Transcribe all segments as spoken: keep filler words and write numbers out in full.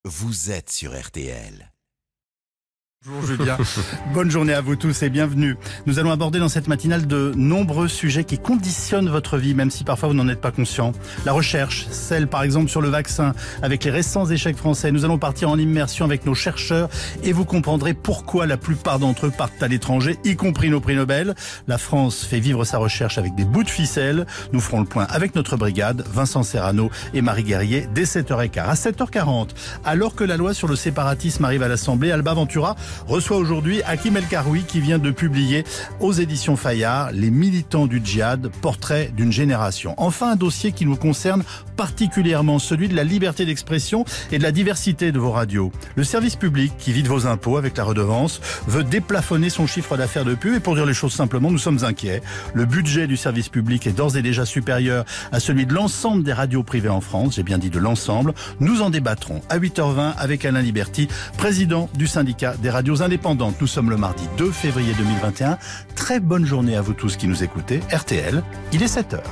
vous êtes sur R T L. Bonjour Julien, bonne journée à vous tous et bienvenue. Nous allons aborder dans cette matinale de nombreux sujets qui conditionnent votre vie, même si parfois vous n'en êtes pas conscient. La recherche, celle par exemple sur le vaccin, avec les récents échecs français. Nous allons partir en immersion avec nos chercheurs et vous comprendrez pourquoi la plupart d'entre eux partent à l'étranger, y compris nos prix Nobel. La France fait vivre sa recherche avec des bouts de ficelle. Nous ferons le point avec notre brigade, Vincent Serrano et Marie Guerrier, dès sept heures quinze. À sept heures quarante, alors que la loi sur le séparatisme arrive à l'Assemblée, Alba Ventura reçoit aujourd'hui Hakim El Karoui qui vient de publier aux éditions Fayard Les militants du djihad, portrait d'une génération. Enfin, un dossier qui nous concerne particulièrement, celui de la liberté d'expression et de la diversité de vos radios. Le service public, qui vide vos impôts avec la redevance, veut déplafonner son chiffre d'affaires de pub et pour dire les choses simplement, nous sommes inquiets. Le budget du service public est d'ores et déjà supérieur à celui de l'ensemble des radios privées en France, j'ai bien dit de l'ensemble. Nous en débattrons à huit heures vingt avec Alain Liberty, président du syndicat des radios indépendantes. Nous sommes le mardi deux février deux mille vingt et un. Très bonne journée à vous tous qui nous écoutez. R T L, il est sept heures.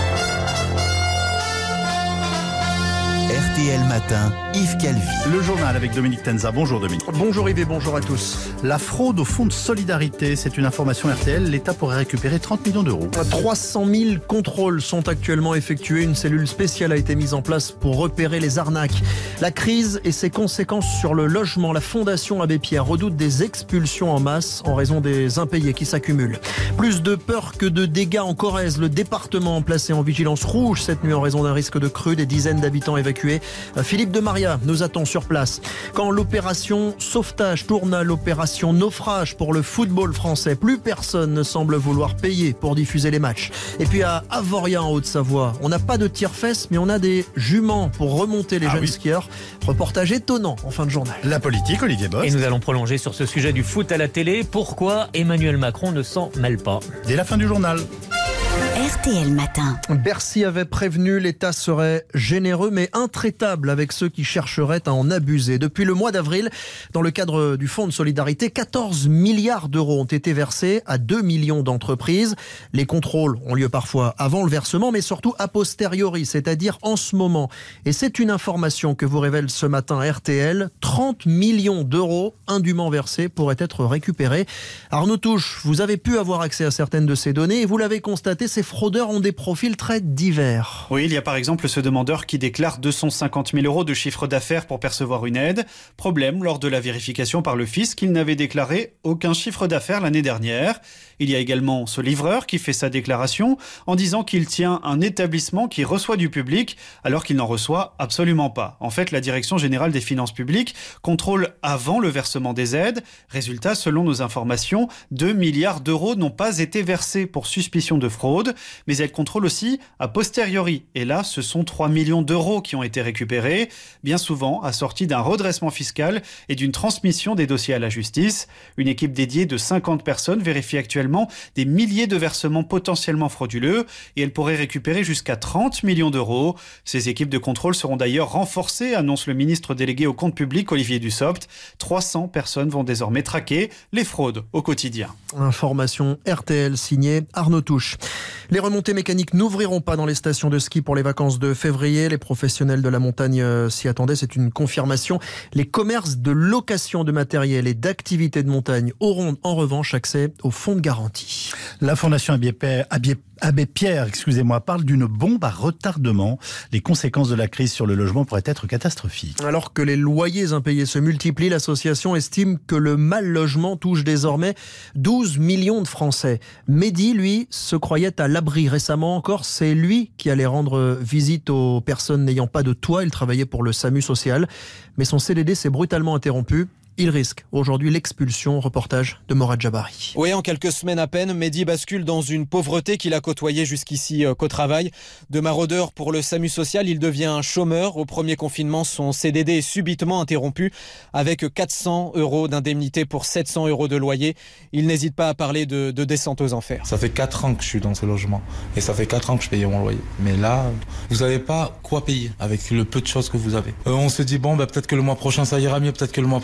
R T L Matin, Yves Calvi. Le journal avec Dominique Tenza. Bonjour Dominique. Bonjour Yves et bonjour à tous. La fraude au fonds de solidarité, c'est une information R T L. L'État pourrait récupérer trente millions d'euros. trois cent mille contrôles sont actuellement effectués. Une cellule spéciale a été mise en place pour repérer les arnaques. La crise et ses conséquences sur le logement. La Fondation Abbé Pierre redoute des expulsions en masse en raison des impayés qui s'accumulent. Plus de peur que de dégâts en Corrèze. Le département placé en vigilance rouge cette nuit en raison d'un risque de crue. Des dizaines d'habitants évacués. Philippe de Maria nous attend sur place. Quand l'opération sauvetage tourne à l'opération naufrage pour le football français, plus personne ne semble vouloir payer pour diffuser les matchs. Et puis à Avoria en Haute-Savoie, on n'a pas de tire-fesses mais on a des juments pour remonter les ah jeunes oui. skieurs. Reportage étonnant en fin de journal. La politique, Olivier Bost. Et nous allons prolonger sur ce sujet du foot à la télé. Pourquoi Emmanuel Macron ne s'en mêle pas? Dès la fin du journal. R T L Matin. Bercy avait prévenu, l'État serait généreux mais intraitable avec ceux qui chercheraient à en abuser. Depuis le mois d'avril, dans le cadre du Fonds de solidarité, quatorze milliards d'euros ont été versés à deux millions d'entreprises. Les contrôles ont lieu parfois avant le versement, mais surtout a posteriori, c'est-à-dire en ce moment. Et c'est une information que vous révèle ce matin R T L. trente millions d'euros indûment versés pourraient être récupérés. Arnaud Touche, vous avez pu avoir accès à certaines de ces données et vous l'avez constaté, ces fraudeurs ont des profils très divers. Oui, il y a par exemple ce demandeur qui déclare deux cent cinquante mille euros de chiffre d'affaires pour percevoir une aide. Problème, lors de la vérification par le fisc, il n'avait déclaré aucun chiffre d'affaires l'année dernière. Il y a également ce livreur qui fait sa déclaration en disant qu'il tient un établissement qui reçoit du public alors qu'il n'en reçoit absolument pas. En fait, la Direction générale des finances publiques contrôle avant le versement des aides. Résultat, selon nos informations, deux milliards d'euros n'ont pas été versés pour suspicion de fraude, mais elle contrôle aussi a posteriori. Et là, ce sont trois millions d'euros qui ont été récupérés, bien souvent assortis d'un redressement fiscal et d'une transmission des dossiers à la justice. Une équipe dédiée de cinquante personnes vérifie actuellement des milliers de versements potentiellement frauduleux et elle pourrait récupérer jusqu'à trente millions d'euros. Ces équipes de contrôle seront d'ailleurs renforcées, annonce le ministre délégué au compte public Olivier Dussopt. trois cents personnes vont désormais traquer les fraudes au quotidien. Information R T L signée Arnaud Touche. Les remontées mécaniques n'ouvriront pas dans les stations de ski pour les vacances de février. Les professionnels de la montagne s'y attendaient, c'est une confirmation. Les commerces de location de matériel et d'activités de montagne auront en revanche accès au fonds de garantie. La Fondation Abbé Pierre, Abbé, Abbé Pierre excusez-moi, parle d'une bombe à retardement. Les conséquences de la crise sur le logement pourraient être catastrophiques. Alors que les loyers impayés se multiplient, l'association estime que le mal logement touche désormais douze millions de Français. Mehdi, lui, se croyait à l'abri récemment encore. C'est lui qui allait rendre visite aux personnes n'ayant pas de toit. Il travaillait pour le SAMU social. Mais son C D D s'est brutalement interrompu. Il risque aujourd'hui l'expulsion. Reportage de Morad Jabari. Oui, en quelques semaines à peine, Mehdi bascule dans une pauvreté qu'il a côtoyée jusqu'ici euh, qu'au travail. De maraudeur pour le SAMU social, il devient un chômeur. Au premier confinement, son C D D est subitement interrompu avec quatre cents euros d'indemnité pour sept cents euros de loyer. Il n'hésite pas à parler de, de descente aux enfers. Ça fait quatre ans que je suis dans ce logement et ça fait quatre ans que je paye mon loyer. Mais là, vous n'avez pas quoi payer avec le peu de choses que vous avez. Euh, on se dit, bon, bah, peut-être que le mois prochain ça ira mieux, peut-être que le mois prochain ça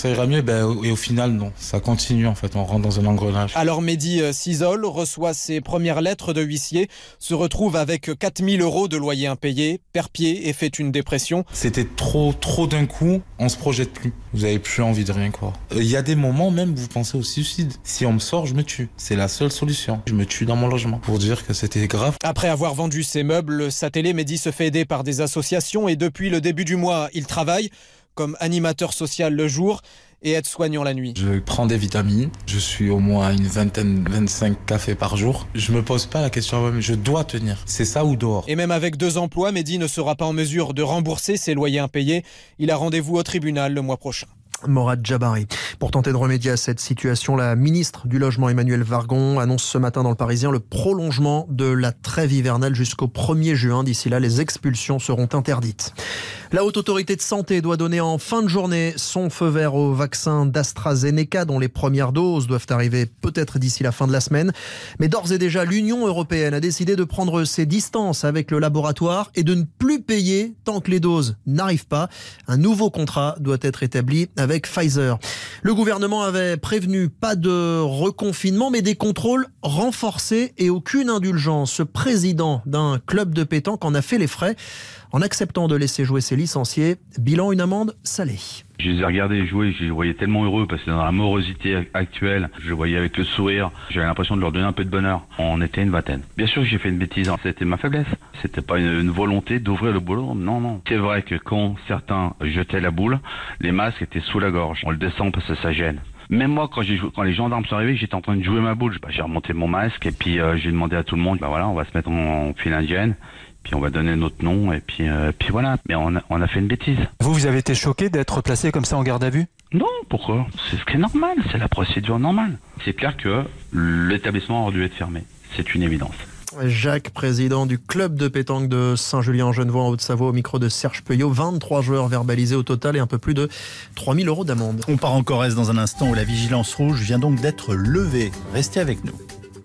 ça ira mieux, ben, et au final, non. Ça continue, en fait. On rentre dans un engrenage. Alors Mehdi s'isole, reçoit ses premières lettres de huissier, se retrouve avec quatre mille euros de loyer impayé, perd pied et fait une dépression. C'était trop, trop d'un coup. On se projette plus. Vous avez plus envie de rien, quoi. Il y a des moments, même, vous pensez au suicide. Si on me sort, je me tue. C'est la seule solution. Je me tue dans mon logement. Pour dire que c'était grave. Après avoir vendu ses meubles, sa télé, Mehdi se fait aider par des associations et depuis le début du mois, il travaille comme animateur social le jour et aide-soignant la nuit. Je prends des vitamines, je suis au moins une vingtaine, vingt-cinq cafés par jour. Je me pose pas la question, je dois tenir. C'est ça ou dehors. Et même avec deux emplois, Mehdi ne sera pas en mesure de rembourser ses loyers impayés. Il a rendez-vous au tribunal le mois prochain. Morad Djabari. Pour tenter de remédier à cette situation, la ministre du Logement Emmanuelle Wargon annonce ce matin dans le Parisien le prolongement de la trêve hivernale jusqu'au premier juin. D'ici là, les expulsions seront interdites. La Haute Autorité de Santé doit donner en fin de journée son feu vert au vaccin d'AstraZeneca dont les premières doses doivent arriver peut-être d'ici la fin de la semaine. Mais d'ores et déjà, l'Union européenne a décidé de prendre ses distances avec le laboratoire et de ne plus payer tant que les doses n'arrivent pas. Un nouveau contrat doit être établi avec Pfizer. Le gouvernement avait prévenu pas de reconfinement mais des contrôles renforcés et aucune indulgence. Ce président d'un club de pétanque en a fait les frais en acceptant de laisser jouer ses licenciés. Bilan, une amende salée. Je les ai regardés jouer, je les voyais tellement heureux parce que dans la morosité actuelle, je les voyais avec le sourire. J'avais l'impression de leur donner un peu de bonheur. On était une vingtaine. Bien sûr que j'ai fait une bêtise, c'était ma faiblesse. C'était pas une, une volonté d'ouvrir le boulot, non, non. C'est vrai que quand certains jetaient la boule, les masques étaient sous la gorge. On le descend parce que ça gêne. Même moi, quand, j'ai joué, quand les gendarmes sont arrivés, j'étais en train de jouer ma boule. Bah, j'ai remonté mon masque et puis euh, j'ai demandé à tout le monde, bah voilà, on va se mettre en, en file indienne. Puis on va donner notre nom et puis, euh, puis voilà. Mais on a, on a fait une bêtise. Vous, vous avez été choqué d'être placé comme ça en garde à vue ? Non, pourquoi ? C'est ce qui est normal, c'est la procédure normale. C'est clair que l'établissement aurait dû être fermé. C'est une évidence. Jacques, président du club de pétanque de Saint-Julien-en-Genevois en Haute-Savoie, au micro de Serge Peuillot. vingt-trois joueurs verbalisés au total et un peu plus de trois mille euros d'amende. On part en Corrèze dans un instant où la vigilance rouge vient donc d'être levée. Restez avec nous.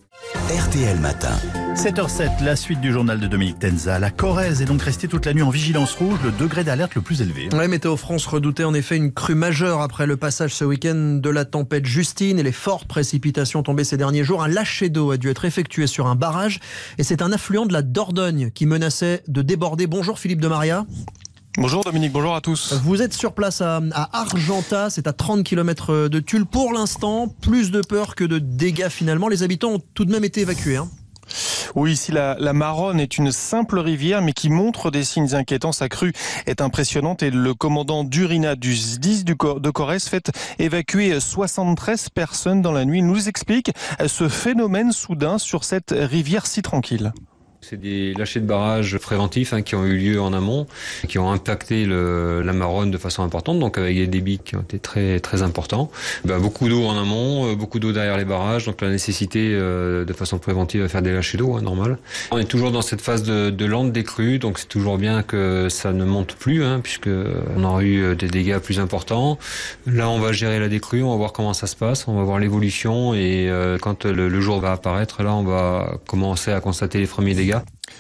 R T L Matin. sept heures zéro sept, la suite du journal de Dominique Tenza. La Corrèze est donc restée toute la nuit en vigilance rouge, le degré d'alerte le plus élevé. Ouais, Météo France redoutait en effet une crue majeure après le passage ce week-end de la tempête Justine et les fortes précipitations tombées ces derniers jours. Un lâcher d'eau a dû être effectué sur un barrage et c'est un affluent de la Dordogne qui menaçait de déborder. Bonjour Philippe de Maria. Bonjour Dominique, bonjour à tous. Vous êtes sur place à, à Argentat, c'est à trente kilomètres de Tulle. Pour l'instant, plus de peur que de dégâts finalement. Les habitants ont tout de même été évacués. Hein. Oui, ici la, la Maronne est une simple rivière mais qui montre des signes inquiétants. Sa crue est impressionnante et le commandant d'Urina du S D I S du Cor- de Corrèze fait évacuer soixante-treize personnes dans la nuit. Il nous explique ce phénomène soudain sur cette rivière si tranquille. C'est des lâchers de barrages préventifs hein, qui ont eu lieu en amont, qui ont impacté le, la Maronne de façon importante, donc avec des débits qui ont été très très importants. Ben, beaucoup d'eau en amont, beaucoup d'eau derrière les barrages, donc la nécessité euh, de façon préventive de faire des lâchers d'eau, hein, normal. On est toujours dans cette phase de, de lente décrue, donc c'est toujours bien que ça ne monte plus, hein, puisque on aura eu des dégâts plus importants. Là, on va gérer la décrue, on va voir comment ça se passe, on va voir l'évolution et euh, quand le, le jour va apparaître, là, on va commencer à constater les premiers dégâts.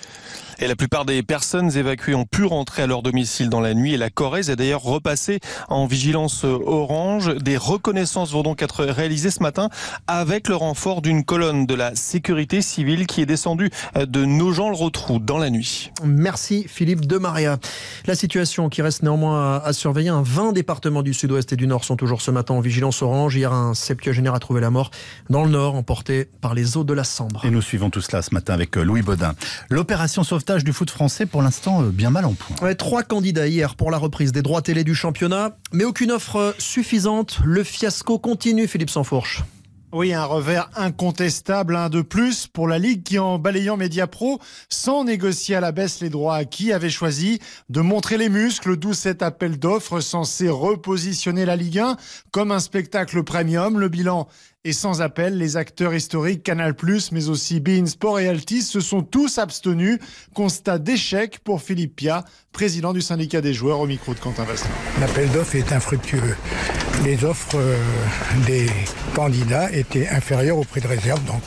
Et la plupart des personnes évacuées ont pu rentrer à leur domicile dans la nuit et la Corrèze est d'ailleurs repassée en vigilance orange. Des reconnaissances vont donc être réalisées ce matin avec le renfort d'une colonne de la sécurité civile qui est descendue de Nogent-le-Rotrou dans la nuit. Merci Philippe de Maria. La situation qui reste néanmoins à surveiller. Un vingt départements du sud-ouest et du nord sont toujours ce matin en vigilance orange. Hier, un septuagénaire a trouvé la mort dans le nord, emporté par les eaux de la Sambre. Et nous suivons tout cela ce matin avec Louis Baudin. L'opération sauvetage du foot français, pour l'instant, bien mal en point. Ouais, trois candidats hier pour la reprise des droits télé du championnat, mais aucune offre suffisante. Le fiasco continue, Philippe Sansfourche. Oui, un revers incontestable, un de plus pour la Ligue qui, en balayant Mediapro, sans négocier à la baisse les droits acquis, avait choisi de montrer les muscles, d'où cet appel d'offres censé repositionner la Ligue un comme un spectacle premium. Le bilan est sans appel. Les acteurs historiques Canal plus, mais aussi beIN Sport et Altice se sont tous abstenus. Constat d'échec pour Philippe Piat, président du syndicat des joueurs, au micro de Quentin Vasselin. L'appel d'offres est infructueux. Les offres euh, des candidats étaient inférieures au prix de réserve, donc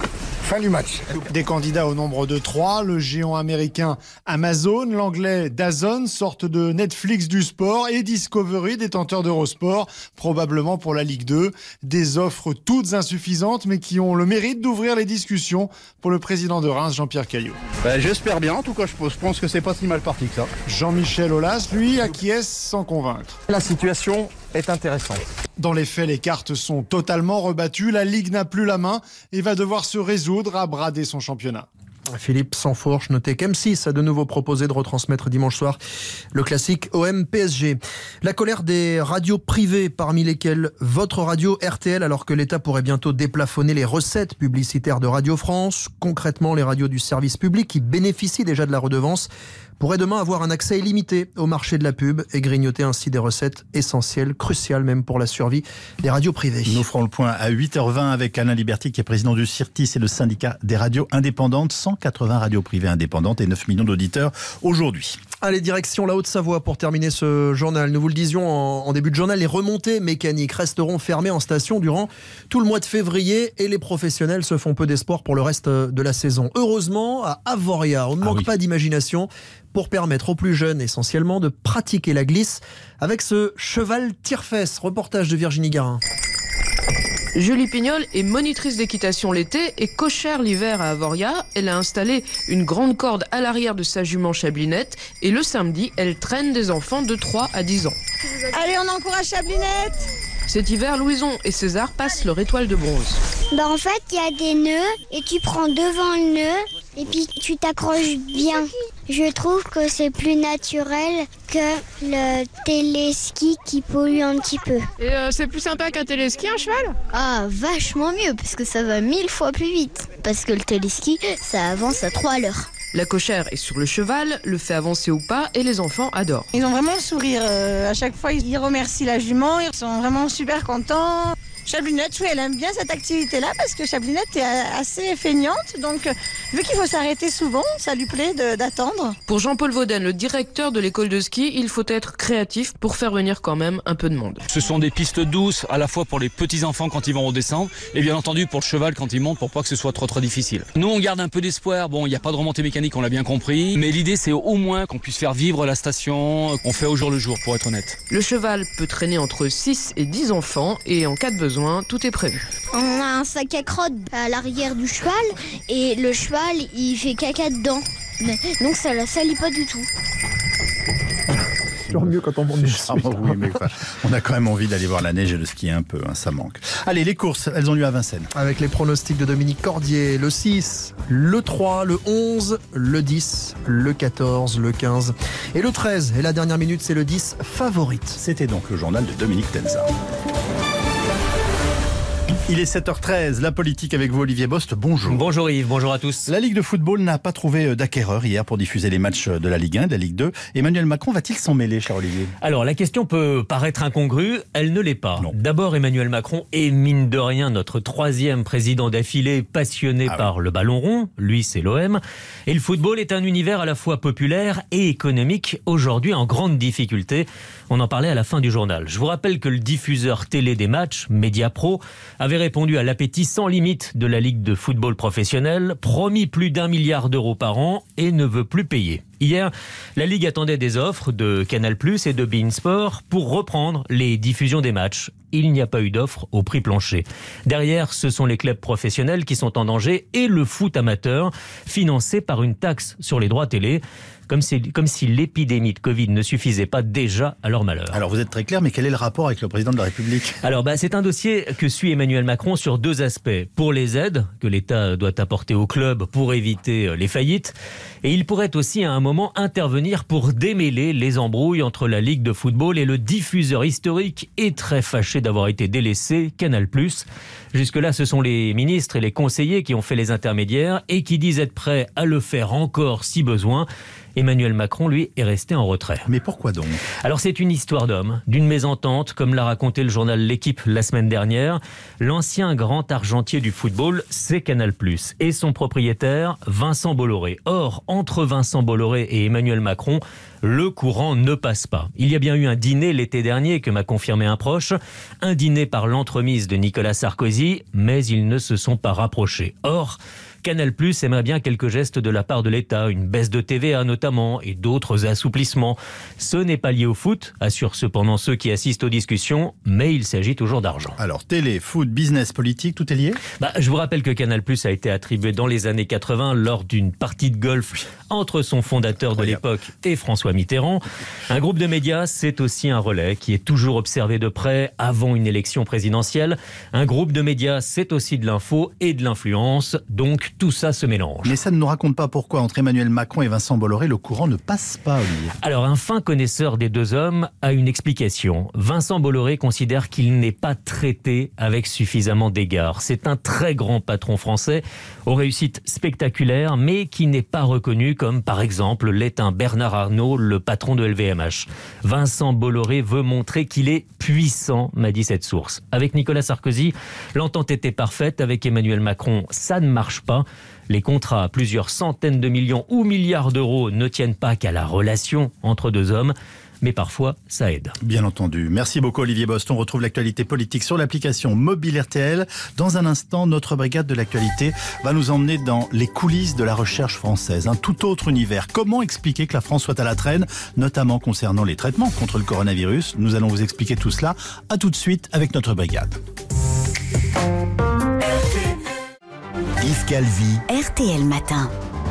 Fin du match. Des candidats au nombre de trois, le géant américain Amazon, l'anglais DAZN, sorte de Netflix du sport, et Discovery, détenteur d'Eurosport, probablement pour la Ligue deux. Des offres toutes insuffisantes, mais qui ont le mérite d'ouvrir les discussions pour le président de Reims, Jean-Pierre Caillot. Ben, j'espère bien, en tout cas je pense que c'est pas si mal parti que ça. Jean-Michel Aulas, lui, acquiesce sans convaincre. La situation est intéressante. Dans les faits, les cartes sont totalement rebattues. La Ligue n'a plus la main et va devoir se résoudre à brader son championnat. Philippe Sansfourche, notez qu'M six a de nouveau proposé de retransmettre dimanche soir le classique O M P S G. La colère des radios privées, parmi lesquelles votre radio R T L, alors que l'État pourrait bientôt déplafonner les recettes publicitaires de Radio France. Concrètement, les radios du service public qui bénéficient déjà de la redevance pourraient demain avoir un accès illimité au marché de la pub et grignoter ainsi des recettes essentielles, cruciales même pour la survie des radios privées. Nous ferons le point à huit heures vingt avec Alain Liberty, qui est président du CIRTIS et le syndicat des radios indépendantes. cent quatre-vingts radios privées indépendantes et neuf millions d'auditeurs aujourd'hui. Allez, direction la Haute-Savoie pour terminer ce journal. Nous vous le disions en, en début de journal, les remontées mécaniques resteront fermées en station durant tout le mois de février et les professionnels se font peu d'espoir pour le reste de la saison. Heureusement, à Avoria, on ne manque ah oui. pas d'imagination pour permettre aux plus jeunes essentiellement de pratiquer la glisse avec ce cheval tire-fesse. Reportage de Virginie Garin. Julie Pignol est monitrice d'équitation l'été et cochère l'hiver à Avoria. Elle a installé une grande corde à l'arrière de sa jument Chablinette et le samedi, elle traîne des enfants de trois à dix ans. Allez, on encourage Chablinette. Cet hiver, Louison et César passent leur étoile de bronze. Bah en fait, il y a des nœuds et tu prends devant le nœud et puis tu t'accroches bien. Je trouve que c'est plus naturel que le téléski qui pollue un petit peu. Et euh, c'est plus sympa qu'un téléski, un cheval ? Ah, vachement mieux parce que ça va mille fois plus vite. Parce que le téléski, ça avance à trois à l'heure. La cochère est sur le cheval, le fait avancer au pas et les enfants adorent. Ils ont vraiment le sourire. Euh, à chaque fois, ils remercient la jument. Ils sont vraiment super contents. Chablinette, oui, elle aime bien cette activité-là parce que Chablinette est assez feignante. Donc, vu qu'il faut s'arrêter souvent, ça lui plaît de, d'attendre. Pour Jean-Paul Vauden, le directeur de l'école de ski, il faut être créatif pour faire venir quand même un peu de monde. Ce sont des pistes douces à la fois pour les petits-enfants quand ils vont redescendre et bien entendu pour le cheval quand il monte pour pas que ce soit trop trop difficile. Nous, on garde un peu d'espoir. Bon, il n'y a pas de remontée mécanique, on l'a bien compris. Mais l'idée, c'est au moins qu'on puisse faire vivre la station qu'on fait au jour le jour, pour être honnête. Le cheval peut traîner entre six et dix enfants et en cas de besoin, tout est prévu. On a un sac à crottes à l'arrière du cheval et le cheval il fait caca dedans. Donc ça ne salit pas du tout. C'est toujours mieux quand on monte du cheval. Ah, oui, mais enfin, on a quand même envie d'aller voir la neige et le skier un peu, hein, ça manque. Allez, les courses, elles ont lieu à Vincennes. Avec les pronostics de Dominique Cordier, le six, le trois, le onze, le dix, le quatorze, le quinze et le treize. Et la dernière minute, c'est le dix favorite. C'était donc le journal de Dominique Tenza. Il est sept heures treize, la politique avec vous Olivier Bost, bonjour. Bonjour Yves, bonjour à tous. La Ligue de football n'a pas trouvé d'acquéreur hier pour diffuser les matchs de la Ligue un, de la Ligue deux. Emmanuel Macron va-t-il s'en mêler, cher Olivier ? Alors la question peut paraître incongrue, elle ne l'est pas. Non. D'abord, Emmanuel Macron est mine de rien notre troisième président d'affilée passionné ah par oui. le ballon rond, lui c'est l'O M. Et le football est un univers à la fois populaire et économique, aujourd'hui en grande difficulté. On en parlait à la fin du journal. Je vous rappelle que le diffuseur télé des matchs, Mediapro, avait répondu à l'appétit sans limite de la Ligue de football professionnelle, promis plus d'un milliard d'euros par an et ne veut plus payer. Hier, la Ligue attendait des offres de Canal plus et de beIN Sport pour reprendre les diffusions des matchs. Il n'y a pas eu d'offre au prix plancher. Derrière, ce sont les clubs professionnels qui sont en danger et le foot amateur, financé par une taxe sur les droits télé. Comme si, comme si l'épidémie de Covid ne suffisait pas déjà à leur malheur. Alors vous êtes très clair, mais quel est le rapport avec le président de la République ? Alors bah, c'est un dossier que suit Emmanuel Macron sur deux aspects. Pour les aides que l'État doit apporter aux clubs pour éviter les faillites. Et il pourrait aussi à un moment intervenir pour démêler les embrouilles entre la Ligue de football et le diffuseur historique et très fâché d'avoir été délaissé, Canal plus. Jusque-là, ce sont les ministres et les conseillers qui ont fait les intermédiaires et qui disent être prêts à le faire encore si besoin. Emmanuel Macron, lui, est resté en retrait. Mais pourquoi donc ? Alors c'est une histoire d'homme, d'une mésentente, comme l'a raconté le journal L'Équipe la semaine dernière. L'ancien grand argentier du football, c'est Canal plus, et son propriétaire, Vincent Bolloré. Or, entre Vincent Bolloré et Emmanuel Macron, le courant ne passe pas. Il y a bien eu un dîner l'été dernier que m'a confirmé un proche, un dîner par l'entremise de Nicolas Sarkozy, mais ils ne se sont pas rapprochés. Or, Canal+ aimerait bien quelques gestes de la part de l'État, une baisse de T V A notamment, et d'autres assouplissements. Ce n'est pas lié au foot, assurent cependant ceux qui assistent aux discussions, mais il s'agit toujours d'argent. Alors, télé, foot, business, politique, tout est lié ? bah, Je vous rappelle que Canal+ a été attribué dans les années quatre-vingts lors d'une partie de golf entre son fondateur de l'époque et François Mitterrand. Un groupe de médias, c'est aussi un relais qui est toujours observé de près avant une élection présidentielle. Un groupe de médias, c'est aussi de l'info et de l'influence, donc tout ça se mélange. Mais ça ne nous raconte pas pourquoi entre Emmanuel Macron et Vincent Bolloré, le courant ne passe pas, Olivier. Alors, un fin connaisseur des deux hommes a une explication. Vincent Bolloré considère qu'il n'est pas traité avec suffisamment d'égards. C'est un très grand patron français aux réussites spectaculaires, mais qui n'est pas reconnu comme, par exemple, l'est un Bernard Arnault, le patron de L V M H. Vincent Bolloré veut montrer qu'il est puissant, m'a dit cette source. Avec Nicolas Sarkozy, l'entente était parfaite. Avec Emmanuel Macron, ça ne marche pas. Les contrats à plusieurs centaines de millions ou milliards d'euros ne tiennent pas qu'à la relation entre deux hommes. Mais parfois, ça aide. Bien entendu. Merci beaucoup Olivier Bost. On retrouve l'actualité politique sur l'application mobile R T L. Dans un instant, notre brigade de l'actualité va nous emmener dans les coulisses de la recherche française. Un tout autre univers. Comment expliquer que la France soit à la traîne, notamment concernant les traitements contre le coronavirus ? Nous allons vous expliquer tout cela. À tout de suite avec notre brigade. Yves Calvi. R T L Matin.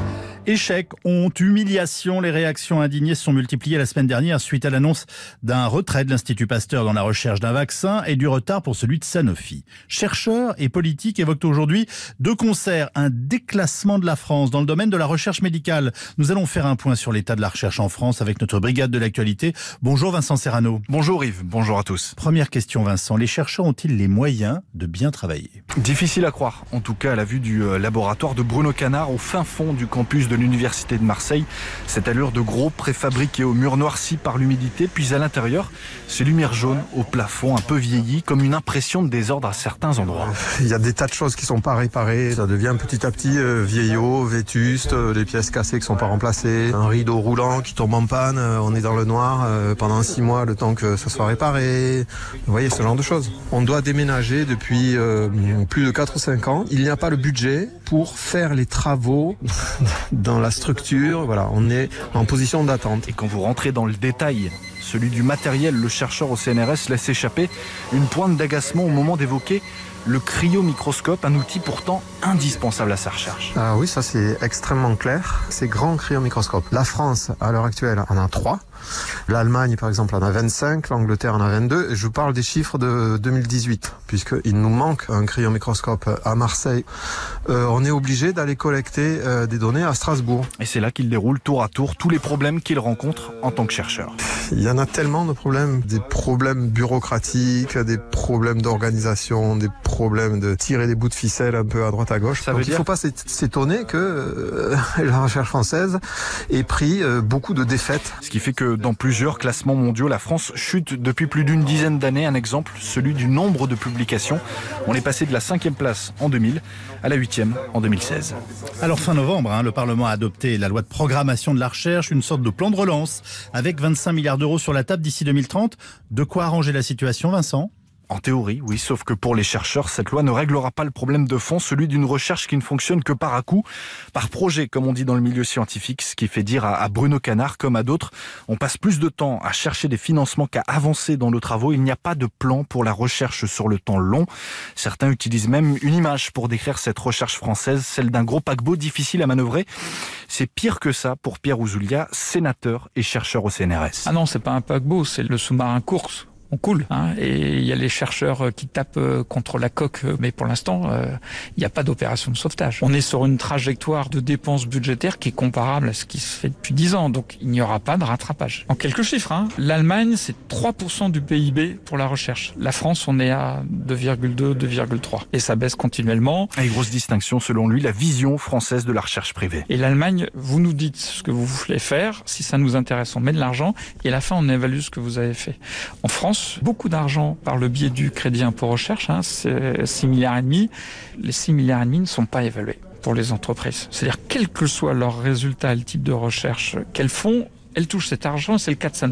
Échec, honte, humiliation, les réactions indignées se sont multipliées la semaine dernière suite à l'annonce d'un retrait de l'Institut Pasteur dans la recherche d'un vaccin et du retard pour celui de Sanofi. Chercheurs et politiques évoquent aujourd'hui de concert un déclassement de la France dans le domaine de la recherche médicale. Nous allons faire un point sur l'état de la recherche en France avec notre brigade de l'actualité. Bonjour Vincent Serrano. Bonjour Yves, bonjour à tous. Première question Vincent, les chercheurs ont-ils les moyens de bien travailler ? Difficile à croire, en tout cas à la vue du laboratoire de Bruno Canard au fin fond du campus de l'Université de Marseille. Cette allure de gros préfabriqué au mur noirci par l'humidité, puis à l'intérieur, ces lumières jaunes au plafond un peu vieillies, comme une impression de désordre à certains endroits. Il y a des tas de choses qui sont pas réparées, ça devient petit à petit euh, vieillot, vétuste, euh, des pièces cassées qui sont pas remplacées, un rideau roulant qui tombe en panne, euh, on est dans le noir euh, pendant six mois le temps que ça soit réparé. Vous voyez, ce genre de choses. On doit déménager depuis euh, plus de quatre ou cinq ans. Il n'y a pas le budget pour faire les travaux dans la structure. Voilà, on est en position d'attente. Et quand vous rentrez dans le détail, celui du matériel, le chercheur au C N R S laisse échapper une pointe d'agacement au moment d'évoquer le cryomicroscope, un outil pourtant indispensable à sa recherche. Ah oui, ça c'est extrêmement clair. Ces grands cryomicroscopes. La France, à l'heure actuelle, en a trois. L'Allemagne, par exemple, en a vingt-cinq. L'Angleterre en a vingt-deux. Et je vous parle des chiffres de deux mille dix-huit, puisqu'il nous manque un cryomicroscope à Marseille. Euh, on est obligé d'aller collecter euh, des données à Strasbourg. Et c'est là qu'il déroule tour à tour tous les problèmes qu'il rencontre en tant que chercheur. Il y en a tellement de problèmes. Des problèmes bureaucratiques, des problèmes d'organisation, des problèmes de tirer des bouts de ficelle un peu à droite à gauche. Ça Donc veut il ne dire... faut pas s'étonner que euh, la recherche française ait pris euh, beaucoup de défaites. Ce qui fait que dans plusieurs classements mondiaux, la France chute depuis plus d'une dizaine d'années. Un exemple, celui du nombre de publications. On est passé de la cinquième place en deux mille à la huitième en deux mille seize. Alors fin novembre, hein, le Parlement a adopté la loi de programmation de la recherche, une sorte de plan de relance avec vingt-cinq milliards d'euros sur la table d'ici deux mille trente. De quoi arranger la situation, Vincent ? En théorie, oui, sauf que pour les chercheurs, cette loi ne réglera pas le problème de fond, celui d'une recherche qui ne fonctionne que par à-coup, par projet, comme on dit dans le milieu scientifique, ce qui fait dire à Bruno Canard, comme à d'autres, on passe plus de temps à chercher des financements qu'à avancer dans nos travaux. Il n'y a pas de plan pour la recherche sur le temps long. Certains utilisent même une image pour décrire cette recherche française, celle d'un gros paquebot difficile à manœuvrer. C'est pire que ça pour Pierre Ouzoulia, sénateur et chercheur au C N R S. Ah non, c'est pas un paquebot, c'est le sous-marin course. On coule, hein, et il y a les chercheurs qui tapent contre la coque, mais pour l'instant, euh, il n'y a pas d'opération de sauvetage. On est sur une trajectoire de dépenses budgétaires qui est comparable à ce qui se fait depuis dix ans, donc il n'y aura pas de rattrapage. En quelques chiffres, hein, l'Allemagne, c'est trois pour cent du P I B pour la recherche. La France, on est à deux virgule deux, deux virgule trois, et ça baisse continuellement. Et grosse distinction, selon lui, la vision française de la recherche privée. Et l'Allemagne, vous nous dites ce que vous voulez faire, si ça nous intéresse, on met de l'argent, et à la fin, on évalue ce que vous avez fait. En France, beaucoup d'argent par le biais du crédit impôt recherche, hein, c'est six milliards et demi. Les six milliards et demi ne sont pas évalués pour les entreprises. C'est-à-dire, quel que soit leur résultat et le type de recherche qu'elles font, elles touchent cet argent, c'est le cas de Sanofi.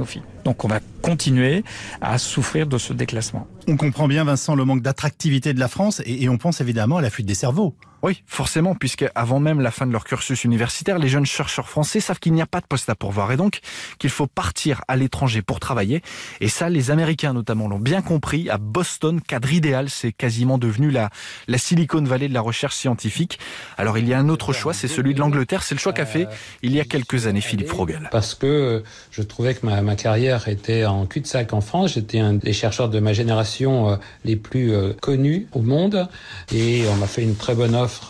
Donc on va continuer à souffrir de ce déclassement. On comprend bien, Vincent, le manque d'attractivité de la France et, et on pense évidemment à la fuite des cerveaux. Oui, forcément, puisque avant même la fin de leur cursus universitaire, les jeunes chercheurs français savent qu'il n'y a pas de poste à pourvoir et donc qu'il faut partir à l'étranger pour travailler. Et ça, les Américains notamment l'ont bien compris. À Boston, cadre idéal, c'est quasiment devenu la, la Silicon Valley de la recherche scientifique. Alors il y a un autre choix, c'est celui de l'Angleterre. C'est le choix qu'a fait il y a quelques années Philippe Frogel. Parce que je trouvais que ma, ma carrière était en cul-de-sac en France. J'étais un des chercheurs de ma génération les plus connus au monde et on m'a fait une très bonne offre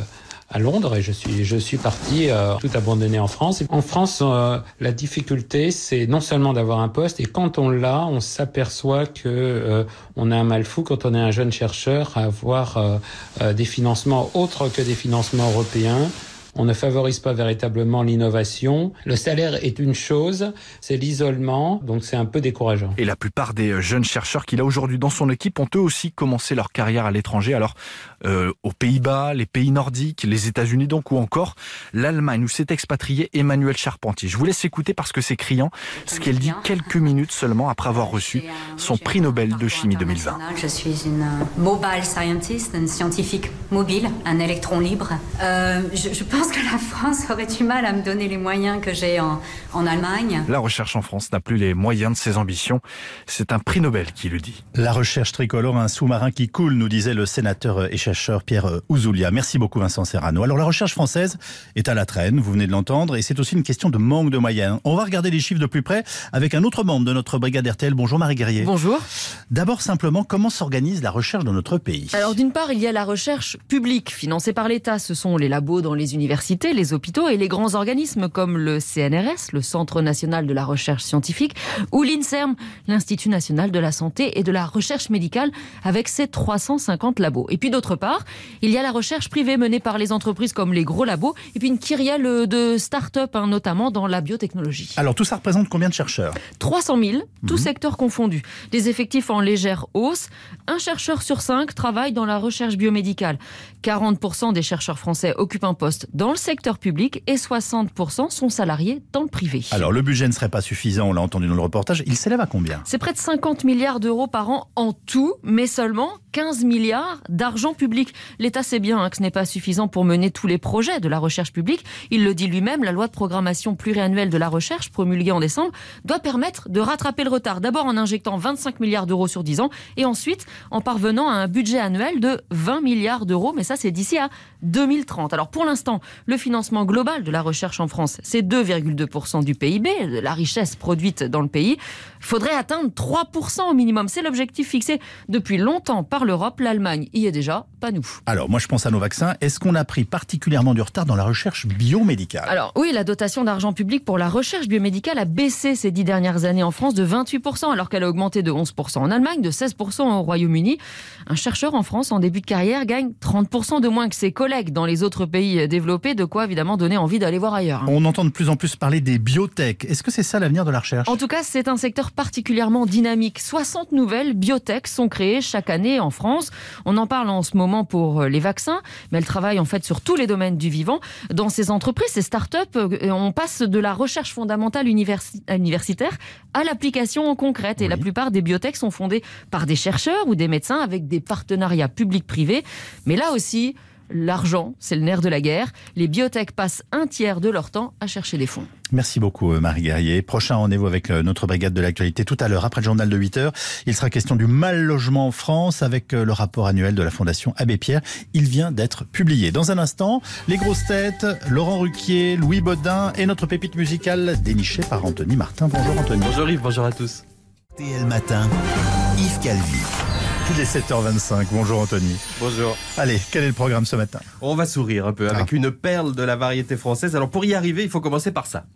à Londres et je suis je suis parti euh, tout abandonné en France. En France, euh, la difficulté, c'est non seulement d'avoir un poste et quand on l'a, on s'aperçoit que euh, on a un mal fou quand on est un jeune chercheur à avoir euh, euh, des financements autres que des financements européens. On ne favorise pas véritablement l'innovation. Le salaire est une chose, c'est l'isolement, donc c'est un peu décourageant. Et la plupart des jeunes chercheurs qu'il a aujourd'hui dans son équipe ont eux aussi commencé leur carrière à l'étranger. Alors, euh, aux Pays-Bas, les pays nordiques, les États-Unis donc, ou encore l'Allemagne, où s'est expatrié Emmanuelle Charpentier. Je vous laisse écouter parce que c'est criant, ce qu'elle dit quelques minutes seulement après avoir reçu son prix Nobel de chimie deux mille vingt. Je suis une mobile scientist, une scientifique mobile, un électron libre. Euh, je, je pense que la France aurait du mal à me donner les moyens que j'ai en, en Allemagne. La recherche en France n'a plus les moyens de ses ambitions. C'est un prix Nobel qui le dit. La recherche tricolore, un sous-marin qui coule, nous disait le sénateur et chercheur Pierre Ouzoulia. Merci beaucoup Vincent Serrano. Alors la recherche française est à la traîne, vous venez de l'entendre, et c'est aussi une question de manque de moyens. On va regarder les chiffres de plus près avec un autre membre de notre brigade R T L. Bonjour Marie Guerrier. Bonjour. D'abord simplement, comment s'organise la recherche dans notre pays ? Alors d'une part, il y a la recherche publique financée par l'État. Ce sont les labos dans les universités, les hôpitaux et les grands organismes comme le C N R S, le Centre national de la recherche scientifique, ou l'INSERM, l'Institut national de la santé et de la recherche médicale, avec ses trois cent cinquante labos. Et puis d'autre part, il y a la recherche privée menée par les entreprises comme les gros labos, et puis une kyrielle de start-up, hein, notamment dans la biotechnologie. Alors tout ça représente combien de chercheurs ? trois cent mille, tous mmh. secteurs confondus. Des effectifs en légère hausse. Un chercheur sur cinq travaille dans la recherche biomédicale. quarante pour cent des chercheurs français occupent un poste dans le secteur public et soixante pour cent sont salariés dans le privé. Alors le budget ne serait pas suffisant, on l'a entendu dans le reportage. Il s'élève à combien ? C'est près de cinquante milliards d'euros par an en tout, mais seulement quinze milliards d'argent public. L'État sait bien hein, que ce n'est pas suffisant pour mener tous les projets de la recherche publique. Il le dit lui-même, la loi de programmation pluriannuelle de la recherche, promulguée en décembre, doit permettre de rattraper le retard. D'abord en injectant vingt-cinq milliards d'euros sur dix ans et ensuite en parvenant à un budget annuel de vingt milliards d'euros. Mais ça, c'est d'ici à deux mille trente. Alors pour l'instant, le financement global de la recherche en France, c'est deux virgule deux pour cent du P I B, de la richesse produite dans le pays. Il faudrait atteindre trois pour cent au minimum. C'est l'objectif fixé depuis longtemps par l'Europe. L'Allemagne y est déjà, pas nous. Alors moi je pense à nos vaccins. Est-ce qu'on a pris particulièrement du retard dans la recherche biomédicale ? Alors oui, la dotation d'argent public pour la recherche biomédicale a baissé ces dix dernières années en France de vingt-huit pour cent, alors qu'elle a augmenté de onze pour cent en Allemagne, de seize pour cent au Royaume-Uni. Un chercheur en France, en début de carrière, gagne trente pour cent de moins que ses collègues dans les autres pays développés, de quoi évidemment donner envie d'aller voir ailleurs. On entend de plus en plus parler des biotech. Est-ce que c'est ça l'avenir de la recherche ? En tout cas, c'est un secteur particulièrement dynamique. soixante nouvelles biotech sont créées chaque année en France. On en parle en ce moment pour les vaccins, mais elles travaillent en fait sur tous les domaines du vivant. Dans ces entreprises, ces start-up, on passe de la recherche fondamentale universi- universitaire à l'application en concrète. Et oui. La plupart des biotech sont fondées par des chercheurs ou des médecins avec des partenariats publics-privés. Mais là aussi, l'argent, c'est le nerf de la guerre. Les biotech passent un tiers de leur temps à chercher des fonds. Merci beaucoup Marie Guerrier. Prochain rendez-vous avec notre brigade de l'actualité tout à l'heure, après le journal de huit heures. Il sera question du mal logement en France avec le rapport annuel de la Fondation Abbé Pierre. Il vient d'être publié. Dans un instant, les grosses têtes, Laurent Ruquier, Louis Baudin et notre pépite musicale dénichée par Anthony Martin. Bonjour Anthony. Bonjour Yves, bonjour à tous. R T L Matin, Yves Calvi. Il est sept heures vingt-cinq. Bonjour Anthony. Bonjour. Allez, quel est le programme ce matin ? On va sourire un peu avec ah. une perle de la variété française. Alors pour y arriver, il faut commencer par ça.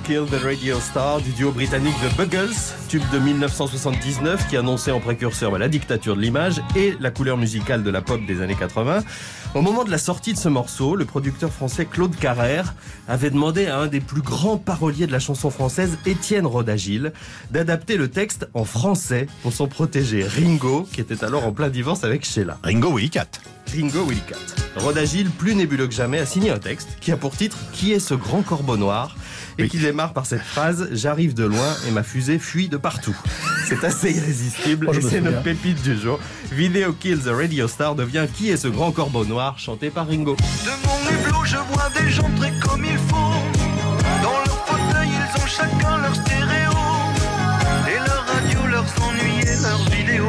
Kill the Radio Star du duo britannique The Buggles, tube de mille neuf cent soixante-dix-neuf qui annonçait en précurseur bah, la dictature de l'image et la couleur musicale de la pop des années quatre-vingts. Au moment de la sortie de ce morceau, le producteur français Claude Carrère avait demandé à un des plus grands paroliers de la chanson française, Étienne Rodagil, d'adapter le texte en français pour son protégé Ringo, qui était alors en plein divorce avec Sheila. Ringo Willy Cat. Ringo Willy Cat. Rodagil, plus nébuleux que jamais, a signé un texte qui a pour titre « Qui est ce grand corbeau noir ?» et oui. qui démarre par cette phrase « J'arrive de loin et ma fusée fuit de partout ». C'est assez irrésistible oh, et c'est notre pépite du jour. Video Kill the Radio Star devient « Qui est ce grand corbeau noir ?» chanté par Ringo. De mon hublot, je vois des gens très comme il faut. Dans leur fauteuil, ils ont chacun leur stéréo. Et leur radio, leurs ennuis et leurs vidéos.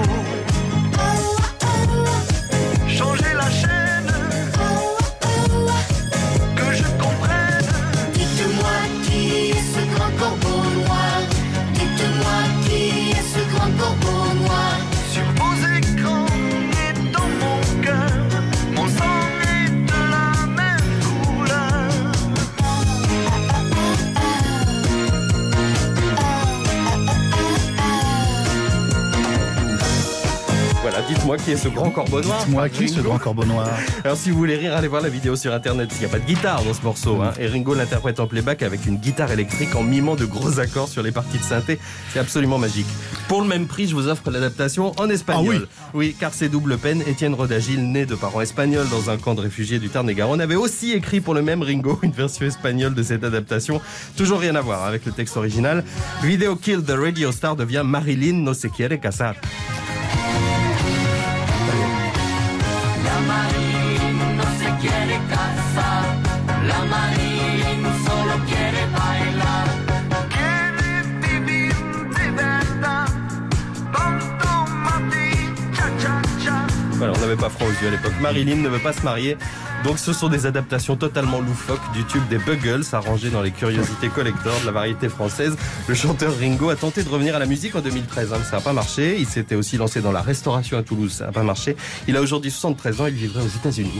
Changer la chaîne, que je comprenne. Dites-moi qui est ce grand corbeau noir. Dites-moi qui est ce grand corbeau noir. Sur vos écrans et dans mon cœur, mon sang est de la même couleur. Voilà, dites-moi qui est ce grand corbeau noir. Dites-moi qui est ce grand corbeau noir. Alors si vous voulez rire, allez voir la vidéo sur internet. Il n'y a pas de guitare dans ce morceau. Hein. Et Ringo l'interprète en playback avec une guitare électrique en mimant de gros accords sur les parties de synthé. C'est absolument magique. Pour le même prix, je vous offre l'adaptation en espagnol. Ah oui. oui, car c'est double peine. Étienne Rodagil, né de parents espagnols dans un camp de réfugiés du Tarn-et-Garonne, avait aussi écrit pour le même Ringo une version espagnole de cette adaptation. Toujours rien à voir avec le texte original. Video Kill the Radio Star devient Marilyn no se quiere casar. La Marilyn no se quiere casar. La Marilyn solo quiere bailar. Quiere vivir de verdad. Tonto mati, cha cha cha. Voilà, on n'avait pas froid aux yeux à l'époque. Marilyn ne veut pas se marier. Donc ce sont des adaptations totalement loufoques du tube des Buggles, arrangé dans les curiosités collector de la variété française. Le chanteur Ringo a tenté de revenir à la musique en deux mille treize, hein, ça n'a pas marché. Il s'était aussi lancé dans la restauration à Toulouse, ça n'a pas marché. Il a aujourd'hui soixante-treize ans, il vivrait aux États-Unis.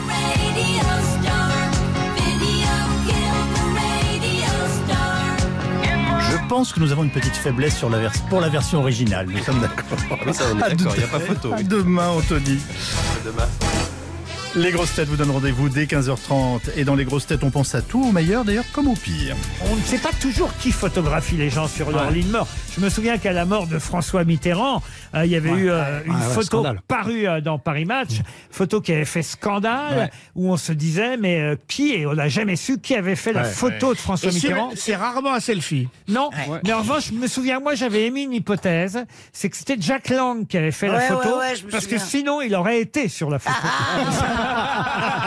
Je pense que nous avons une petite faiblesse sur la vers- pour la version originale, nous sommes d'accord. Ah oui, ça, on est d'accord, il n'y a pas photo. À demain, Anthony. À demain. Les grosses têtes vous donnent rendez-vous dès quinze heures trente. Et dans les grosses têtes, on pense à tout, au meilleur d'ailleurs comme au pire. On ne sait pas toujours qui photographie les gens sur leur ouais. ligne mort. Je me souviens qu'à la mort de François Mitterrand, euh, il y avait ouais. eu euh, une ah, ouais, photo scandale. parue euh, dans Paris Match, mmh. photo qui avait fait scandale, ouais. où on se disait, mais euh, qui, et on n'a jamais su qui avait fait ouais. la photo ouais. de François et Mitterrand. C'est, c'est rarement un selfie. Non, ouais. mais en revanche, je me souviens, moi j'avais émis une hypothèse, c'est que c'était Jack Lang qui avait fait ouais, la photo, ouais, ouais, parce souviens. que sinon il aurait été sur la photo. Ah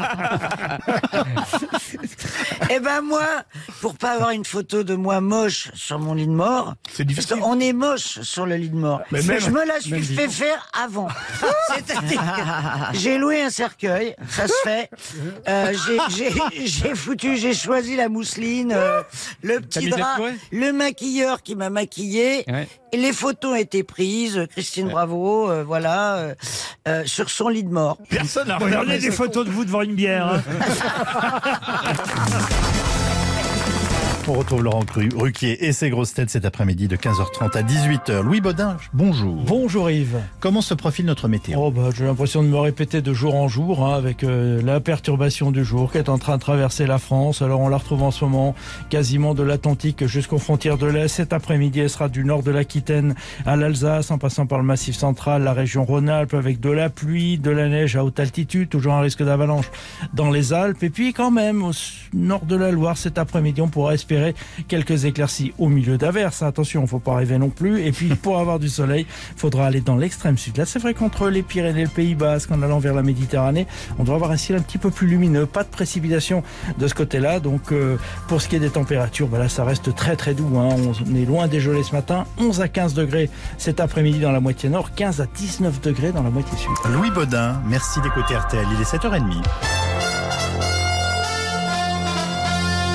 Eh ben moi, pour pas avoir une photo de moi moche sur mon lit de mort, c'est difficile. Parce qu'on est moche sur le lit de mort. Mais même, je me la suis fait disons. faire avant. C'est-à-dire que j'ai loué un cercueil, ça se fait. Euh, j'ai, j'ai, j'ai foutu, j'ai choisi la mousseline, euh, le petit drap, le maquilleur qui m'a maquillé. Ouais. Et les photos ont été prises, Christine ouais. Bravo, euh, voilà, euh, euh, sur son lit de mort. Personne n'a regardé des photos de vous devant une bière. Hein. On retrouve Laurent Ruquier et ses grosses têtes cet après-midi de quinze heures trente à dix-huit heures. Louis Baudin, bonjour. Bonjour Yves. Comment se profile notre météo ? Oh bah, j'ai l'impression de me répéter de jour en jour, hein, avec euh, la perturbation du jour qui est en train de traverser la France. Alors on la retrouve en ce moment quasiment de l'Atlantique jusqu'aux frontières de l'Est. Cet après-midi, elle sera du nord de l'Aquitaine à l'Alsace, en passant par le Massif central, la région Rhône-Alpes, avec de la pluie, de la neige à haute altitude, toujours un risque d'avalanche dans les Alpes. Et puis quand même, au nord de la Loire, cet après-midi, on pourra espérer quelques éclaircies au milieu d'averses. Attention, il ne faut pas rêver non plus. Et puis, pour avoir du soleil, il faudra aller dans l'extrême sud. Là, c'est vrai qu'entre les Pyrénées et le Pays Basque, en allant vers la Méditerranée, on doit avoir un ciel un petit peu plus lumineux. Pas de précipitation de ce côté-là. Donc, euh, pour ce qui est des températures, bah là, ça reste très très doux. Hein. On est loin des gelées ce matin. onze à quinze degrés cet après-midi dans la moitié nord. quinze à dix-neuf degrés dans la moitié sud. Louis Baudin, merci d'écouter R T L. Il est sept heures trente.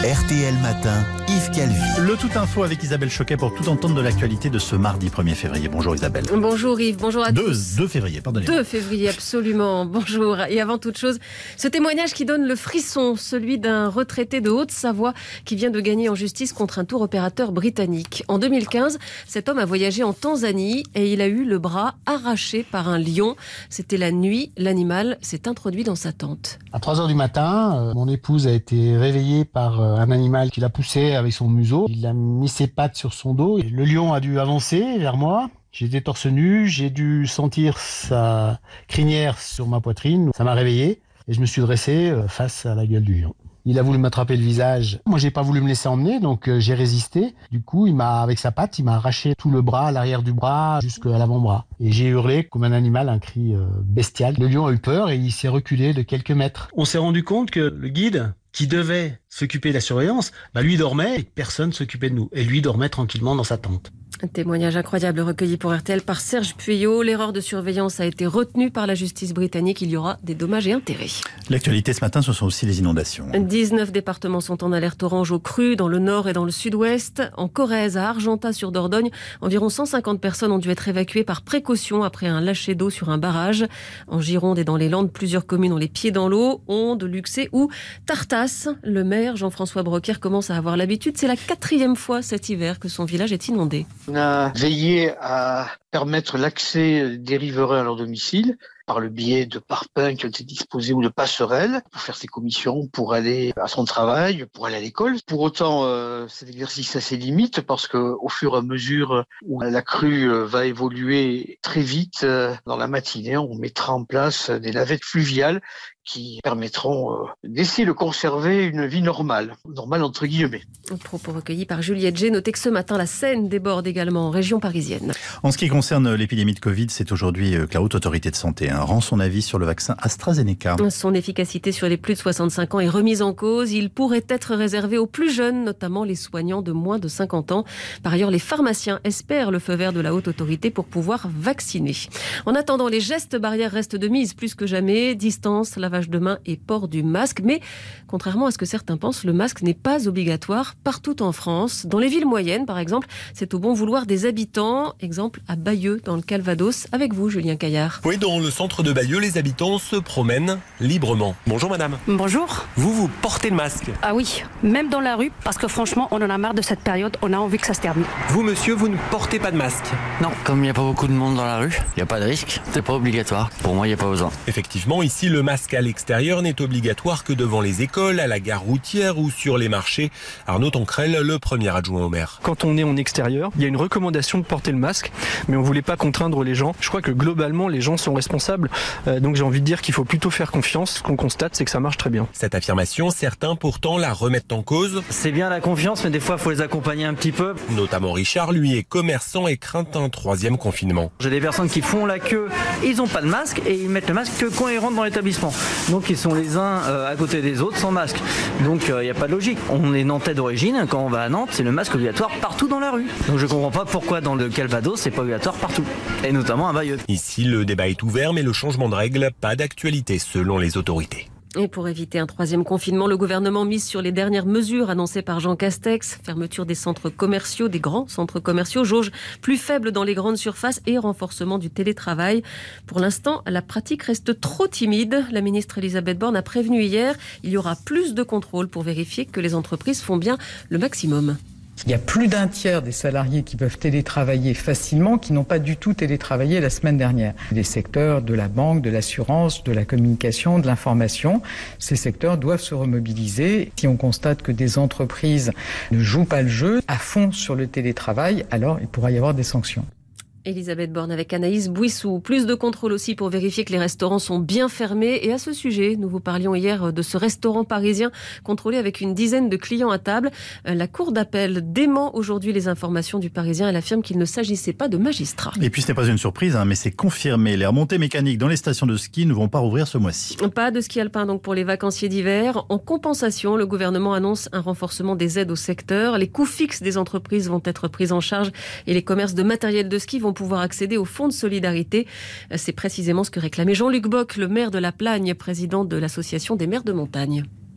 R T L Matin, Yves Calvi. Le tout info avec Isabelle Choquet pour tout entendre de l'actualité de ce mardi premier février. Bonjour Isabelle. Bonjour Yves, bonjour à deux, tous. deux février, pardonnez-moi. deux février, absolument. Bonjour. Et avant toute chose, ce témoignage qui donne le frisson, celui d'un retraité de Haute-Savoie qui vient de gagner en justice contre un tour opérateur britannique. En deux mille quinze, cet homme a voyagé en Tanzanie et il a eu le bras arraché par un lion. C'était la nuit, l'animal s'est introduit dans sa tente. À trois heures du matin, euh, mon épouse a été réveillée par euh, un animal qui l'a poussé avec son museau. Il a mis ses pattes sur son dos et le lion a dû avancer vers moi. J'étais torse nu, j'ai dû sentir sa crinière sur ma poitrine. Ça m'a réveillé et je me suis dressé euh, face à la gueule du lion. Il a voulu m'attraper le visage. Moi, j'ai pas voulu me laisser emmener, donc euh, j'ai résisté. Du coup, il m'a, avec sa patte, il m'a arraché tout le bras, l'arrière du bras, jusqu'à l'avant-bras. Et j'ai hurlé comme un animal, un cri euh, bestial. Le lion a eu peur et il s'est reculé de quelques mètres. On s'est rendu compte que le guide, qui devait s'occuper de la surveillance, bah lui dormait et personne s'occupait de nous. Et lui dormait tranquillement dans sa tente. Un témoignage incroyable recueilli pour R T L par Serge Puyot. L'erreur de surveillance a été retenue par la justice britannique. Il y aura des dommages et intérêts. L'actualité ce matin, ce sont aussi les inondations. dix-neuf départements sont en alerte orange aux crues dans le nord et dans le sud-ouest. En Corrèze, à Argentat-sur-Dordogne, environ cent cinquante personnes ont dû être évacuées par précaution après un lâcher d'eau sur un barrage. En Gironde et dans les Landes, plusieurs communes ont les pieds dans l'eau. Onde, Luxé ou Tartas. Le maire Jean-François Broquier commence à avoir l'habitude. C'est la quatrième fois cet hiver que son village est inondé. On a veillé à permettre l'accès des riverains à leur domicile par le biais de parpaings qui ont été disposés ou de passerelles pour faire ses commissions, pour aller à son travail, pour aller à l'école. Pour autant, euh, cet exercice a ses limites parce que au fur et à mesure où la crue va évoluer très vite, euh, dans la matinée, on mettra en place des navettes fluviales qui permettront euh, d'essayer de conserver une vie normale, normale entre guillemets. Un propos recueilli par Juliette G. Notez que ce matin, la Seine déborde également en région parisienne. En ce qui concerne l'épidémie de Covid, c'est aujourd'hui que la Haute Autorité de Santé hein, rend son avis sur le vaccin AstraZeneca. Son efficacité sur les plus de soixante-cinq ans est remise en cause. Il pourrait être réservé aux plus jeunes, notamment les soignants de moins de cinquante ans. Par ailleurs, les pharmaciens espèrent le feu vert de la Haute Autorité pour pouvoir vacciner. En attendant, les gestes barrières restent de mise plus que jamais. Distance, lavage de main et port du masque. Mais contrairement à ce que certains pensent, le masque n'est pas obligatoire partout en France. Dans les villes moyennes, par exemple, c'est au bon vouloir des habitants. Exemple à Bayeux, dans le Calvados. Avec vous, Julien Caillard. Oui, dans le centre de Bayeux, les habitants se promènent librement. Bonjour madame. Bonjour. Vous, vous portez le masque? Ah oui, même dans la rue, parce que franchement, on en a marre de cette période, on a envie que ça se termine. Vous, monsieur, vous ne portez pas de masque? Non, comme il n'y a pas beaucoup de monde dans la rue, il n'y a pas de risque, c'est pas obligatoire. Pour moi, il n'y a pas besoin. Effectivement, ici, le masque à l'extérieur n'est obligatoire que devant les écoles, à la gare routière ou sur les marchés. Arnaud Tancrel, le premier adjoint au maire. Quand on est en extérieur, il y a une recommandation de porter le masque, mais on ne voulait pas contraindre les gens. Je crois que globalement, les gens sont responsables, euh, donc j'ai envie de dire qu'il faut plutôt faire confiance. Ce qu'on constate, c'est que ça marche très bien. Cette affirmation, certains pourtant la remettent en cause. C'est bien la confiance, mais des fois, il faut les accompagner un petit peu. Notamment Richard, lui est commerçant et craint un troisième confinement. J'ai des personnes qui font la queue, ils n'ont pas de masque et ils mettent le masque que quand ils rentrent dans l'établissement. Donc ils sont les uns euh, à côté des autres sans masque. Donc il euh, n'y a pas de logique. On est nantais d'origine, quand on va à Nantes, c'est le masque obligatoire partout dans la rue. Donc je comprends pas pourquoi dans le Calvados, c'est pas obligatoire partout. Et notamment à Bayeux. Ici, le débat est ouvert, mais le changement de règle, pas d'actualité selon les autorités. Et pour éviter un troisième confinement, le gouvernement mise sur les dernières mesures annoncées par Jean Castex. Fermeture des centres commerciaux, des grands centres commerciaux, jauge plus faible dans les grandes surfaces et renforcement du télétravail. Pour l'instant, la pratique reste trop timide. La ministre Elisabeth Borne a prévenu hier, il y aura plus de contrôles pour vérifier que les entreprises font bien le maximum. Il y a plus d'un tiers des salariés qui peuvent télétravailler facilement, qui n'ont pas du tout télétravaillé la semaine dernière. Les secteurs de la banque, de l'assurance, de la communication, de l'information, ces secteurs doivent se remobiliser. Si on constate que des entreprises ne jouent pas le jeu à fond sur le télétravail, alors il pourra y avoir des sanctions. Elisabeth Borne avec Anaïs Bouissou. Plus de contrôle aussi pour vérifier que les restaurants sont bien fermés. Et à ce sujet, nous vous parlions hier de ce restaurant parisien contrôlé avec une dizaine de clients à table. La cour d'appel dément aujourd'hui les informations du Parisien. Elle affirme qu'il ne s'agissait pas de magistrats. Et puis ce n'est pas une surprise, hein, mais c'est confirmé. Les remontées mécaniques dans les stations de ski ne vont pas rouvrir ce mois-ci. Pas de ski alpin donc pour les vacanciers d'hiver. En compensation, le gouvernement annonce un renforcement des aides au secteur. Les coûts fixes des entreprises vont être pris en charge et les commerces de matériel de ski vont pouvoir accéder au fonds de solidarité. C'est précisément ce que réclamait Jean-Luc Bock, le maire de La Plagne, président de l'association des maires de montagne.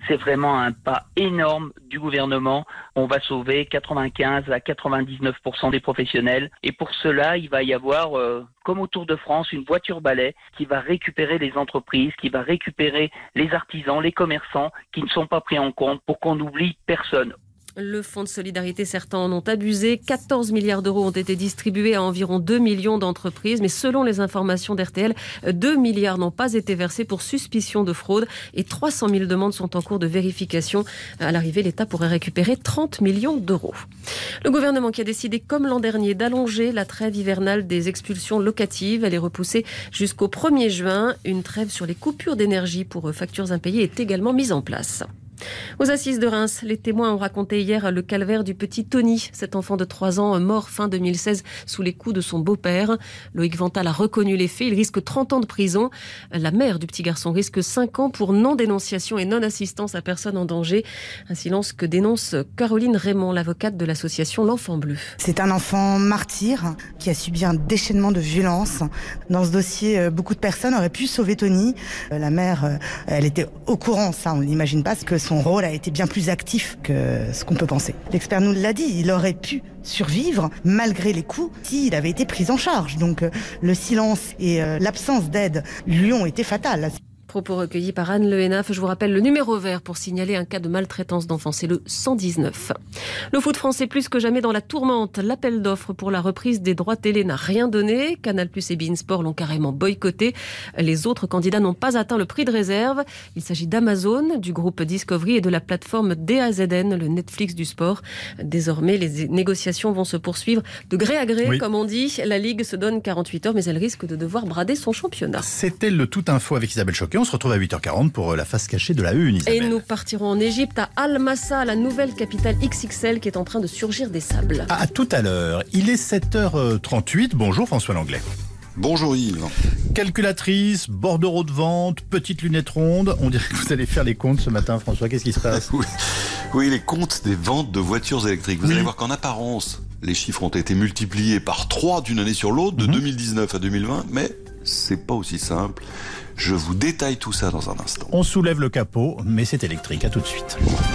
c'est vraiment un pas énorme du gouvernement. On va sauver quatre-vingt-quinze à quatre-vingt-dix-neuf pour cent des professionnels. Et pour cela, il va y avoir, euh, comme au Tour de France, une voiture balai qui va récupérer les entreprises, qui va récupérer les artisans, les commerçants qui ne sont pas pris en compte pour qu'on n'oublie personne. Le fonds de solidarité, certains en ont abusé. quatorze milliards d'euros ont été distribués à environ deux millions d'entreprises. Mais selon les informations d'R T L, deux milliards n'ont pas été versés pour suspicion de fraude et trois cent mille demandes sont en cours de vérification. À l'arrivée, l'État pourrait récupérer trente millions d'euros. Le gouvernement qui a décidé, comme l'an dernier, d'allonger la trêve hivernale des expulsions locatives. Elle est repoussée jusqu'au premier juin. Une trêve sur les coupures d'énergie pour factures impayées est également mise en place. Aux assises de Reims, les témoins ont raconté hier le calvaire du petit Tony, cet enfant de trois ans mort fin deux mille seize sous les coups de son beau-père. Loïc Vental a reconnu les faits, il risque trente ans de prison. La mère du petit garçon risque cinq ans pour non-dénonciation et non-assistance à personne en danger. Un silence que dénonce Caroline Raymond, l'avocate de l'association L'Enfant Bleu. C'est un enfant martyr qui a subi un déchaînement de violence. Dans ce dossier, beaucoup de personnes auraient pu sauver Tony. La mère, elle était au courant, ça on ne l'imagine pas, parce que son rôle a été bien plus actif que ce qu'on peut penser. L'expert nous l'a dit, il aurait pu survivre malgré les coups s'il avait été pris en charge. Donc euh, le silence et euh, l'absence d'aide lui ont été fatales. Propos recueillis par Anne Le Hénaf. Je vous rappelle le numéro vert pour signaler un cas de maltraitance d'enfants. C'est le cent dix-neuf. Le foot français plus que jamais dans la tourmente. L'appel d'offres pour la reprise des droits télé n'a rien donné. Canal+ et beIN Sport l'ont carrément boycotté. Les autres candidats n'ont pas atteint le prix de réserve. Il s'agit d'Amazon, du groupe Discovery et de la plateforme D A Z N, le Netflix du sport. Désormais, les négociations vont se poursuivre de gré à gré, oui. Comme on dit. La Ligue se donne quarante-huit heures, mais elle risque de devoir brader son championnat. C'était le Tout Info avec Isabelle Choquet. On se retrouve à huit heures quarante pour la face cachée de la une, Isabelle. Et nous partirons en Égypte, à Al-Massa, la nouvelle capitale X X L qui est en train de surgir des sables. À, à tout à l'heure. Il est sept heures trente-huit. Bonjour François Langlais. Bonjour Yves. Calculatrice, bordereau de vente, petite lunette ronde. On dirait que vous allez faire les comptes ce matin, François. Qu'est-ce qui se passe? oui. oui, les comptes des ventes de voitures électriques. Vous oui. allez voir qu'en apparence, les chiffres ont été multipliés par trois d'une année sur l'autre, de mmh. deux mille dix-neuf à deux mille vingt, mais c'est pas aussi simple. Je vous détaille tout ça dans un instant. On soulève le capot, mais c'est électrique. À tout de suite.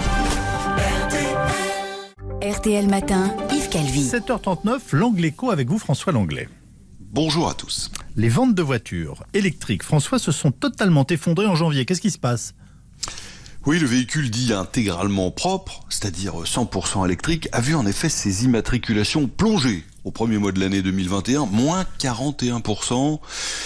R T L Matin, Yves Calvi. sept heures trente-neuf, l'Angléco avec vous, François Langlais. Bonjour à tous. Les ventes de voitures électriques, François, se sont totalement effondrées en janvier. Qu'est-ce qui se passe ? Oui, le véhicule dit intégralement propre, c'est-à-dire cent pour cent électrique, a vu en effet ses immatriculations plonger au premier mois de l'année deux mille vingt et un, moins quarante et un pour cent.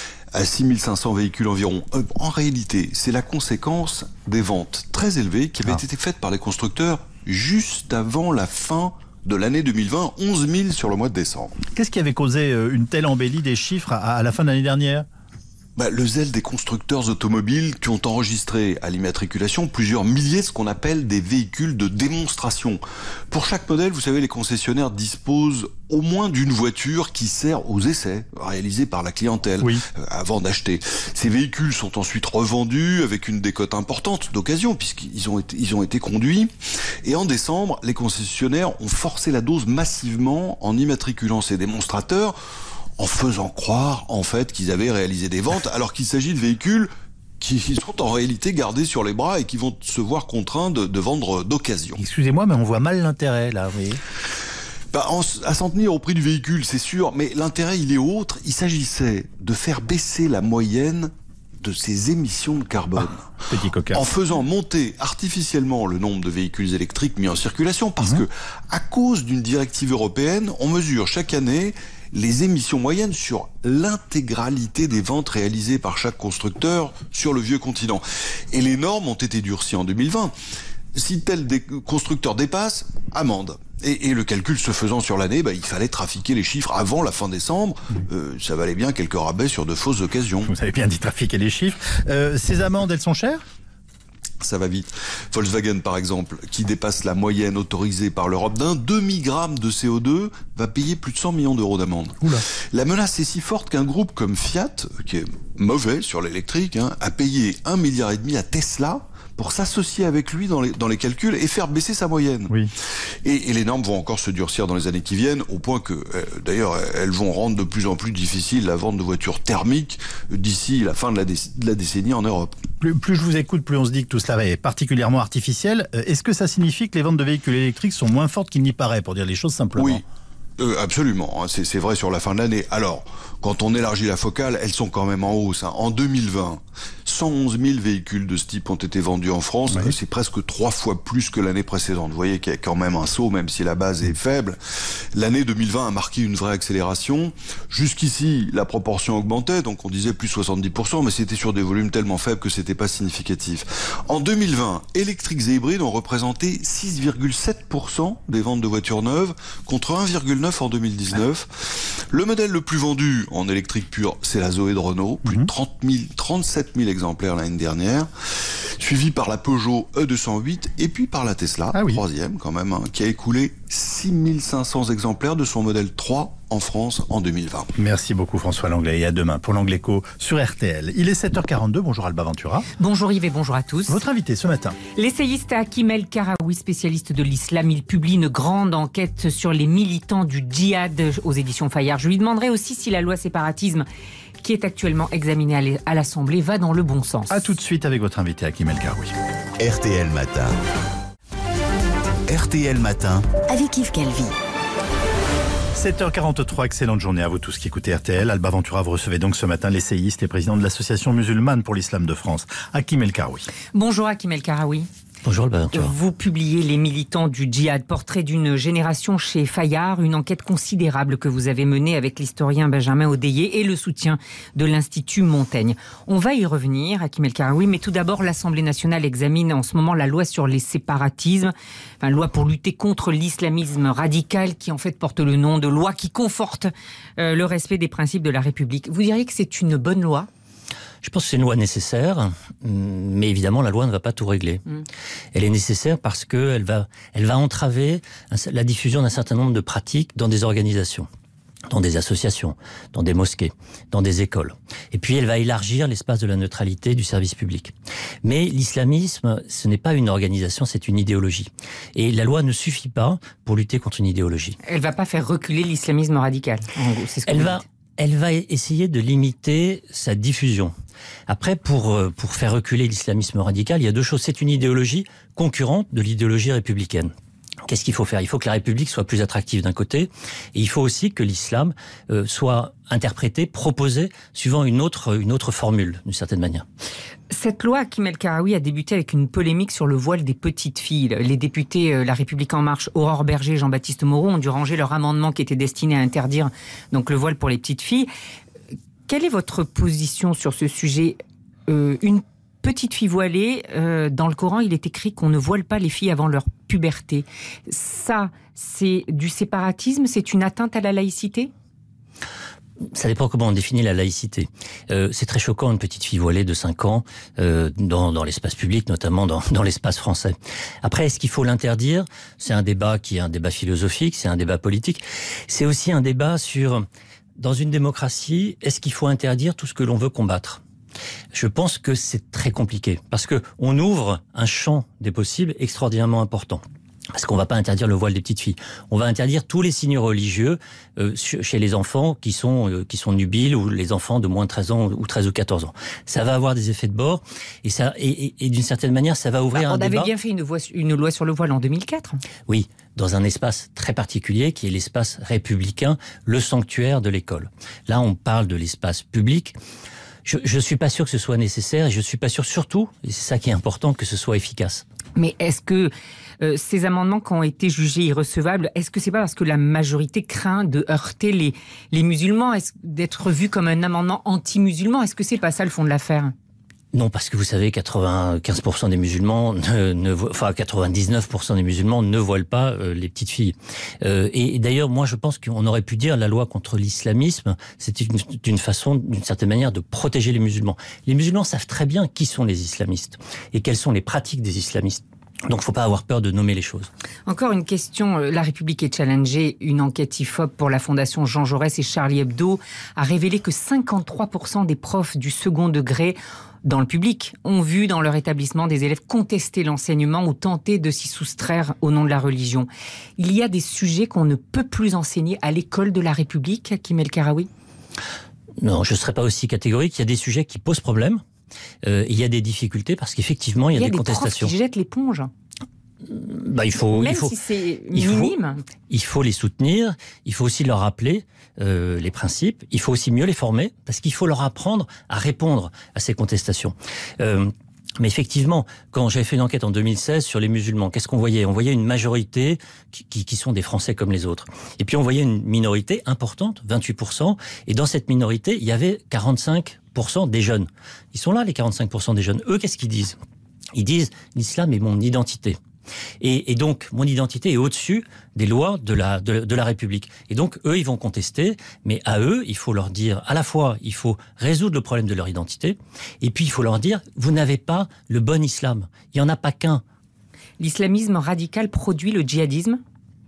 À six mille cinq cents véhicules environ. Euh, en réalité, c'est la conséquence des ventes très élevées qui avaient ah. été faites par les constructeurs juste avant la fin de l'année deux mille vingt, onze mille sur le mois de décembre. Qu'est-ce qui avait causé une telle embellie des chiffres à, à la fin de l'année dernière ? Bah, le zèle des constructeurs automobiles qui ont enregistré à l'immatriculation plusieurs milliers de ce qu'on appelle des véhicules de démonstration. Pour chaque modèle, vous savez, les concessionnaires disposent au moins d'une voiture qui sert aux essais réalisés par la clientèle oui. euh, avant d'acheter. Ces véhicules sont ensuite revendus avec une décote importante d'occasion puisqu'ils ont été, ils ont été conduits. Et en décembre, les concessionnaires ont forcé la dose massivement en immatriculant ces démonstrateurs, en faisant croire, en fait, qu'ils avaient réalisé des ventes, alors qu'il s'agit de véhicules qui sont en réalité gardés sur les bras et qui vont se voir contraints de, de vendre d'occasion. Excusez-moi, mais on voit mal l'intérêt, là, oui. Bah, en, à s'en tenir au prix du véhicule, c'est sûr, mais l'intérêt, il est autre. Il s'agissait de faire baisser la moyenne de ses émissions de carbone. Ah, petit coquin. En faisant monter artificiellement le nombre de véhicules électriques mis en circulation, parce mmh. que, à cause d'une directive européenne, on mesure chaque année les émissions moyennes sur l'intégralité des ventes réalisées par chaque constructeur sur le vieux continent. Et les normes ont été durcies en deux mille vingt. Si tel des constructeurs dépasse, amende. Et, et le calcul se faisant sur l'année, bah, il fallait trafiquer les chiffres avant la fin décembre. Euh, ça valait bien quelques rabais sur de fausses occasions. Vous avez bien dit trafiquer les chiffres. Euh, ces amendes, elles sont chères ? Ça va vite. Volkswagen, par exemple, qui dépasse la moyenne autorisée par l'Europe d'un demi-gramme de C O deux, va payer plus de cent millions d'euros d'amende. Oula. La menace est si forte qu'un groupe comme Fiat, qui est mauvais sur l'électrique, hein, a payé un milliard et demi à Tesla pour s'associer avec lui dans les, dans les calculs et faire baisser sa moyenne. Oui. Et, et les normes vont encore se durcir dans les années qui viennent, au point que, euh, d'ailleurs, elles vont rendre de plus en plus difficile la vente de voitures thermiques d'ici la fin de la, déc- de la décennie en Europe. Plus, plus je vous écoute, plus on se dit que tout cela est particulièrement artificiel. Euh, Est-ce que ça signifie que les ventes de véhicules électriques sont moins fortes qu'il n'y paraît, pour dire les choses simplement ? Oui. Euh, absolument, hein, c'est, c'est vrai sur la fin de l'année. Alors, quand on élargit la focale, elles sont quand même en hausse. Hein. En deux mille vingt, cent onze mille véhicules de ce type ont été vendus en France. Oui. Euh, c'est presque trois fois plus que l'année précédente. Vous voyez qu'il y a quand même un saut, même si la base est faible. L'année deux mille vingt a marqué une vraie accélération. Jusqu'ici, la proportion augmentait, donc on disait plus soixante-dix pour cent, mais c'était sur des volumes tellement faibles que c'était pas significatif. En deux mille vingt, électriques et hybrides ont représenté six virgule sept pour cent des ventes de voitures neuves, contre un virgule neuf pour cent en deux mille dix-neuf. Le modèle le plus vendu en électrique pure, c'est la Zoé de Renault, plus de trente mille, trente-sept mille exemplaires l'année dernière, suivi par la Peugeot E deux cent huit et puis par la Tesla, ah oui. troisième quand même, hein, qui a écoulé six mille cinq cents exemplaires de son modèle trois en France en deux mille vingt. Merci beaucoup François Langlais et à demain pour l'Angle Écho sur R T L. Il est sept heures quarante-deux, bonjour Alba Ventura. Bonjour Yves et bonjour à tous. Votre invité ce matin. L'essayiste Hakim El Karaoui, spécialiste de l'islam, il publie une grande enquête sur les militants du djihad aux éditions Fayard. Je lui demanderai aussi si la loi séparatisme qui est actuellement examinée à l'Assemblée va dans le bon sens. A tout de suite avec votre invité Hakim El Karaoui. R T L Matin. R T L Matin. Avec Yves Calvi. sept heures quarante-trois, excellente journée à vous tous qui écoutez R T L. Alba Ventura, vous recevez donc ce matin l'essayiste et président de l'Association musulmane pour l'islam de France, Hakim El Karaoui. Bonjour Hakim El Karaoui. Bonjour Alba Ventura. Vous publiez Les militants du djihad, portrait d'une génération chez Fayard, une enquête considérable que vous avez menée avec l'historien Benjamin Odeillé et le soutien de l'Institut Montaigne. On va y revenir, Hakim El Karaoui, mais tout d'abord, l'Assemblée nationale examine en ce moment la loi sur les séparatismes, enfin, loi pour lutter contre l'islamisme radical, qui en fait porte le nom de loi qui conforte euh, le respect des principes de la République. Vous diriez que c'est une bonne loi ? Je pense que c'est une loi nécessaire, mais évidemment la loi ne va pas tout régler. Mmh. Elle est nécessaire parce qu'elle va, elle va entraver la diffusion d'un certain nombre de pratiques dans des organisations, dans des associations, dans des mosquées, dans des écoles. Et puis elle va élargir l'espace de la neutralité du service public. Mais l'islamisme, ce n'est pas une organisation, c'est une idéologie. Et la loi ne suffit pas pour lutter contre une idéologie. Elle ne va pas faire reculer l'islamisme radical, en gros, c'est ce que elle vous va, dites. Elle va essayer de limiter sa diffusion. Après, pour, pour faire reculer l'islamisme radical, il y a deux choses. C'est une idéologie concurrente de l'idéologie républicaine. Qu'est-ce qu'il faut faire ? Il faut que la République soit plus attractive d'un côté, et il faut aussi que l'islam euh, soit interprété, proposé, suivant une autre, une autre formule, d'une certaine manière. Cette loi, Hakim El Karaoui, a débuté avec une polémique sur le voile des petites filles. Les députés euh, La République En Marche, Aurore Berger et Jean-Baptiste Moreau ont dû ranger leur amendement qui était destiné à interdire donc, le voile pour les petites filles. Quelle est votre position sur ce sujet ? euh, Une petite fille voilée, euh, dans le Coran, il est écrit qu'on ne voile pas les filles avant leur puberté. Ça, c'est du séparatisme ? C'est une atteinte à la laïcité ? Ça dépend comment on définit la laïcité. Euh, c'est très choquant une petite fille voilée de cinq ans euh, dans, dans l'espace public, notamment dans, dans l'espace français. Après, est-ce qu'il faut l'interdire ? C'est un débat qui est un débat philosophique, c'est un débat politique. C'est aussi un débat sur, dans une démocratie, est-ce qu'il faut interdire tout ce que l'on veut combattre ? Je pense que c'est très compliqué, parce que on ouvre un champ des possibles extraordinairement important. Parce qu'on va pas interdire le voile des petites filles. On va interdire tous les signes religieux euh, chez les enfants qui sont euh, qui sont nubiles ou les enfants de moins de treize ans ou treize ou quatorze ans. Ça va avoir des effets de bord et ça et, et, et d'une certaine manière ça va ouvrir bah, un débat. On avait bien fait une, voie, une loi sur le voile en deux mille quatre. Oui, dans un espace très particulier qui est l'espace républicain, le sanctuaire de l'école. Là, on parle de l'espace public. Je ne suis pas sûr que ce soit nécessaire et je ne suis pas sûr surtout, et c'est ça qui est important, que ce soit efficace. Mais est-ce que euh, ces amendements qui ont été jugés irrecevables, est-ce que c'est pas parce que la majorité craint de heurter les, les musulmans, est-ce, d'être vu comme un amendement anti-musulman ? Est-ce que c'est pas ça le fond de l'affaire ? Non, parce que vous savez, quatre-vingt-quinze pour cent des musulmans, ne, ne, enfin quatre-vingt-dix-neuf pour cent des musulmans ne voilent pas euh, les petites filles. Euh, et, et d'ailleurs, moi, je pense qu'on aurait pu dire la loi contre l'islamisme, c'était une, une façon, d'une certaine manière, de protéger les musulmans. Les musulmans savent très bien qui sont les islamistes et quelles sont les pratiques des islamistes. Donc, il ne faut pas avoir peur de nommer les choses. Encore une question. La République est challengée. Une enquête I F O P pour la Fondation Jean Jaurès et Charlie Hebdo a révélé que cinquante-trois pour cent des profs du second degré dans le public ont vu dans leur établissement des élèves contester l'enseignement ou tenter de s'y soustraire au nom de la religion. Il y a des sujets qu'on ne peut plus enseigner à l'école de la République, Hakim El Karaoui ? Non, je ne serais pas aussi catégorique. Il y a des sujets qui posent problème. Euh, il y a des difficultés parce qu'effectivement, il y a, il y a des, des contestations. Profs qui jettent l'éponge. Bah, il faut, Même il faut, si c'est il minime. Faut, il faut les soutenir, il faut aussi leur rappeler euh, les principes, il faut aussi mieux les former, parce qu'il faut leur apprendre à répondre à ces contestations. Euh, mais effectivement, quand j'avais fait une enquête en deux mille seize sur les musulmans, qu'est-ce qu'on voyait ? On voyait une majorité qui, qui, qui sont des Français comme les autres. Et puis on voyait une minorité importante, vingt-huit pour cent, et dans cette minorité, il y avait quarante-cinq pour cent des jeunes. Ils sont là, les quarante-cinq pour cent des jeunes. Eux, qu'est-ce qu'ils disent ? Ils disent « l'islam est mon identité ». Et, et donc, mon identité est au-dessus des lois de la, de, de la République. Et donc, eux, ils vont contester, mais à eux, il faut leur dire, à la fois, il faut résoudre le problème de leur identité, et puis il faut leur dire, vous n'avez pas le bon islam. Il n'y en a pas qu'un. L'islamisme radical produit le djihadisme ?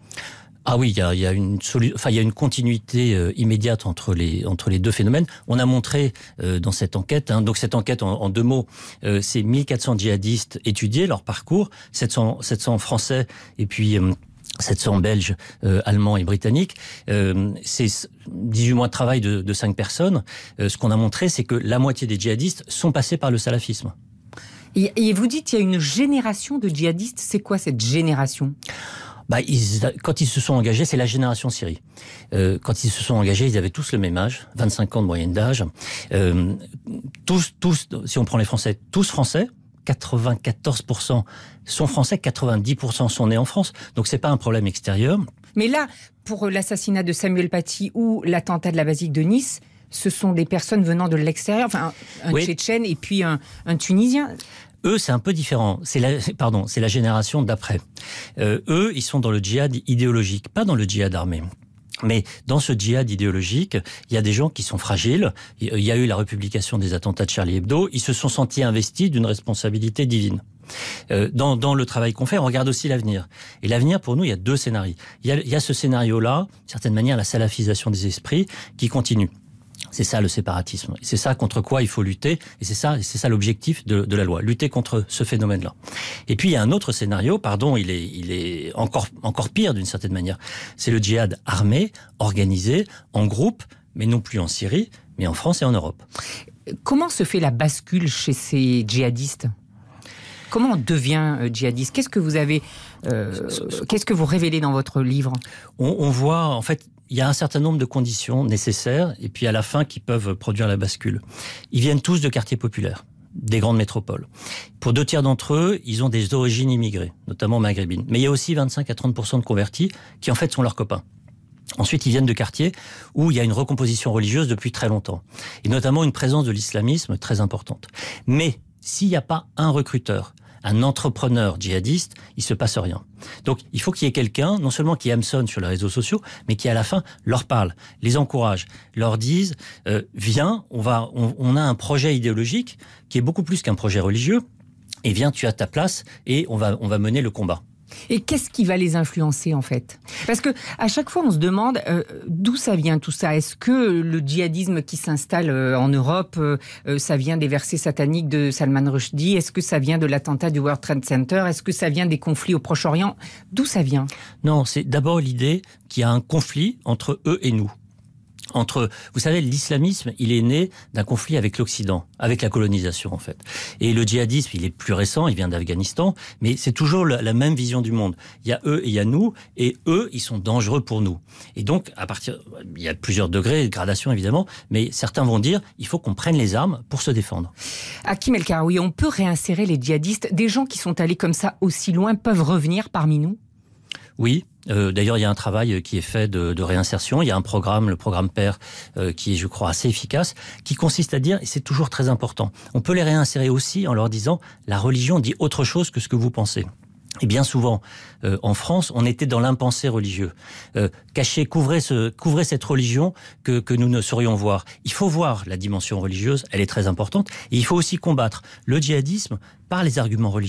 Ah oui, il y a, il y a une solu- enfin, il y a une continuité euh, immédiate entre les entre les deux phénomènes. On a montré euh, dans cette enquête, hein, donc cette enquête en, en deux mots, euh, c'est mille quatre cents djihadistes étudiés, leur parcours, sept cents, sept cents Français et puis euh, sept cents Belges, euh, Allemands et Britanniques. Euh, c'est dix-huit mois de travail de, de cinq personnes. Euh, ce qu'on a montré, c'est que la moitié des djihadistes sont passés par le salafisme. Et, et vous dites qu'il y a une génération de djihadistes. C'est quoi cette génération ? Bah, ils, quand ils se sont engagés, c'est la génération Syrie. Euh, quand ils se sont engagés, ils avaient tous le même âge, vingt-cinq ans de moyenne d'âge. Euh, tous, tous, si on prend les Français, tous Français, quatre-vingt-quatorze pour cent sont Français, quatre-vingt-dix pour cent sont nés en France. Donc c'est pas un problème extérieur. Mais là, pour l'assassinat de Samuel Paty ou l'attentat de la basilique de Nice, ce sont des personnes venant de l'extérieur, enfin un, un oui. Tchétchène et puis un, un Tunisien. Eux, c'est un peu différent. C'est la, pardon, c'est la génération d'après. Euh, eux, ils sont dans le djihad idéologique, pas dans le djihad armé. Mais dans ce djihad idéologique, il y a des gens qui sont fragiles. Il y a eu la republication des attentats de Charlie Hebdo. Ils se sont sentis investis d'une responsabilité divine. Euh, dans, dans le travail qu'on fait, on regarde aussi l'avenir. Et l'avenir, pour nous, il y a deux scénarios. Il y a, il y a ce scénario-là, d'une certaine manière, la salafisation des esprits, qui continue. C'est ça le séparatisme. C'est ça contre quoi il faut lutter. Et c'est ça, c'est ça l'objectif de, de la loi. Lutter contre ce phénomène-là. Et puis il y a un autre scénario, pardon, il est, il est encore, encore pire d'une certaine manière. C'est le djihad armé, organisé, en groupe, mais non plus en Syrie, mais en France et en Europe. Comment se fait la bascule chez ces djihadistes ? Comment on devient djihadiste ? Qu'est-ce que vous avez, euh, qu'est-ce que vous révélez dans votre livre ? on, on voit, en fait, il y a un certain nombre de conditions nécessaires et puis à la fin qui peuvent produire la bascule. Ils viennent tous de quartiers populaires, des grandes métropoles. Pour deux tiers d'entre eux, ils ont des origines immigrées, notamment maghrébines. Mais il y a aussi vingt-cinq à trente pour cent de convertis qui en fait sont leurs copains. Ensuite, ils viennent de quartiers où il y a une recomposition religieuse depuis très longtemps. Et notamment une présence de l'islamisme très importante. Mais s'il n'y a pas un recruteur, un entrepreneur djihadiste, il se passe rien. Donc, il faut qu'il y ait quelqu'un, non seulement qui hameçonne sur les réseaux sociaux, mais qui, à la fin, leur parle, les encourage, leur dise euh, « Viens, on, va, on, on a un projet idéologique qui est beaucoup plus qu'un projet religieux, et viens, tu as ta place, et on va, on va mener le combat. » Et qu'est-ce qui va les influencer, en fait ? Parce que à chaque fois, on se demande euh, d'où ça vient tout ça. Est-ce que le djihadisme qui s'installe euh, en Europe, euh, ça vient des versets sataniques de Salman Rushdie ? Est-ce que ça vient de l'attentat du World Trade Center ? Est-ce que ça vient des conflits au Proche-Orient ? D'où ça vient ? Non, c'est d'abord l'idée qu'il y a un conflit entre eux et nous. Entre, vous savez, l'islamisme, il est né d'un conflit avec l'Occident, avec la colonisation en fait. Et le djihadisme, il est plus récent, il vient d'Afghanistan, mais c'est toujours la, la même vision du monde. Il y a eux et il y a nous, et eux, ils sont dangereux pour nous. Et donc, à partir, il y a plusieurs degrés de gradation évidemment, mais certains vont dire, il faut qu'on prenne les armes pour se défendre. Hakim El Karaoui, on peut réinsérer les djihadistes. Des gens qui sont allés comme ça aussi loin peuvent revenir parmi nous ? Oui. Euh, d'ailleurs, il y a un travail qui est fait de, de réinsertion. Il y a un programme, le programme P E R, euh, qui est, je crois, assez efficace, qui consiste à dire, et c'est toujours très important, on peut les réinsérer aussi en leur disant « la religion dit autre chose que ce que vous pensez ». Et bien souvent, euh, en France, on était dans l'impensé religieux. Euh, cacher, couvrir, ce, couvrir cette religion que, que nous ne saurions voir. Il faut voir la dimension religieuse, elle est très importante. Et il faut aussi combattre le djihadisme par les arguments religieux.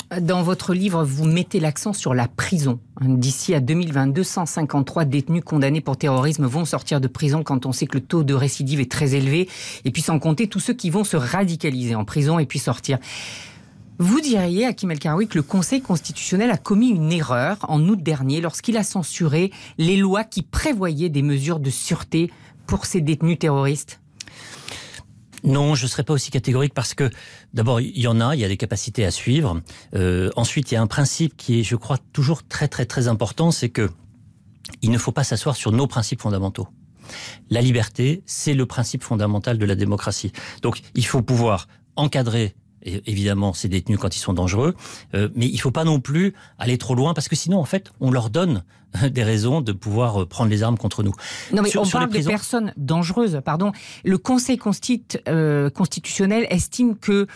Dans votre livre, vous mettez l'accent sur la prison. D'ici à deux mille vingt-deux, cent cinquante-trois détenus condamnés pour terrorisme vont sortir de prison quand on sait que le taux de récidive est très élevé. Et puis sans compter tous ceux qui vont se radicaliser en prison et puis sortir. Vous diriez, Hakim El Karoui, que le Conseil constitutionnel a commis une erreur en août dernier lorsqu'il a censuré les lois qui prévoyaient des mesures de sûreté pour ces détenus terroristes ? Non, je ne serais pas aussi catégorique parce que, d'abord, il y en a, il y a des capacités à suivre. Euh, ensuite, il y a un principe qui est, je crois, toujours très, très, très important, c'est que il ne faut pas s'asseoir sur nos principes fondamentaux. La liberté, c'est le principe fondamental de la démocratie. Donc, il faut pouvoir encadrer évidemment ces détenus quand ils sont dangereux, euh, mais il ne faut pas non plus aller trop loin parce que sinon, en fait, on leur donne des raisons de pouvoir prendre les armes contre nous. Non, mais sur, on sur parle les prisons... de personnes dangereuses, pardon. Le Conseil constit, euh, constitutionnel estime que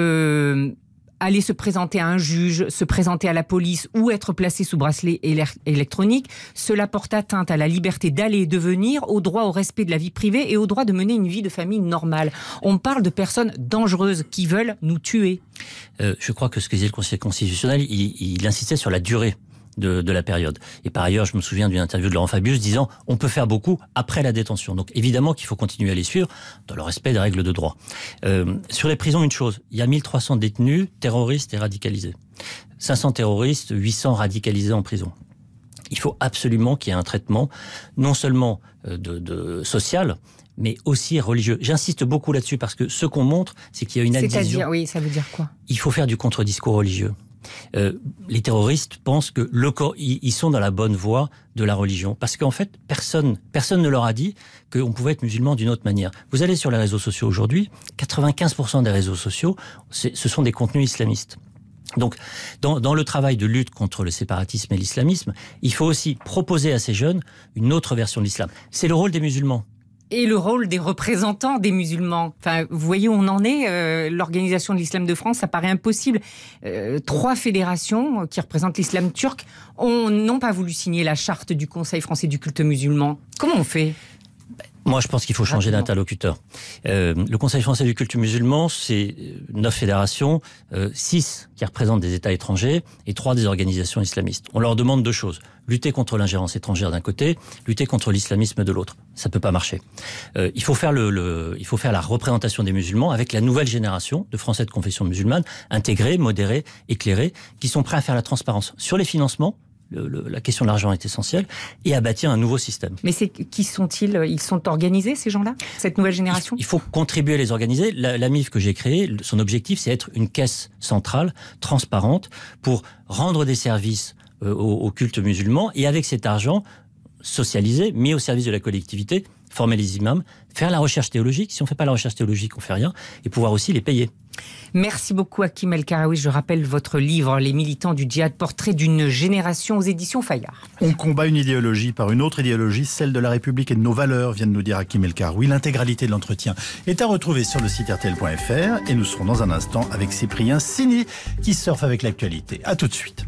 euh, aller se présenter à un juge, se présenter à la police ou être placé sous bracelet électronique, cela porte atteinte à la liberté d'aller et de venir, au droit au respect de la vie privée et au droit de mener une vie de famille normale. On parle de personnes dangereuses qui veulent nous tuer. Euh, je crois que ce que disait le Conseil constitutionnel, il, il insistait sur la durée de, de la période. Et par ailleurs, je me souviens d'une interview de Laurent Fabius disant « on peut faire beaucoup après la détention ». Donc évidemment qu'il faut continuer à les suivre dans le respect des règles de droit. Euh, sur les prisons, une chose, il y a mille trois cents détenus, terroristes et radicalisés. cinq cents terroristes, huit cents radicalisés en prison. Il faut absolument qu'il y ait un traitement non seulement de, de social, mais aussi religieux. J'insiste beaucoup là-dessus parce que ce qu'on montre, c'est qu'il y a une adhésion. C'est-à-dire, oui, ça veut dire quoi ? Il faut faire du contre-discours religieux. Euh, les terroristes pensent que le corps, ils sont dans la bonne voie de la religion, parce qu'en fait, personne, personne ne leur a dit qu'on pouvait être musulman d'une autre manière. Vous allez sur les réseaux sociaux aujourd'hui, quatre-vingt-quinze pour cent des réseaux sociaux, ce sont des contenus islamistes. Donc, dans, dans le travail de lutte contre le séparatisme et l'islamisme, il faut aussi proposer à ces jeunes une autre version de l'islam. C'est le rôle des musulmans. Et le rôle des représentants des musulmans. Enfin, vous voyez où on en est. Euh, L'Organisation de l'Islam de France, ça paraît impossible. Euh, trois fédérations qui représentent l'islam turc ont, n'ont pas voulu signer la charte du Conseil français du culte musulman. Comment on fait ? Moi, je pense qu'il faut changer d'interlocuteur. Euh, le Conseil français du culte musulman, c'est neuf fédérations, euh, six qui représentent des États étrangers et trois des organisations islamistes. On leur demande deux choses. Lutter contre l'ingérence étrangère d'un côté, lutter contre l'islamisme de l'autre. Ça peut pas marcher. Euh, il faut faire le, le, il faut faire la représentation des musulmans avec la nouvelle génération de Français de confession musulmane, intégrés, modérés, éclairés, qui sont prêts à faire la transparence sur les financements. Le, le, la question de l'argent est essentielle, et à bâtir un nouveau système. Mais c'est, qui sont-ils ? Ils sont organisés, ces gens-là ? Cette nouvelle génération ? Il, il faut contribuer à les organiser. La, la M I F que j'ai créée, son objectif, c'est être une caisse centrale, transparente, pour rendre des services euh, au, au culte musulman, et avec cet argent, socialisé, mis au service de la collectivité, former les imams, faire la recherche théologique. Si on ne fait pas la recherche théologique, on ne fait rien, et pouvoir aussi les payer. Merci beaucoup Hakim El Karoui. Je rappelle votre livre, Les militants du djihad, portrait d'une génération aux éditions Fayard. On combat une idéologie par une autre idéologie, celle de la République et de nos valeurs, vient de nous dire Hakim El Karoui. L'intégralité de l'entretien est à retrouver sur le site R T L point F R et nous serons dans un instant avec Cyprien Sini qui surfe avec l'actualité. À tout de suite.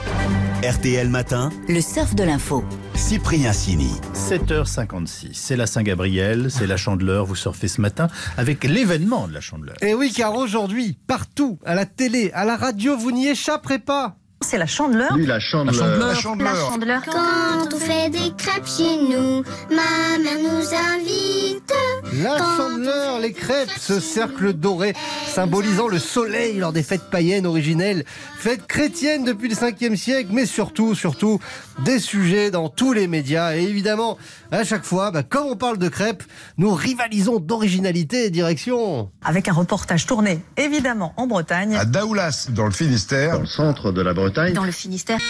R T L Matin, le surf de l'info. Cyprien Sini. sept heures cinquante-six, c'est la Saint-Gabriel, c'est la Chandeleur, vous surfez ce matin avec l'événement de la Chandeleur. Et oui, car aujourd'hui, partout, à la télé, à la radio, vous n'y échapperez pas. C'est la Chandeleur. Oui, la Chandeleur. La Chandeleur. La Chandeleur. Quand on fait des crêpes chez nous, ma mère nous invite. La Chandeleur, les crêpes, ce cercle doré symbolisant le soleil lors des fêtes païennes originelles, fêtes chrétiennes depuis le cinquième siècle, mais surtout, surtout, des sujets dans tous les médias. Et évidemment, à chaque fois, bah, comme on parle de crêpes, nous rivalisons d'originalité et direction. Avec un reportage tourné, évidemment, en Bretagne. À Daoulas, dans le Finistère, dans le centre de la Bretagne. Dans le Finistère.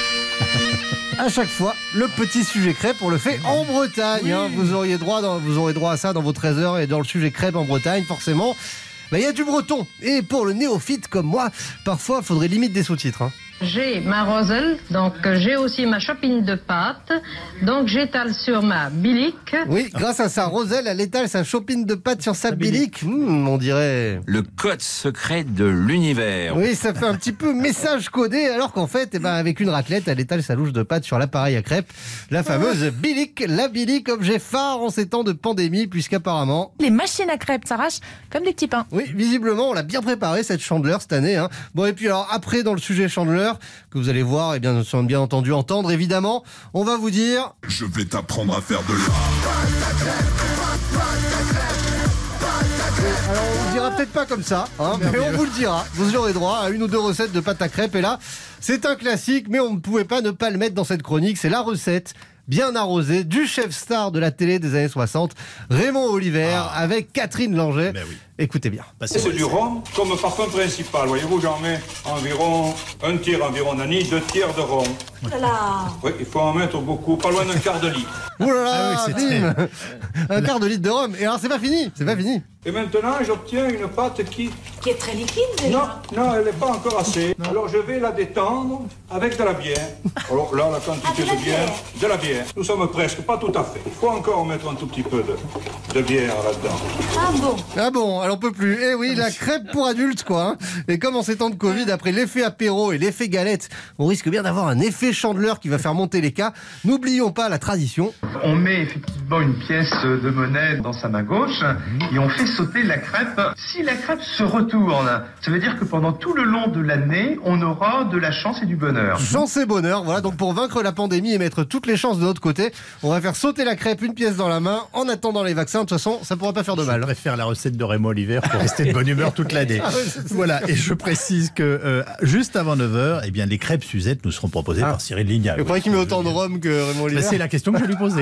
À chaque fois, le petit sujet crêpe, on le fait en Bretagne. Oui. Hein. Vous auriez droit, dans, vous aurez droit à ça dans vos treize heures et dans le sujet crêpe en Bretagne, forcément. Il bah, y a du breton. Et pour le néophyte comme moi, parfois, il faudrait limite des sous-titres. Hein. J'ai ma roselle, donc j'ai aussi ma chopine de pâte, donc j'étale sur ma bilique. Oui, grâce à sa roselle, elle étale sa chopine de pâte sur sa bilique. Mmh, on dirait... Le code secret de l'univers. Oui, ça fait un petit peu message codé, alors qu'en fait, eh ben, avec une raclette, elle étale sa louche de pâte sur l'appareil à crêpes. La fameuse bilique, la bilique, objet phare en ces temps de pandémie, puisqu'apparemment... Les machines à crêpes s'arrachent comme des petits pains. Oui, visiblement, on l'a bien préparé, cette chandeleur, cette année. Hein. Bon, et puis alors, après, dans le sujet chandeleur, que vous allez voir et bien, bien entendu entendre, évidemment, on va vous dire... Je vais t'apprendre à faire de l'art. Alors, on vous dira peut-être pas comme ça, hein, mais on vous le dira. Vous aurez droit à une ou deux recettes de pâte à crêpes. Et là, c'est un classique, mais on ne pouvait pas ne pas le mettre dans cette chronique. C'est la recette bien arrosée du chef star de la télé des années soixante, Raymond Oliver, ah. avec Catherine Langer. Ben oui. Écoutez bien. C'est du rhum comme parfum principal. Voyez-vous, j'en mets environ un tiers environ d'anis, deux tiers de rhum. Voilà. Oui, il faut en mettre beaucoup, pas loin d'un quart de litre. Ouh là là, ah oui, bim un quart de litre de rhum. Et alors, c'est pas fini, c'est pas fini. Et maintenant, j'obtiens une pâte qui... Qui est très liquide déjà. Non, non, elle n'est pas encore assez. Non. Alors, je vais la détendre avec de la bière. Alors là, la quantité ah, de, de bière, bière, de la bière. Nous sommes presque, pas tout à fait. Il faut encore mettre un tout petit peu de, de bière là-dedans. Ah bon. Ah bon, alors on peut plus. Eh oui, la crêpe pour adultes, quoi. Hein. Et comme en ces temps de Covid, après l'effet apéro et l'effet galette, on risque bien d'avoir un effet chandeleur qui va faire monter les cas. N'oublions pas la tradition. On met effectivement une pièce de monnaie dans sa main gauche et on fait sauter la crêpe. Si la crêpe se retourne, ça veut dire que pendant tout le long de l'année, on aura de la chance et du bonheur. Chance et bonheur, voilà. Donc pour vaincre la pandémie et mettre toutes les chances de notre côté, on va faire sauter la crêpe, une pièce dans la main, en attendant les vaccins. De toute façon, ça pourra pas faire de mal. Je préfère la recette de Raymond Oliver pour rester de bonne humeur toute l'année. Ah ouais, voilà, et je précise que euh, juste avant neuf heures, eh bien, les crêpes Suzette nous seront proposées ah. par Cyril Lignac. Vous croyez qu'il met autant de rhum que Raymond Oliver? bah, C'est la question que je lui posais.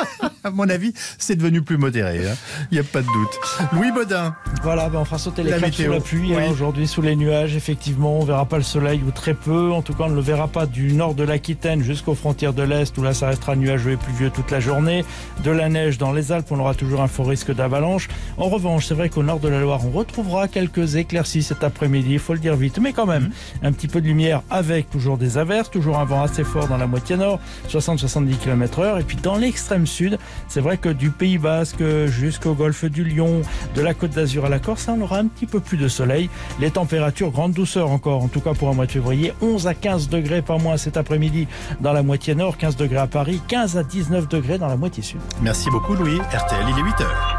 À mon avis, c'est devenu plus modéré. Il hein. n'y a pas de doute. Louis Baudin. Voilà, ben on fera sauter les la crêpes météo. sous la pluie. Oui. Hein, aujourd'hui, sous les nuages, effectivement, on ne verra pas le soleil ou très peu. En tout cas, on ne le verra pas du nord de l'Aquitaine jusqu'aux frontières de l'Est, où là, ça restera nuageux et pluvieux toute la journée. De la neige dans les Alpes, on aura toujours un fort risque d'avalanche. En revanche, c'est vrai qu'au nord de la Loire, on retrouvera quelques éclaircies cet après-midi, il faut le dire vite, mais quand même, mmh. un petit peu de lumière avec toujours des averses, toujours un vent assez fort dans la moitié nord, soixante à soixante-dix kilomètres heure. Et puis dans l'extrême sud, c'est vrai que du Pays Basque jusqu'au golfe du Lion, de la Côte d'Azur à la Corse, on aura un petit peu plus de soleil. Les températures, grande douceur encore, en tout cas pour un mois de février, onze à quinze degrés par mois cet après-midi dans la moitié nord, quinze degrés à Paris, quinze à dix-neuf degrés dans la moitié sud. Merci beaucoup Louis. R T L, il est huit heures.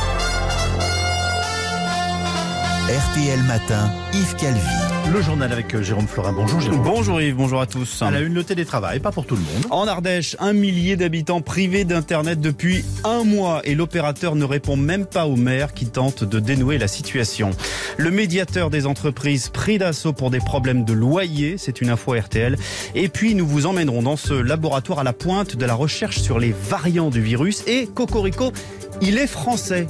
R T L Matin, Yves Calvi. Le journal avec Jérôme Florin. Bonjour Jérôme. Bonjour Yves, bonjour à tous. À la une, le télétravail, pas pour tout le monde. En Ardèche, un millier d'habitants privés d'Internet depuis un mois et l'opérateur ne répond même pas aux maires qui tentent de dénouer la situation. Le médiateur des entreprises pris d'assaut pour des problèmes de loyer, c'est une info R T L. Et puis nous vous emmènerons dans ce laboratoire à la pointe de la recherche sur les variants du virus. Et Cocorico, il est français.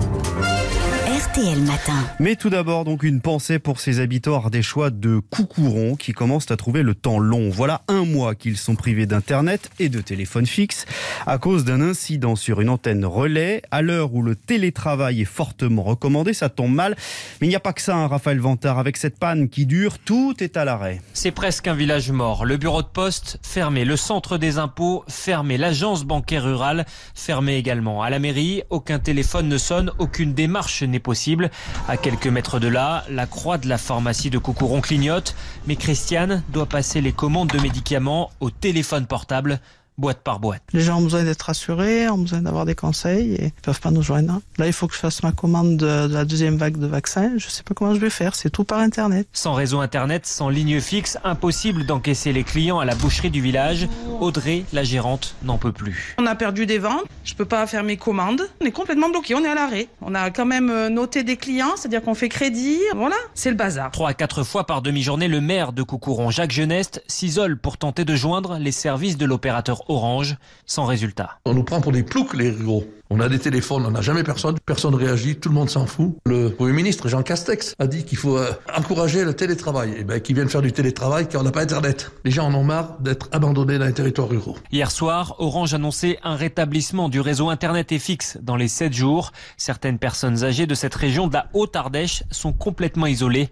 R T L Matin. Mais tout d'abord, donc, une pensée pour ces habitants ardéchois de Coucouron qui commencent à trouver le temps long. Voilà un mois qu'ils sont privés d'Internet et de téléphone fixe à cause d'un incident sur une antenne relais. À l'heure où le télétravail est fortement recommandé, ça tombe mal. Mais il n'y a pas que ça, hein, Raphaël Vantard. Avec cette panne qui dure, tout est à l'arrêt. C'est presque un village mort. Le bureau de poste fermé, le centre des impôts fermé, l'agence bancaire rurale fermée également. À la mairie, aucun téléphone ne sonne, aucune démarche n'est possible. À quelques mètres de là, la croix de la pharmacie de Coucouron clignote, mais Christiane doit passer les commandes de médicaments au téléphone portable, boîte par boîte. Les gens ont besoin d'être rassurés, ont besoin d'avoir des conseils et ils peuvent pas nous joindre. Là, il faut que je fasse ma commande de, de la deuxième vague de vaccins. Je sais pas comment je vais faire, c'est tout par Internet. Sans réseau Internet, sans ligne fixe, impossible d'encaisser les clients à la boucherie du village. Audrey, la gérante, n'en peut plus. On a perdu des ventes, je peux pas faire mes commandes. On est complètement bloqué, on est à l'arrêt. On a quand même noté des clients, c'est-à-dire qu'on fait crédit. Voilà, c'est le bazar. Trois à quatre fois par demi-journée, le maire de Coucouron, Jacques Geneste, s'isole pour tenter de joindre les services de l'opérateur Orange, sans résultat. On nous prend pour des ploucs, les ruraux. On a des téléphones, on n'a jamais personne, personne ne réagit, tout le monde s'en fout. Le Premier ministre, Jean Castex, a dit qu'il faut euh, encourager le télétravail. Et ben, qu'ils viennent faire du télétravail car on n'a pas Internet. Les gens en ont marre d'être abandonnés dans les territoires ruraux. Hier soir, Orange annonçait un rétablissement du réseau Internet et fixe dans les sept jours. Certaines personnes âgées de cette région de la Haute-Ardèche sont complètement isolées.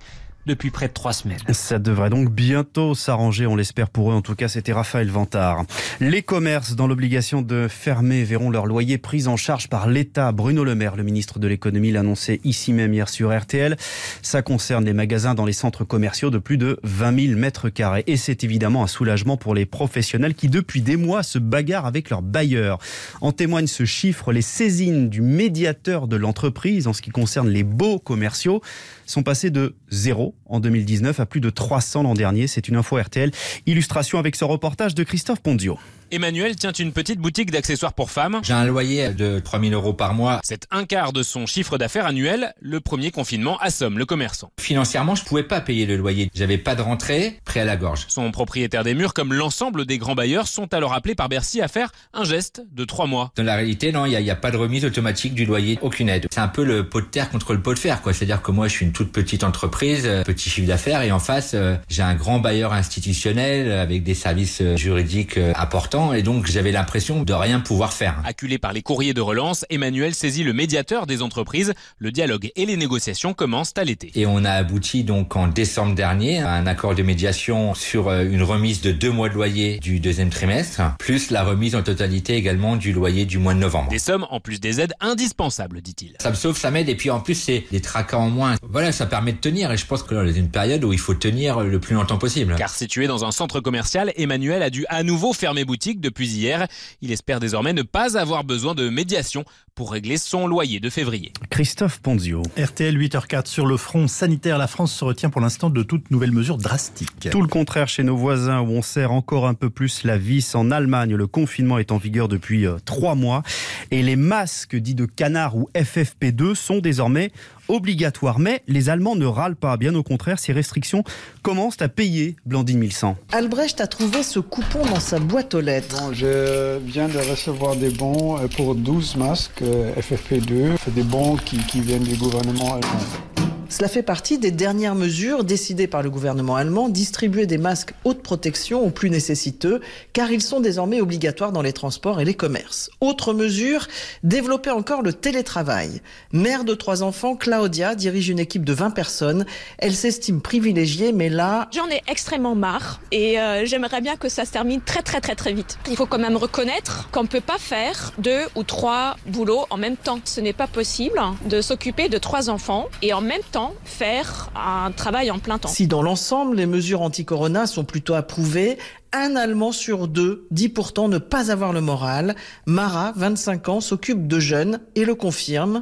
depuis près de trois semaines. Ça devrait donc bientôt s'arranger, on l'espère pour eux. En tout cas, c'était Raphaël Vantard. Les commerces dans l'obligation de fermer verront leur loyer pris en charge par l'État. Bruno Le Maire, le ministre de l'économie, l'annonçait ici même hier sur R T L. Ça concerne les magasins dans les centres commerciaux de plus de vingt mille mètres carrés. Et c'est évidemment un soulagement pour les professionnels qui, depuis des mois, se bagarrent avec leurs bailleurs. En témoigne ce chiffre, les saisines du médiateur de l'entreprise en ce qui concerne les baux commerciaux sont passées de zéro en deux mille dix-neuf à plus de trois cents l'an dernier. C'est une info R T L. Illustration avec ce reportage de Christophe Ponzio. Emmanuel tient une petite boutique d'accessoires pour femmes. J'ai un loyer de trois mille euros par mois. C'est un quart de son chiffre d'affaires annuel. Le premier confinement assomme le commerçant. Financièrement, je pouvais pas payer le loyer. J'avais pas de rentrée, prêt à la gorge. Son propriétaire des murs, comme l'ensemble des grands bailleurs, sont alors appelés par Bercy à faire un geste de trois mois. Dans la réalité, non, il y, y a pas de remise automatique du loyer, aucune aide. C'est un peu le pot de terre contre le pot de fer, quoi. C'est-à-dire que moi, je suis une toute petite entreprise, petit chiffre d'affaires, et en face, euh, j'ai un grand bailleur institutionnel avec des services euh, juridiques euh, importants, et donc j'avais l'impression de rien pouvoir faire. Acculé par les courriers de relance, Emmanuel saisit le médiateur des entreprises. Le dialogue et les négociations commencent à l'été. Et on a abouti donc en décembre dernier à un accord de médiation sur une remise de deux mois de loyer du deuxième trimestre, plus la remise en totalité également du loyer du mois de novembre. Des sommes en plus des aides indispensables, dit-il. Ça me sauve, ça m'aide, et puis en plus c'est des tracas en moins. Voilà, ça permet de tenir, et je pense que là, c'est une période où il faut tenir le plus longtemps possible. Car situé dans un centre commercial, Emmanuel a dû à nouveau fermer boutique depuis hier. Il espère désormais ne pas avoir besoin de médiation pour régler son loyer de février. Christophe Ponzio. R T L huit heures quatre sur le front sanitaire. La France se retient pour l'instant de toute nouvelle mesure drastique. Tout le contraire chez nos voisins où on serre encore un peu plus la vis. En Allemagne, le confinement est en vigueur depuis euh, trois mois. Et les masques dits de canard ou F F P deux sont désormais obligatoires. Mais les Allemands ne râlent pas. Bien au contraire, ces restrictions commencent à payer. Blandine mille cent. Albrecht a trouvé ce coupon dans sa boîte aux lettres. Bon, je viens de recevoir des bons pour douze masques F F P deux. C'est des bons qui, qui viennent du gouvernement allemand. Cela fait partie des dernières mesures décidées par le gouvernement allemand, distribuer des masques haute protection aux plus nécessiteux, car ils sont désormais obligatoires dans les transports et les commerces. Autre mesure, développer encore le télétravail. Mère de trois enfants, Claudia dirige une équipe de vingt personnes. Elle s'estime privilégiée, mais là... J'en ai extrêmement marre et euh, j'aimerais bien que ça se termine très très très très vite. Il faut quand même reconnaître qu'on ne peut pas faire deux ou trois boulots en même temps. Ce n'est pas possible de s'occuper de trois enfants et en même temps faire un travail en plein temps. Si dans l'ensemble, les mesures anti-corona sont plutôt approuvées, un Allemand sur deux dit pourtant ne pas avoir le moral. Mara, vingt-cinq ans, s'occupe de jeunes et le confirme.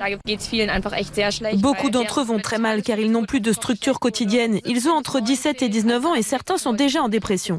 Beaucoup d'entre eux vont très mal car ils n'ont plus de structure quotidienne. Ils ont entre dix-sept et dix-neuf ans et certains sont déjà en dépression.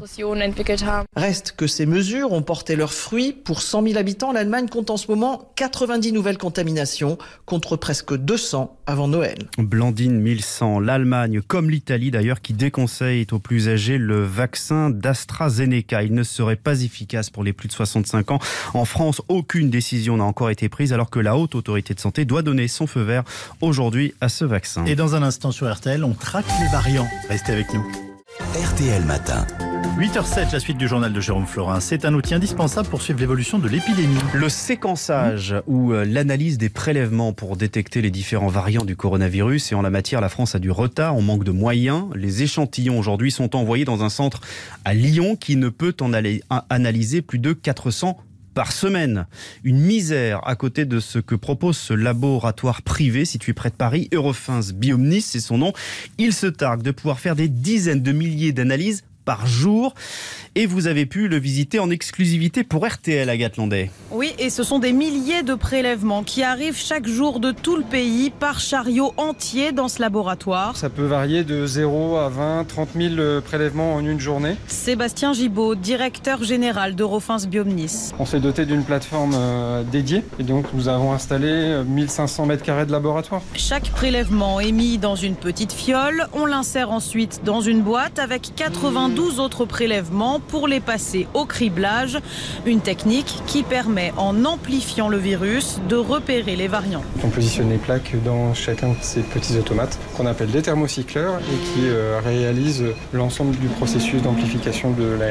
Reste que ces mesures ont porté leurs fruits. Pour cent mille habitants, l'Allemagne compte en ce moment quatre-vingt-dix nouvelles contaminations contre presque deux cents avant Noël. Blandine mille cent, l'Allemagne, comme l'Italie d'ailleurs, qui déconseille aux plus âgés le vaccin d'AstraZeneca. Il ne serait pas efficace pour les plus de soixante-cinq ans. En France, aucune décision n'a encore été prise alors que la Haute Autorité de Santé doit donner son feu vert aujourd'hui à ce vaccin. Et dans un instant sur R T L, on traque les variants. Restez avec nous. R T L Matin. huit heures zéro sept, la suite du journal de Jérôme Florin. C'est un outil indispensable pour suivre l'évolution de l'épidémie. Le séquençage ou l'analyse des prélèvements pour détecter les différents variants du coronavirus. Et en la matière, la France a du retard, on manque de moyens. Les échantillons aujourd'hui sont envoyés dans un centre à Lyon qui ne peut en analyser plus de quatre cents par semaine. Une misère à côté de ce que propose ce laboratoire privé situé près de Paris, Eurofins Biomnis, c'est son nom. Il se targue de pouvoir faire des dizaines de milliers d'analyses par jour. Et vous avez pu le visiter en exclusivité pour R T L, Agathe Landais. Oui, et ce sont des milliers de prélèvements qui arrivent chaque jour de tout le pays par chariot entier dans ce laboratoire. Ça peut varier de zéro à vingt, trente mille prélèvements en une journée. Sébastien Gibaud, directeur général d'Eurofins Biomnis. On s'est doté d'une plateforme euh, dédiée et donc nous avons installé mille cinq cents mètres carrés de laboratoire. Chaque prélèvement est mis dans une petite fiole. On l'insère ensuite dans une boîte avec quatre-vingt-douze autres prélèvements pour les passer au criblage. Une technique qui permet, en amplifiant le virus, de repérer les variants. On positionne les plaques dans chacun de ces petits automates qu'on appelle des thermocycleurs et qui euh, réalisent l'ensemble du processus d'amplification de l'A R N.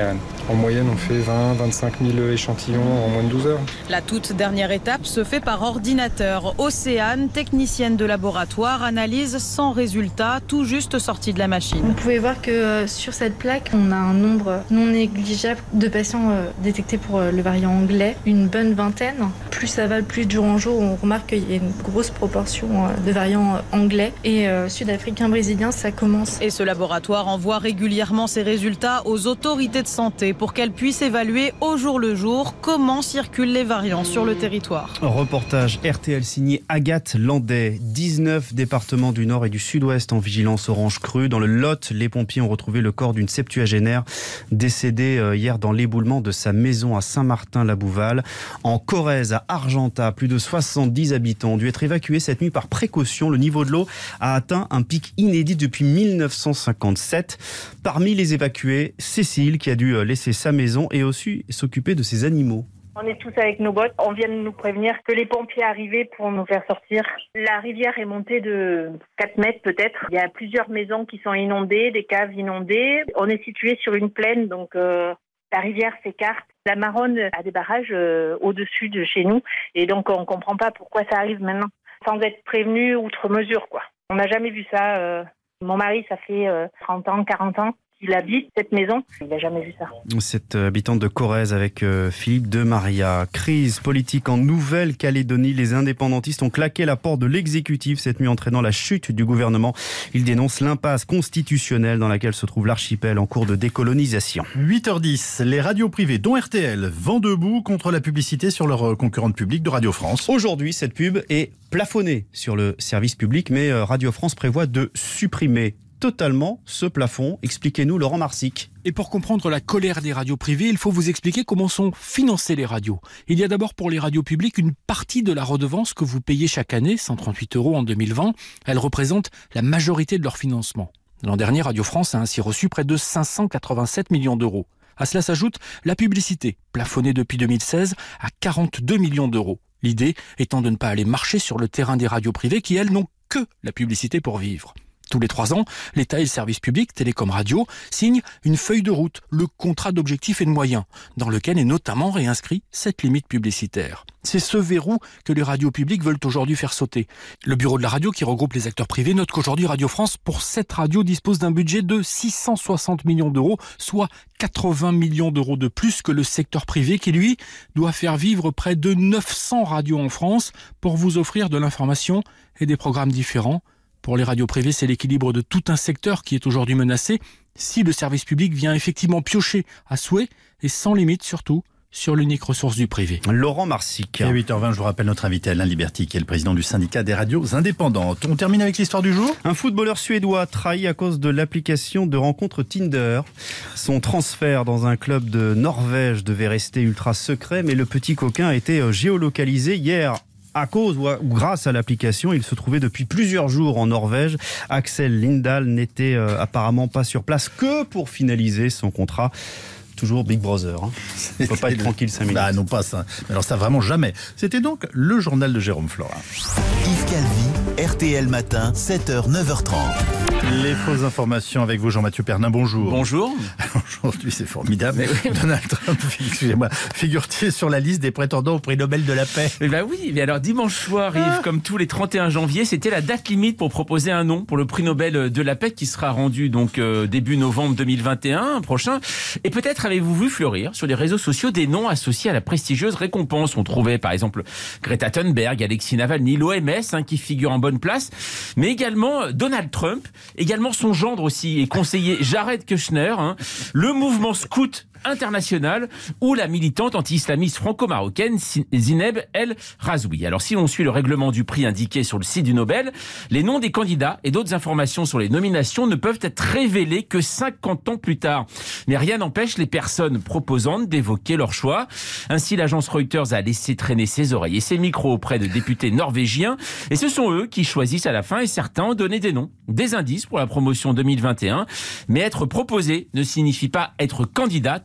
En moyenne, on fait vingt à vingt-cinq mille échantillons en moins de douze heures. La toute dernière étape se fait par ordinateur. Océane, technicienne de laboratoire, analyse sans résultat, tout juste sortie de la machine. Vous pouvez voir que euh, sur cette plaque, on a un nombre non négligeable de patients euh, détectés pour euh, le variant anglais, une bonne vingtaine. Plus ça va, plus de jour en jour, on remarque qu'il y a une grosse proportion euh, de variants euh, anglais et euh, sud-africains, brésiliens, ça commence. Et ce laboratoire envoie régulièrement ses résultats aux autorités de santé pour qu'elles puissent évaluer au jour le jour comment circulent les variants sur le territoire. Reportage R T L signé Agathe Landais. dix-neuf départements du Nord et du Sud-Ouest en vigilance orange crue. Dans le Lot, les pompiers ont retrouvé le corps d'une septuagénaire décédée hier dans l'éboulement de sa maison à Saint-Martin-la-Bouval. En Corrèze, à Argentat, plus de soixante-dix habitants ont dû être évacués cette nuit par précaution. Le niveau de l'eau a atteint un pic inédit depuis mille neuf cent cinquante-sept. Parmi les évacués, Cécile qui a dû laisser sa maison et aussi s'occuper de ses animaux. On est tous avec nos bottes. On vient de nous prévenir que les pompiers arrivaient pour nous faire sortir. La rivière est montée de quatre mètres peut-être. Il y a plusieurs maisons qui sont inondées, des caves inondées. On est situé sur une plaine, donc euh, la rivière s'écarte. La Maronne a des barrages euh, au-dessus de chez nous. Et donc on ne comprend pas pourquoi ça arrive maintenant. Sans être prévenu outre mesure, quoi. On n'a jamais vu ça. Euh, mon mari, ça fait euh, trente ans, quarante ans. Il habite cette maison, il n'a jamais vu ça. Cette habitante de Corrèze avec euh, Philippe de Maria. Crise politique en Nouvelle-Calédonie. Les indépendantistes ont claqué la porte de l'exécutif cette nuit, entraînant la chute du gouvernement. Ils dénoncent l'impasse constitutionnelle dans laquelle se trouve l'archipel en cours de décolonisation. huit heures dix, les radios privées, dont R T L, vent debout contre la publicité sur leur concurrente publique de Radio France. Aujourd'hui, cette pub est plafonnée sur le service public, mais Radio France prévoit de supprimer totalement ce plafond. Expliquez-nous, Laurent Marsic. Et pour comprendre la colère des radios privées, il faut vous expliquer comment sont financées les radios. Il y a d'abord pour les radios publiques une partie de la redevance que vous payez chaque année, cent trente-huit euros en deux mille vingt. Elle représente la majorité de leur financement. L'an dernier, Radio France a ainsi reçu près de cinq cent quatre-vingt-sept millions d'euros. À cela s'ajoute la publicité, plafonnée depuis deux mille seize à quarante-deux millions d'euros. L'idée étant de ne pas aller marcher sur le terrain des radios privées qui, elles, n'ont que la publicité pour vivre. Tous les trois ans, l'État et le service public, Télécom Radio, signent une feuille de route, le contrat d'objectifs et de moyens, dans lequel est notamment réinscrit cette limite publicitaire. C'est ce verrou que les radios publiques veulent aujourd'hui faire sauter. Le bureau de la radio, qui regroupe les acteurs privés, note qu'aujourd'hui Radio France, pour cette radio, dispose d'un budget de six cent soixante millions d'euros, soit quatre-vingts millions d'euros de plus que le secteur privé, qui lui doit faire vivre près de neuf cents radios en France pour vous offrir de l'information et des programmes différents. Pour les radios privées, c'est l'équilibre de tout un secteur qui est aujourd'hui menacé si le service public vient effectivement piocher à souhait et sans limite surtout sur l'unique ressource du privé. Laurent Marsic. À huit heures vingt, je vous rappelle notre invité Alain Liberty, qui est le président du syndicat des radios indépendantes. On termine avec l'histoire du jour. Un footballeur suédois trahi à cause de l'application de rencontre Tinder. Son transfert dans un club de Norvège devait rester ultra secret, mais le petit coquin a été géolocalisé hier. À cause ou grâce à l'application, il se trouvait depuis plusieurs jours en Norvège. Axel Lindahl n'était euh, apparemment pas sur place que pour finaliser son contrat. Toujours Big Brother. Hein. On ne peut pas être tranquille cinq minutes. Bah non, pas ça. Alors ça, vraiment jamais. C'était donc le journal de Jérôme Florin. Yves Calvi, R T L Matin, sept heures, neuf heures trente. Les fausses informations avec vous, Jean-Mathieu Pernin. Bonjour. Bonjour. Aujourd'hui, c'est formidable. Oui. Donald Trump, excusez-moi, figure-t-il sur la liste des prétendants au prix Nobel de la paix? Eh ben oui, mais alors dimanche soir, Yves, ah. comme tous les trente et un janvier, c'était la date limite pour proposer un nom pour le prix Nobel de la paix qui sera rendu donc euh, début novembre deux mille vingt et un prochain. Et peut-être avez-vous vu fleurir sur les réseaux sociaux des noms associés à la prestigieuse récompense. On trouvait par exemple Greta Thunberg, Alexis Navalny, l'O M S hein, qui figure en bonne place, mais également Donald Trump, également son gendre aussi et conseiller Jared Kushner, hein, le mouvement scout international ou la militante anti-islamiste franco-marocaine Zineb El Razoui. Alors si l'on suit le règlement du prix indiqué sur le site du Nobel, les noms des candidats et d'autres informations sur les nominations ne peuvent être révélés que cinquante ans plus tard. Mais rien n'empêche les personnes proposantes d'évoquer leur choix. Ainsi, l'agence Reuters a laissé traîner ses oreilles et ses micros auprès de députés norvégiens et ce sont eux qui choisissent à la fin et certains ont donné des noms, des indices pour la promotion deux mille vingt et un. Mais être proposé ne signifie pas être candidat. Tout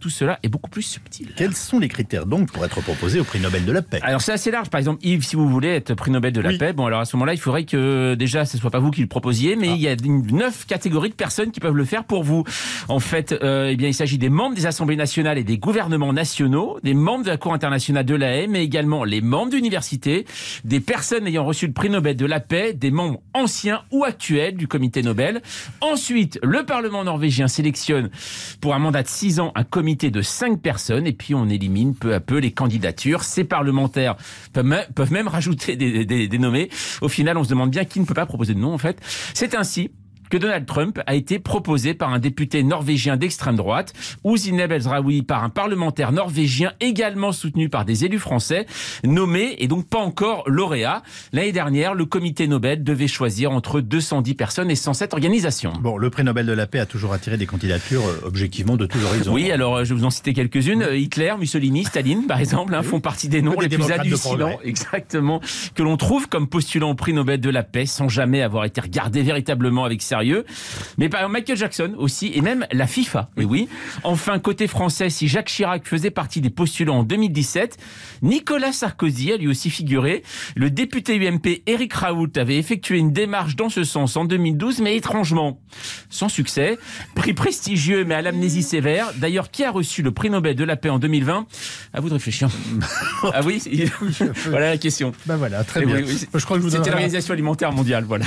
tout cela est beaucoup plus subtil. Quels sont les critères donc pour être proposé au prix Nobel de la paix? Alors c'est assez large. Par exemple, Yves, si vous voulez être prix Nobel de la oui. paix, bon alors à ce moment-là, il faudrait que déjà ce soit pas vous qui le proposiez, mais ah. il y a neuf catégories de personnes qui peuvent le faire pour vous. En fait, euh, eh bien, il s'agit des membres des assemblées nationales et des gouvernements nationaux, des membres de la Cour internationale de la haie, mais également les membres d'universités, des personnes ayant reçu le prix Nobel de la paix, des membres anciens ou actuels du comité Nobel. Ensuite, le Parlement norvégien sélectionne pour un mandat de six ans un comité de cinq personnes et puis on élimine peu à peu les candidatures. Ces parlementaires peuvent même rajouter des, des, des nommés. Au final, on se demande bien qui ne peut pas proposer de nom en fait. C'est ainsi que Donald Trump a été proposé par un député norvégien d'extrême droite, ou Zineb El-Zraoui par un parlementaire norvégien également soutenu par des élus français, nommé et donc pas encore lauréat. L'année dernière, le comité Nobel devait choisir entre deux cent dix personnes et cent sept organisations. Bon, le prix Nobel de la paix a toujours attiré des candidatures euh, objectivement de tous horizons. Oui, alors je vais vous en citer quelques-unes. Hitler, Mussolini, Staline, par exemple, hein, font partie des noms des les plus hallucinants, exactement, que l'on trouve comme postulant au prix Nobel de la paix sans jamais avoir été regardé véritablement avec sérieux. Mais par exemple Michael Jackson aussi, et même la FIFA. Oui. Et oui. Enfin, côté français, si Jacques Chirac faisait partie des postulants en deux mille dix-sept, Nicolas Sarkozy a lui aussi figuré. Le député U M P Éric Raoult avait effectué une démarche dans ce sens en deux mille douze, mais étrangement, sans succès. Prix prestigieux, mais à l'amnésie sévère. D'ailleurs, qui a reçu le prix Nobel de la paix en deux mille vingt? À vous de réfléchir. Ah oui, voilà la question. Ben voilà, très bien. Oui, oui. Je crois que je vous C'était l'Organisation alimentaire mondiale, voilà.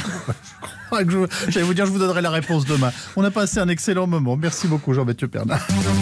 Je vais vous dire, je vous donnerai la réponse demain. On a passé un excellent moment. Merci beaucoup, Jean-Mathieu Pernin.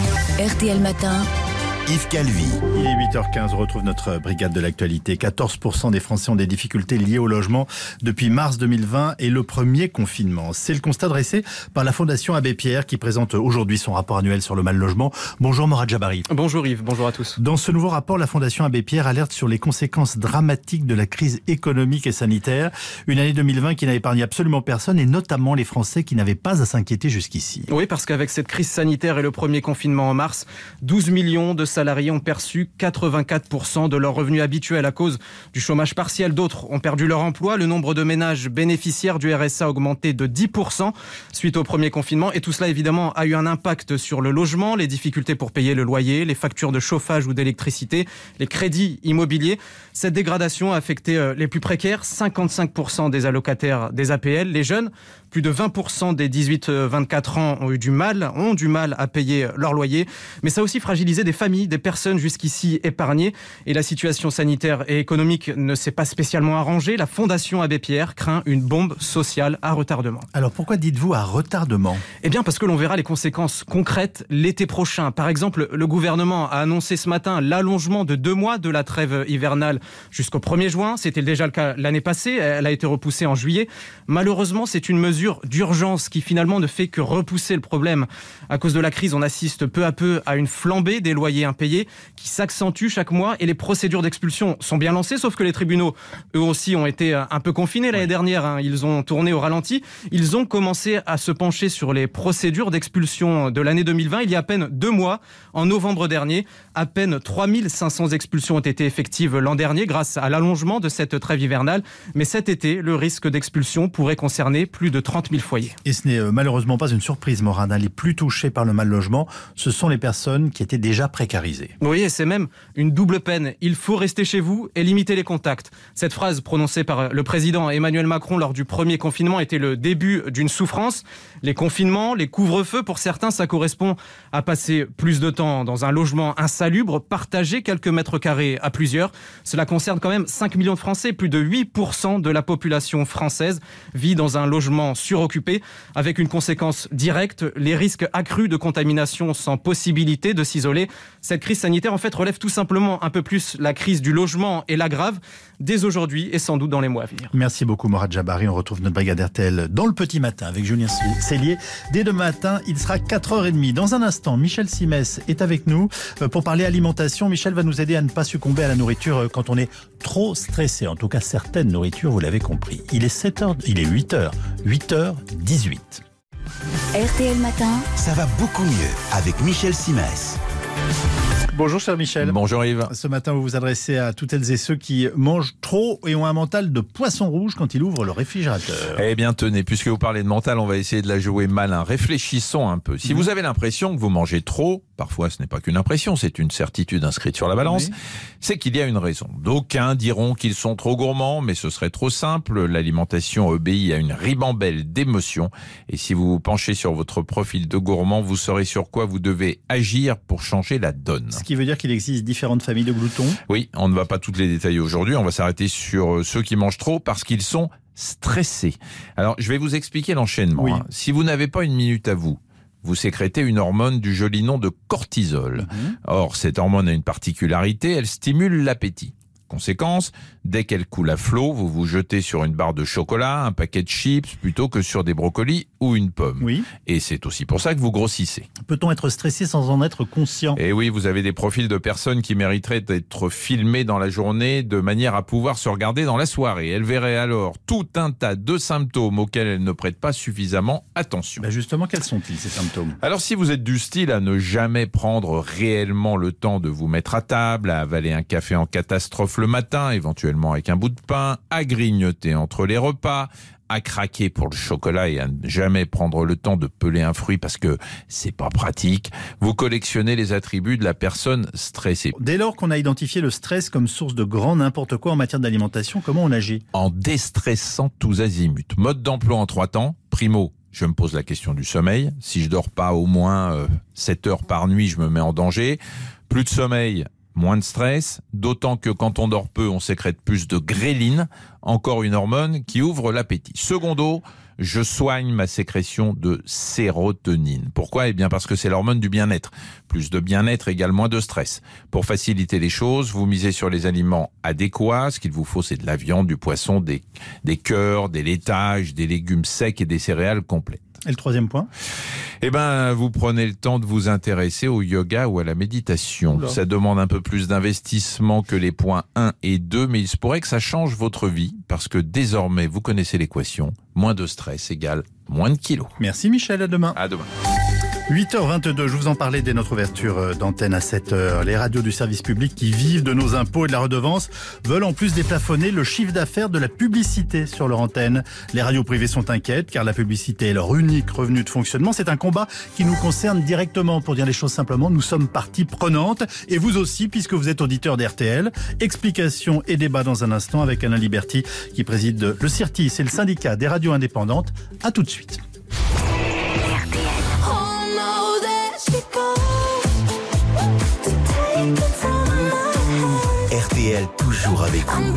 R T L Matin. Yves Calvi. Il est huit heures quinze, on retrouve notre brigade de l'actualité. quatorze pour cent des Français ont des difficultés liées au logement depuis mars deux mille vingt et le premier confinement. C'est le constat dressé par la Fondation Abbé Pierre qui présente aujourd'hui son rapport annuel sur le mal logement. Bonjour Morad Jabari. Bonjour Yves, bonjour à tous. Dans ce nouveau rapport, la Fondation Abbé Pierre alerte sur les conséquences dramatiques de la crise économique et sanitaire. Une année deux mille vingt qui n'a épargné absolument personne et notamment les Français qui n'avaient pas à s'inquiéter jusqu'ici. Oui, parce qu'avec cette crise sanitaire et le premier confinement en mars, douze millions de salariés ont perçu quatre-vingt-quatre pour cent de leurs revenus habituels à cause du chômage partiel. D'autres ont perdu leur emploi. Le nombre de ménages bénéficiaires du R S A a augmenté de dix pour cent suite au premier confinement. Et tout cela, évidemment, a eu un impact sur le logement, les difficultés pour payer le loyer, les factures de chauffage ou d'électricité, les crédits immobiliers. Cette dégradation a affecté les plus précaires, cinquante-cinq pour cent des allocataires des A P L, les jeunes. Plus de vingt pour cent des dix-huit vingt-quatre ans ont eu du mal, ont du mal à payer leur loyer. Mais ça a aussi fragilisé des familles, des personnes jusqu'ici épargnées. Et la situation sanitaire et économique ne s'est pas spécialement arrangée. La Fondation Abbé Pierre craint une bombe sociale à retardement. Alors pourquoi dites-vous à retardement? Eh bien parce que l'on verra les conséquences concrètes l'été prochain. Par exemple, le gouvernement a annoncé ce matin l'allongement de deux mois de la trêve hivernale jusqu'au premier juin. C'était déjà le cas l'année passée. Elle a été repoussée en juillet. Malheureusement, c'est une mesure d'urgence qui finalement ne fait que repousser le problème. À cause de la crise, on assiste peu à peu à une flambée des loyers impayés qui s'accentue chaque mois et les procédures d'expulsion sont bien lancées, sauf que les tribunaux, eux aussi, ont été un peu confinés l'année dernière. Hein. Ils ont tourné au ralenti. Ils ont commencé à se pencher sur les procédures d'expulsion de l'année deux mille vingt. Il y a à peine deux mois, en novembre dernier, à peine trois mille cinq cents expulsions ont été effectives l'an dernier grâce à l'allongement de cette trêve hivernale. Mais cet été, le risque d'expulsion pourrait concerner plus de trente mille foyers. Et ce n'est malheureusement pas une surprise, Morad. Les plus touchés par le mal logement, ce sont les personnes qui étaient déjà précarisées. Oui, et c'est même une double peine. Il faut rester chez vous et limiter les contacts. Cette phrase prononcée par le président Emmanuel Macron lors du premier confinement était le début d'une souffrance. Les confinements, les couvre-feux, pour certains, ça correspond à passer plus de temps dans un logement insalubre, partager quelques mètres carrés à plusieurs. Cela concerne quand même cinq millions de Français. Plus de huit pour cent de la population française vit dans un logement suroccupé, avec une conséquence directe, les risques accrus de contamination sans possibilité de s'isoler. Cette crise sanitaire, en fait, relève tout simplement un peu plus la crise du logement et l'aggrave dès aujourd'hui et sans doute dans les mois à venir. Merci beaucoup, Morad Jabari. On retrouve notre brigade R T L dans le petit matin avec Julien Cellier. Dès demain matin, il sera quatre heures trente. Dans un instant, Michel Simès est avec nous pour parler alimentation. Michel va nous aider à ne pas succomber à la nourriture quand on est trop stressé. En tout cas, certaines nourritures, vous l'avez compris. Il est sept heures, il est huit heures. huit heures dix-huit. R T L Matin. Ça va beaucoup mieux avec Michel Simès. Bonjour cher Michel. Bonjour Yves. Ce matin, vous vous adressez à toutes celles et ceux qui mangent trop et ont un mental de poisson rouge quand ils ouvrent le réfrigérateur. Eh bien tenez, puisque vous parlez de mental, on va essayer de la jouer malin. Réfléchissons un peu. Si mmh. vous avez l'impression que vous mangez trop, parfois ce n'est pas qu'une impression, c'est une certitude inscrite sur la balance, oui. c'est qu'il y a une raison. D'aucuns diront qu'ils sont trop gourmands, mais ce serait trop simple. L'alimentation obéit à une ribambelle d'émotions. Et si vous vous penchez sur votre profil de gourmand, vous saurez sur quoi vous devez agir pour changer la donne. Ce qui veut dire qu'il existe différentes familles de gloutons ? Oui, on ne va pas toutes les détailler aujourd'hui. On va s'arrêter sur ceux qui mangent trop parce qu'ils sont stressés. Alors, je vais vous expliquer l'enchaînement. Oui. Hein. Si vous n'avez pas une minute à vous, vous sécrétez une hormone du joli nom de cortisol. Mmh. Or, cette hormone a une particularité, elle stimule l'appétit. Conséquence, dès qu'elle coule à flot, vous vous jetez sur une barre de chocolat, un paquet de chips, plutôt que sur des brocolis ou une pomme. Oui. Et c'est aussi pour ça que vous grossissez. Peut-on être stressé sans en être conscient ? Eh oui, vous avez des profils de personnes qui mériteraient d'être filmées dans la journée de manière à pouvoir se regarder dans la soirée. Elles verraient alors tout un tas de symptômes auxquels elles ne prêtent pas suffisamment attention. Ben justement, quels sont-ils ces symptômes ? Alors si vous êtes du style à ne jamais prendre réellement le temps de vous mettre à table, à avaler un café en catastrophe le matin, éventuellement avec un bout de pain, à grignoter entre les repas, à craquer pour le chocolat et à ne jamais prendre le temps de peler un fruit parce que c'est pas pratique, vous collectionnez les attributs de la personne stressée. Dès lors qu'on a identifié le stress comme source de grand n'importe quoi en matière d'alimentation, comment on agit ? En déstressant tous azimuts. Mode d'emploi en trois temps. Primo, je me pose la question du sommeil. Si je dors pas au moins euh, sept heures par nuit, je me mets en danger. Plus de sommeil, moins de stress, d'autant que quand on dort peu, on sécrète plus de gréline, encore une hormone qui ouvre l'appétit. Secondo, je soigne ma sécrétion de sérotonine. Pourquoi ? Eh bien parce que c'est l'hormone du bien-être. Plus de bien-être égale moins de stress. Pour faciliter les choses, vous misez sur les aliments adéquats. Ce qu'il vous faut, c'est de la viande, du poisson, des, des cœurs, des laitages, des légumes secs et des céréales complètes. Et le troisième point ? Eh ben, vous prenez le temps de vous intéresser au yoga ou à la méditation. Oula. Ça demande un peu plus d'investissement que les points un et deux, mais il se pourrait que ça change votre vie, parce que désormais, vous connaissez l'équation. Moins de stress égale moins de kilos. Merci Michel, à demain. À demain. huit heures vingt-deux, je vous en parlais dès notre ouverture d'antenne à sept heures. Les radios du service public qui vivent de nos impôts et de la redevance veulent en plus déplafonner le chiffre d'affaires de la publicité sur leur antenne. Les radios privées sont inquiètes car la publicité est leur unique revenu de fonctionnement. C'est un combat qui nous concerne directement. Pour dire les choses simplement, nous sommes partie prenante et vous aussi puisque vous êtes auditeur d'R T L. Explications et débats dans un instant avec Alain Liberty qui préside le C I R T I, c'est le syndicat des radios indépendantes. À tout de suite. R T L toujours avec vous.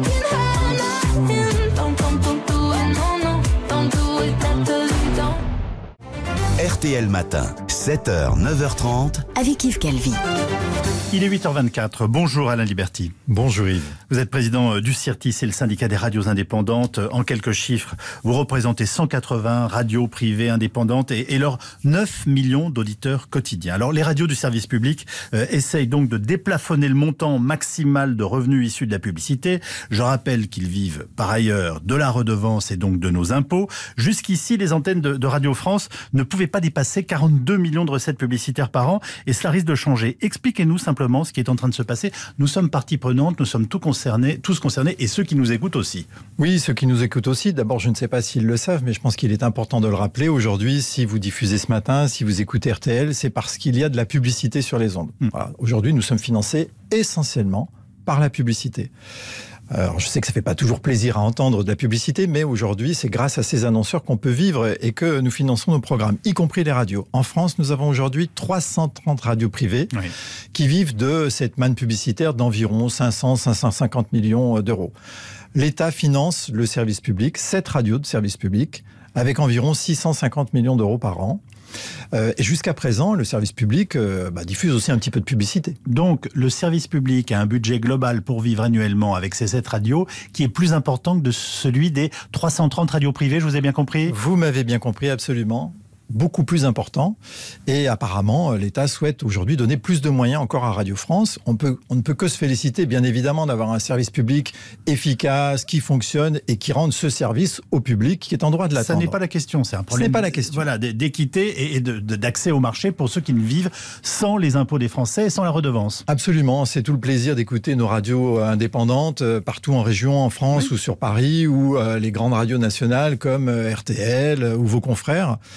R T L Matin, sept heures, neuf heures trente. Avec Yves Calvi. Il est huit heures vingt-quatre. Bonjour Alain Liberty. Bonjour Yves. Vous êtes président du C I R T I, c'est le syndicat des radios indépendantes. En quelques chiffres, vous représentez cent quatre-vingts radios privées indépendantes et, et leurs neuf millions d'auditeurs quotidiens. Alors les radios du service public euh, essayent donc de déplafonner le montant maximal de revenus issus de la publicité. Je rappelle qu'ils vivent par ailleurs de la redevance et donc de nos impôts. Jusqu'ici, les antennes de, de Radio France ne pouvaient pas dépasser quarante-deux millions de recettes publicitaires par an et cela risque de changer. Expliquez-nous simplement ce qui est en train de se passer. Nous sommes partie prenante, nous sommes tous concernés, tous concernés et ceux qui nous écoutent aussi. Oui, ceux qui nous écoutent aussi. D'abord, je ne sais pas s'ils le savent, mais je pense qu'il est important de le rappeler. Aujourd'hui, si vous diffusez ce matin, si vous écoutez R T L, c'est parce qu'il y a de la publicité sur les ondes. Mmh. Voilà. Aujourd'hui, nous sommes financés essentiellement par la publicité. Alors, je sais que ça ne fait pas toujours plaisir à entendre de la publicité, mais aujourd'hui, c'est grâce à ces annonceurs qu'on peut vivre et que nous finançons nos programmes, y compris les radios. En France, nous avons aujourd'hui trois cent trente radios privées oui. qui vivent de cette manne publicitaire d'environ cinq cents à cinq cent cinquante millions d'euros. L'État finance le service public, sept radios de service public, avec environ six cent cinquante millions d'euros par an. Euh, et jusqu'à présent, le service public euh, bah, diffuse aussi un petit peu de publicité. Donc, le service public a un budget global pour vivre annuellement avec ces sept radios qui est plus important que de celui des trois cent trente radios privées, je vous ai bien compris ? Vous m'avez bien compris, absolument. Beaucoup plus important. Et apparemment, l'État souhaite aujourd'hui donner plus de moyens encore à Radio France. On peut, on ne peut que se féliciter, bien évidemment, d'avoir un service public efficace, qui fonctionne et qui rende ce service au public qui est en droit de l'attendre. Ça n'est pas la question, c'est un problème. Ce n'est pas la question. Voilà, d'équité et de, de, d'accès au marché pour ceux qui ne vivent sans les impôts des Français et sans la redevance. Absolument. C'est tout le plaisir d'écouter nos radios indépendantes partout en région, en France oui. ou sur Paris, ou euh, les grandes radios nationales comme R T L ou vos confrères.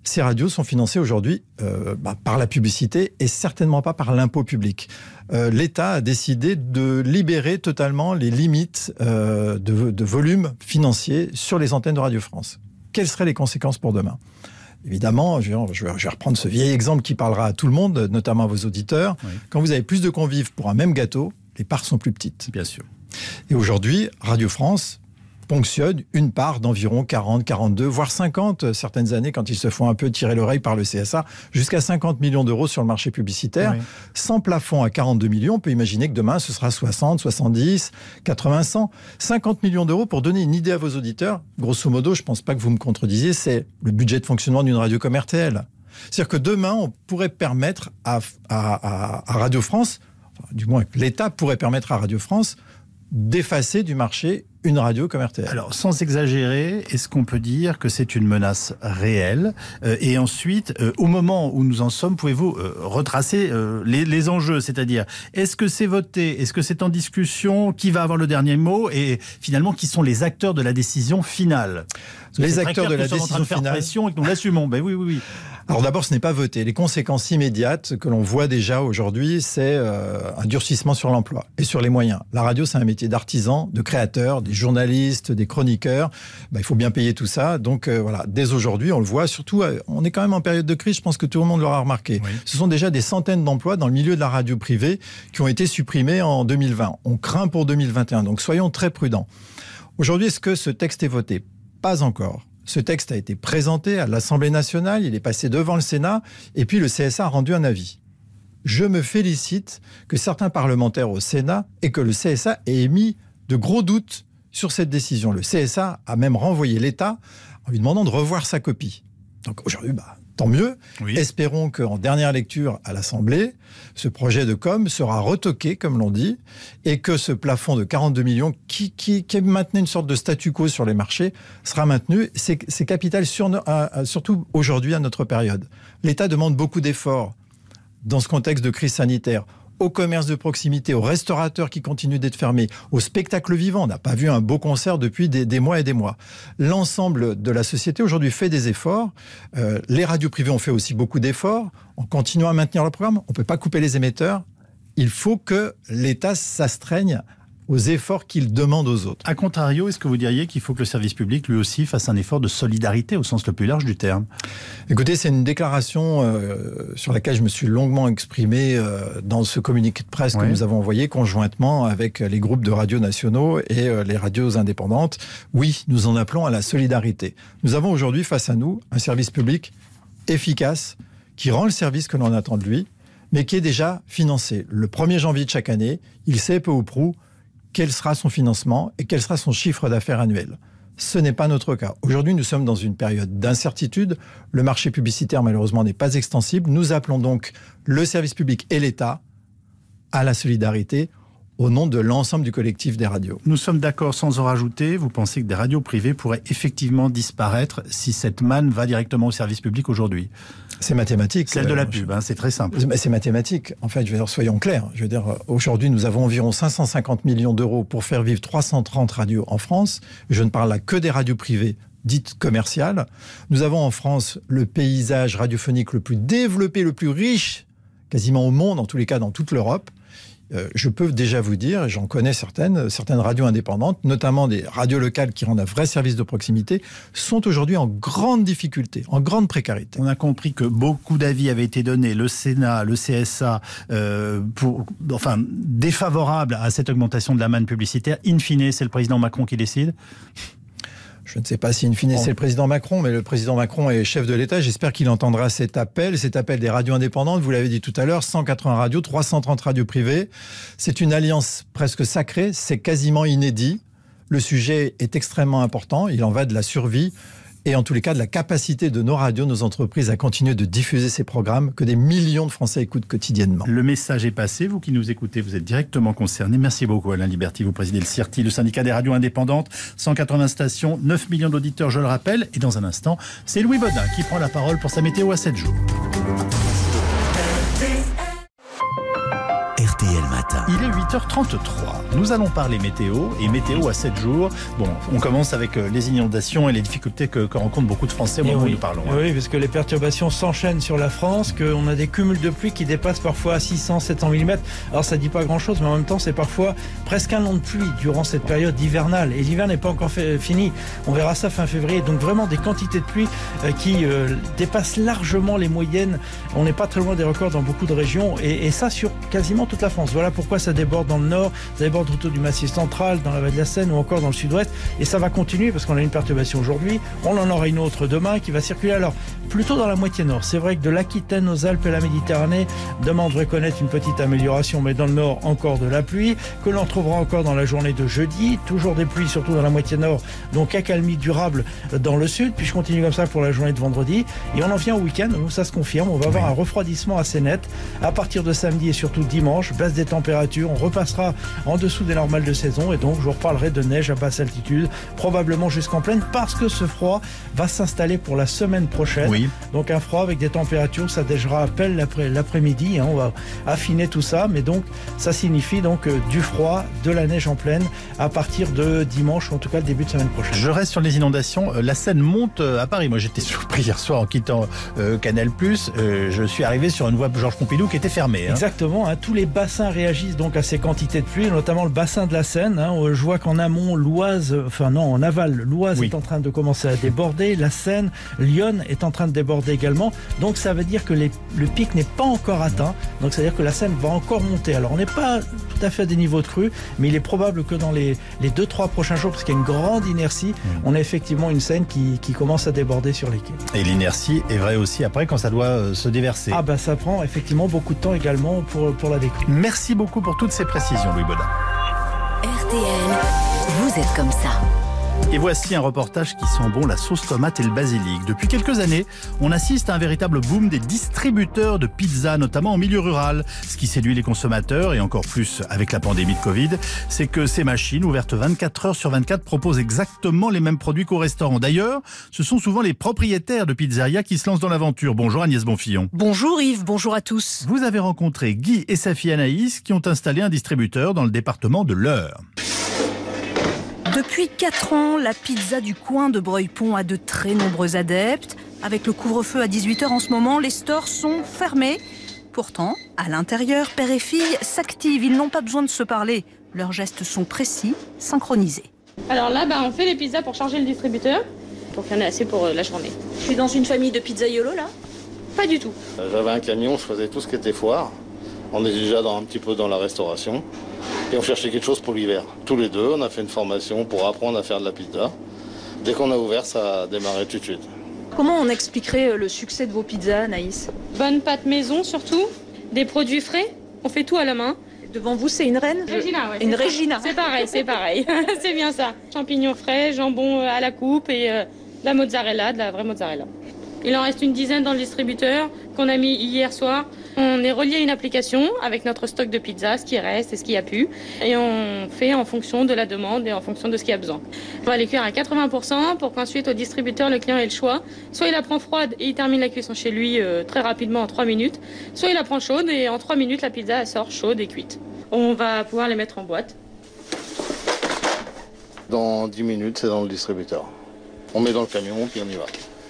Ces radios sont financées aujourd'hui euh, bah, par la publicité et certainement pas par l'impôt public. Euh, L'État a décidé de libérer totalement les limites euh, de, de volume financier sur les antennes de Radio France. Quelles seraient les conséquences pour demain ? Évidemment, je vais, je vais reprendre ce vieil exemple qui parlera à tout le monde, notamment à vos auditeurs. Oui. Quand vous avez plus de convives pour un même gâteau, les parts sont plus petites. Bien sûr. Et aujourd'hui, Radio France ponctionne une part d'environ quarante, quarante-deux, voire cinquante, certaines années, quand ils se font un peu tirer l'oreille par le C S A, jusqu'à cinquante millions d'euros sur le marché publicitaire. Oui. Sans plafond à quarante-deux millions, on peut imaginer que demain, ce sera soixante, soixante-dix, quatre-vingts, cent. cinquante millions d'euros, pour donner une idée à vos auditeurs, grosso modo, je ne pense pas que vous me contredisiez, c'est le budget de fonctionnement d'une radio comme R T L. C'est-à-dire que demain, on pourrait permettre à, à, à, à Radio France, enfin, du moins l'État pourrait permettre à Radio France d'effacer du marché une radio comme R T L. Alors, sans exagérer, est-ce qu'on peut dire que c'est une menace réelle ? euh, Et ensuite, euh, au moment où nous en sommes, pouvez-vous euh, retracer euh, les, les enjeux ? C'est-à-dire, est-ce que c'est voté ? Est-ce que c'est en discussion ? Qui va avoir le dernier mot ? Et finalement, qui sont les acteurs de la décision finale ? Les acteurs de la décision finale. Nous sommes en train de faire pression et que nous l'assumons. Ben oui, oui, oui. Alors d'abord, ce n'est pas voté. Les conséquences immédiates que l'on voit déjà aujourd'hui, c'est euh, un durcissement sur l'emploi et sur les moyens. La radio, c'est un métier d'artisan, de créateur, des journalistes, des chroniqueurs. Ben, il faut bien payer tout ça. Donc euh, voilà, dès aujourd'hui, on le voit. Surtout, euh, on est quand même en période de crise. Je pense que tout le monde l'aura remarqué. Oui. Ce sont déjà des centaines d'emplois dans le milieu de la radio privée qui ont été supprimés en deux mille vingt. On craint pour deux mille vingt et un. Donc soyons très prudents. Aujourd'hui, est-ce que ce texte est voté ? Pas encore. Ce texte a été présenté à l'Assemblée nationale, il est passé devant le Sénat, et puis le C S A a rendu un avis. Je me félicite que certains parlementaires au Sénat et que le C S A ait émis de gros doutes sur cette décision. Le C S A a même renvoyé l'État en lui demandant de revoir sa copie. Donc aujourd'hui, bah, tant mieux. Oui. Espérons qu'en dernière lecture à l'Assemblée, ce projet de com sera retoqué, comme l'on dit, et que ce plafond de quarante-deux millions, qui, qui, qui maintenait une sorte de statu quo sur les marchés, sera maintenu. C'est, c'est capital, sur, euh, surtout aujourd'hui à notre période. L'État demande beaucoup d'efforts dans ce contexte de crise sanitaire, au commerce de proximité, aux restaurateurs qui continuent d'être fermés, au spectacle vivant. On n'a pas vu un beau concert depuis des, des mois et des mois. L'ensemble de la société aujourd'hui fait des efforts. Euh, les radios privées ont fait aussi beaucoup d'efforts en continuant à maintenir le programme. On ne peut pas couper les émetteurs. Il faut que l'État s'astreigne aux efforts qu'il demande aux autres. A contrario, est-ce que vous diriez qu'il faut que le service public, lui aussi, fasse un effort de solidarité au sens le plus large du terme ? Écoutez, c'est une déclaration euh, sur laquelle je me suis longuement exprimé euh, dans ce communiqué de presse ouais. que nous avons envoyé conjointement avec les groupes de radios nationaux et euh, les radios indépendantes. Oui, nous en appelons à la solidarité. Nous avons aujourd'hui face à nous un service public efficace qui rend le service que l'on attend de lui, mais qui est déjà financé. Le premier janvier de chaque année, il sait peu ou prou quel sera son financement et quel sera son chiffre d'affaires annuel. Ce n'est pas notre cas. Aujourd'hui, nous sommes dans une période d'incertitude. Le marché publicitaire, malheureusement, n'est pas extensible. Nous appelons donc le service public et l'État à la solidarité au nom de l'ensemble du collectif des radios. Nous sommes d'accord sans en rajouter. Vous pensez que des radios privées pourraient effectivement disparaître si cette manne va directement au service public aujourd'hui ? C'est mathématique. Celle de la pub, hein, c'est très simple. C'est mathématique. En fait, je veux dire, soyons clairs. Je veux dire, aujourd'hui, nous avons environ cinq cent cinquante millions d'euros pour faire vivre trois cent trente radios en France. Je ne parle là que des radios privées dites commerciales. Nous avons en France le paysage radiophonique le plus développé, le plus riche, quasiment au monde, en tous les cas dans toute l'Europe. Euh, je peux déjà vous dire, et j'en connais certaines, certaines radios indépendantes, notamment des radios locales qui rendent un vrai service de proximité, sont aujourd'hui en grande difficulté, en grande précarité. On a compris que beaucoup d'avis avaient été donnés, le Sénat, le C S A, euh, pour, enfin, défavorables à cette augmentation de la manne publicitaire. In fine, c'est le président Macron qui décide ? Je ne sais pas si in fine c'est le président Macron, mais le président Macron est chef de l'État. J'espère qu'il entendra cet appel, cet appel des radios indépendantes. Vous l'avez dit tout à l'heure, cent quatre-vingts radios, trois cent trente radios privées. C'est une alliance presque sacrée, c'est quasiment inédit. Le sujet est extrêmement important, il en va de la survie et en tous les cas de la capacité de nos radios, nos entreprises à continuer de diffuser ces programmes que des millions de Français écoutent quotidiennement. Le message est passé, vous qui nous écoutez, vous êtes directement concernés. Merci beaucoup Alain Liberty, vous présidez le C I R T I, le syndicat des radios indépendantes, cent quatre-vingts stations, neuf millions d'auditeurs, je le rappelle. Et dans un instant, c'est Louis Baudin qui prend la parole pour sa météo à sept jours. R T L Matin. Il est huit heures trente-trois. Nous allons parler météo et météo à sept jours. Bon, on commence avec les inondations et les difficultés que, que rencontrent beaucoup de Français au moment oui. où nous parlons. Oui, parce que les perturbations s'enchaînent sur la France, qu'on a des cumuls de pluie qui dépassent parfois six cents, sept cents millimètres. Alors ça dit pas grand-chose, mais en même temps, c'est parfois presque un an de pluie durant cette période hivernale. Et l'hiver n'est pas encore fait, fini. On verra ça fin février. Donc vraiment des quantités de pluie euh, qui euh, dépassent largement les moyennes. On n'est pas très loin des records dans beaucoup de régions. Et, et ça sur quasiment toute la France. Voilà pourquoi ça déborde dans le nord, ça déborde autour du Massif central, dans la vallée de la Seine ou encore dans le sud-ouest. Et ça va continuer parce qu'on a une perturbation aujourd'hui. On en aura une autre demain qui va circuler alors plutôt dans la moitié nord. C'est vrai que de l'Aquitaine aux Alpes et la Méditerranée, demain on devrait connaître une petite amélioration, mais dans le nord encore de la pluie, que l'on retrouvera encore dans la journée de jeudi. Toujours des pluies, surtout dans la moitié nord, donc accalmie durable dans le sud. Puis je continue comme ça pour la journée de vendredi. Et on en vient au week-end où ça se confirme. On va avoir un refroidissement assez net à partir de samedi et surtout dimanche. Baisse des températures. On repassera en dessous des normales de saison. Et donc je vous reparlerai de neige à basse altitude, probablement jusqu'en plaine, parce que ce froid va s'installer pour la semaine prochaine. Oui. Donc un froid avec des températures, ça dégera à peine l'après, l'après-midi. Hein, on va affiner tout ça. Mais donc ça signifie donc euh, du froid, de la neige en plaine à partir de dimanche, ou en tout cas le début de semaine prochaine. Je reste sur les inondations. La Seine monte à Paris. Moi, j'étais surpris hier soir en quittant euh, Canal+. Euh, je suis arrivé sur une voie Georges Pompidou qui était fermée. Hein. Exactement. Hein, tous les bassins réagissent donc à ces quantités de pluie, notamment le bassin de la Seine. Hein, je vois qu'en amont, l'Oise, enfin non, en aval, l'Oise oui. est en train de commencer à déborder. La Seine, Lyon est en train de déborder également. Donc ça veut dire que les, le pic n'est pas encore atteint. Donc ça veut dire que la Seine va encore monter. Alors on n'est pas tout à fait à des niveaux de crue, mais il est probable que dans les, les deux trois prochains jours, parce qu'il y a une grande inertie, mmh. on a effectivement une Seine qui, qui commence à déborder sur les quais. Et l'inertie est vraie aussi après quand ça doit euh, se déverser. Ah ben ça prend effectivement beaucoup de temps également pour, pour la décrue. Merci beaucoup pour toutes ces précisions, Louis Baudin. R T L, vous êtes comme ça. Et voici un reportage qui sent bon la sauce tomate et le basilic. Depuis quelques années, on assiste à un véritable boom des distributeurs de pizza, notamment en milieu rural. Ce qui séduit les consommateurs, et encore plus avec la pandémie de Covid, c'est que ces machines, ouvertes vingt-quatre heures sur vingt-quatre, proposent exactement les mêmes produits qu'au restaurant. D'ailleurs, ce sont souvent les propriétaires de pizzeria qui se lancent dans l'aventure. Bonjour Agnès Bonfillon. Bonjour Yves, bonjour à tous. Vous avez rencontré Guy et sa fille Anaïs qui ont installé un distributeur dans le département de l'Eure. Depuis quatre ans, la pizza du coin de Breuil-Pont a de très nombreux adeptes. Avec le couvre-feu à dix-huit heures en ce moment, les stores sont fermés. Pourtant, à l'intérieur, père et fille s'activent. Ils n'ont pas besoin de se parler. Leurs gestes sont précis, synchronisés. Alors là, bah, on fait les pizzas pour charger le distributeur, pour qu'il y en ait assez pour euh, la journée. Je suis dans une famille de pizzaiolos, là ? Pas du tout. J'avais un camion, je faisais tout ce qui était foire. On est déjà dans, un petit peu dans la restauration. Et on cherchait quelque chose pour l'hiver. Tous les deux, on a fait une formation pour apprendre à faire de la pizza. Dès qu'on a ouvert, ça a démarré tout de suite. Comment on expliquerait le succès de vos pizzas, Anaïs ? Bonne pâte maison surtout, des produits frais, on fait tout à la main. Devant vous, c'est une reine ? Regina, ouais. Une Regina. C'est pareil, c'est pareil. C'est bien ça. Champignons frais, jambon à la coupe et euh, de la mozzarella, de la vraie mozzarella. Il en reste une dizaine dans le distributeur qu'on a mis hier soir. On est relié à une application avec notre stock de pizza, ce qui reste et ce qui a pu. Et on fait en fonction de la demande et en fonction de ce qu'il y a besoin. On va les cuire à quatre-vingts pour cent pour qu'ensuite au distributeur, le client ait le choix. Soit il la prend froide et il termine la cuisson chez lui euh, très rapidement en trois minutes. Soit il la prend chaude et en trois minutes, la pizza elle sort chaude et cuite. On va pouvoir les mettre en boîte. Dans dix minutes, c'est dans le distributeur. On met dans le camion puis on y va.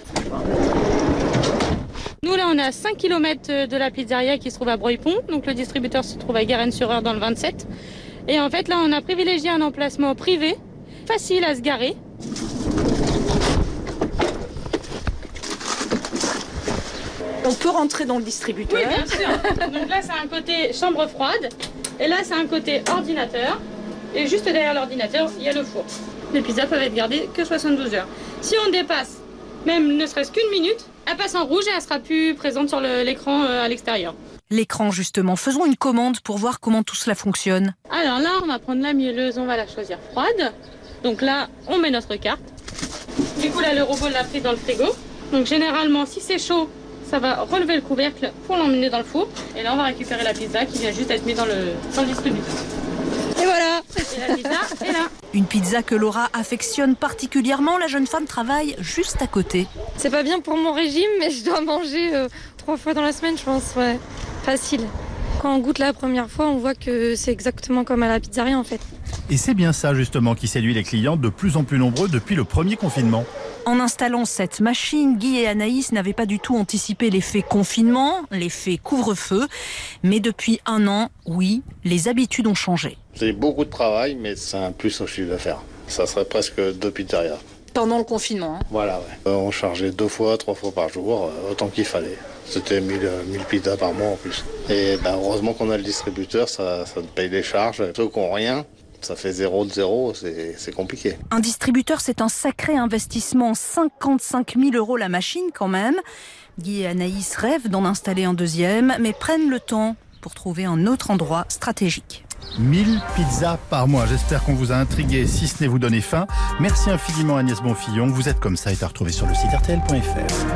Nous, là, on est à cinq kilomètres de la pizzeria qui se trouve à Breuil-Pont. Donc, le distributeur se trouve à Guérennes-sur-Eure dans le vingt-sept. Et en fait, là, on a privilégié un emplacement privé, facile à se garer. On peut rentrer dans le distributeur. Oui, bien sûr. Donc là, c'est un côté chambre froide. Et là, c'est un côté ordinateur. Et juste derrière l'ordinateur, il y a le four. Les pizzas peuvent être gardées que soixante-douze heures. Si on dépasse, même ne serait-ce qu'une minute, elle passe en rouge et elle sera plus présente sur le, l'écran euh, à l'extérieur. L'écran, justement. Faisons une commande pour voir comment tout cela fonctionne. Alors là, on va prendre la mielleuse, on va la choisir froide. Donc là, on met notre carte. Du coup, là, le robot l'a pris dans le frigo. Donc généralement, si c'est chaud, ça va relever le couvercle pour l'emmener dans le four. Et là, on va récupérer la pizza qui vient juste être mise dans le, dans le distributeur. Et voilà, et la pizza est là. Une pizza que Laura affectionne particulièrement. La jeune femme travaille juste à côté. C'est pas bien pour mon régime, mais je dois manger euh, trois fois dans la semaine, je pense, ouais. Facile. Quand on goûte la première fois, on voit que c'est exactement comme à la pizzeria en fait. Et c'est bien ça justement qui séduit les clients de plus en plus nombreux depuis le premier confinement. En installant cette machine, Guy et Anaïs n'avaient pas du tout anticipé l'effet confinement, l'effet couvre-feu. Mais depuis un an, oui, les habitudes ont changé. C'est beaucoup de travail, mais c'est un plus au chiffre d'affaires. Ça serait presque deux pizzerias. Pendant le confinement, hein. Voilà, ouais. On chargeait deux fois, trois fois par jour, autant qu'il fallait. C'était mille pizzas par mois en plus. Et ben, heureusement qu'on a le distributeur, ça, ça paye les charges. Ceux qui n'ont rien, ça fait zéro de zéro, c'est, c'est compliqué. Un distributeur, c'est un sacré investissement. cinquante-cinq mille euros la machine quand même. Guy et Anaïs rêvent d'en installer un deuxième, mais prennent le temps pour trouver un autre endroit stratégique. mille pizzas par mois. J'espère qu'on vous a intrigué, si ce n'est vous donner faim. Merci infiniment Agnès Bonfillon. Vous êtes comme ça est à retrouver sur le site R T L point F R.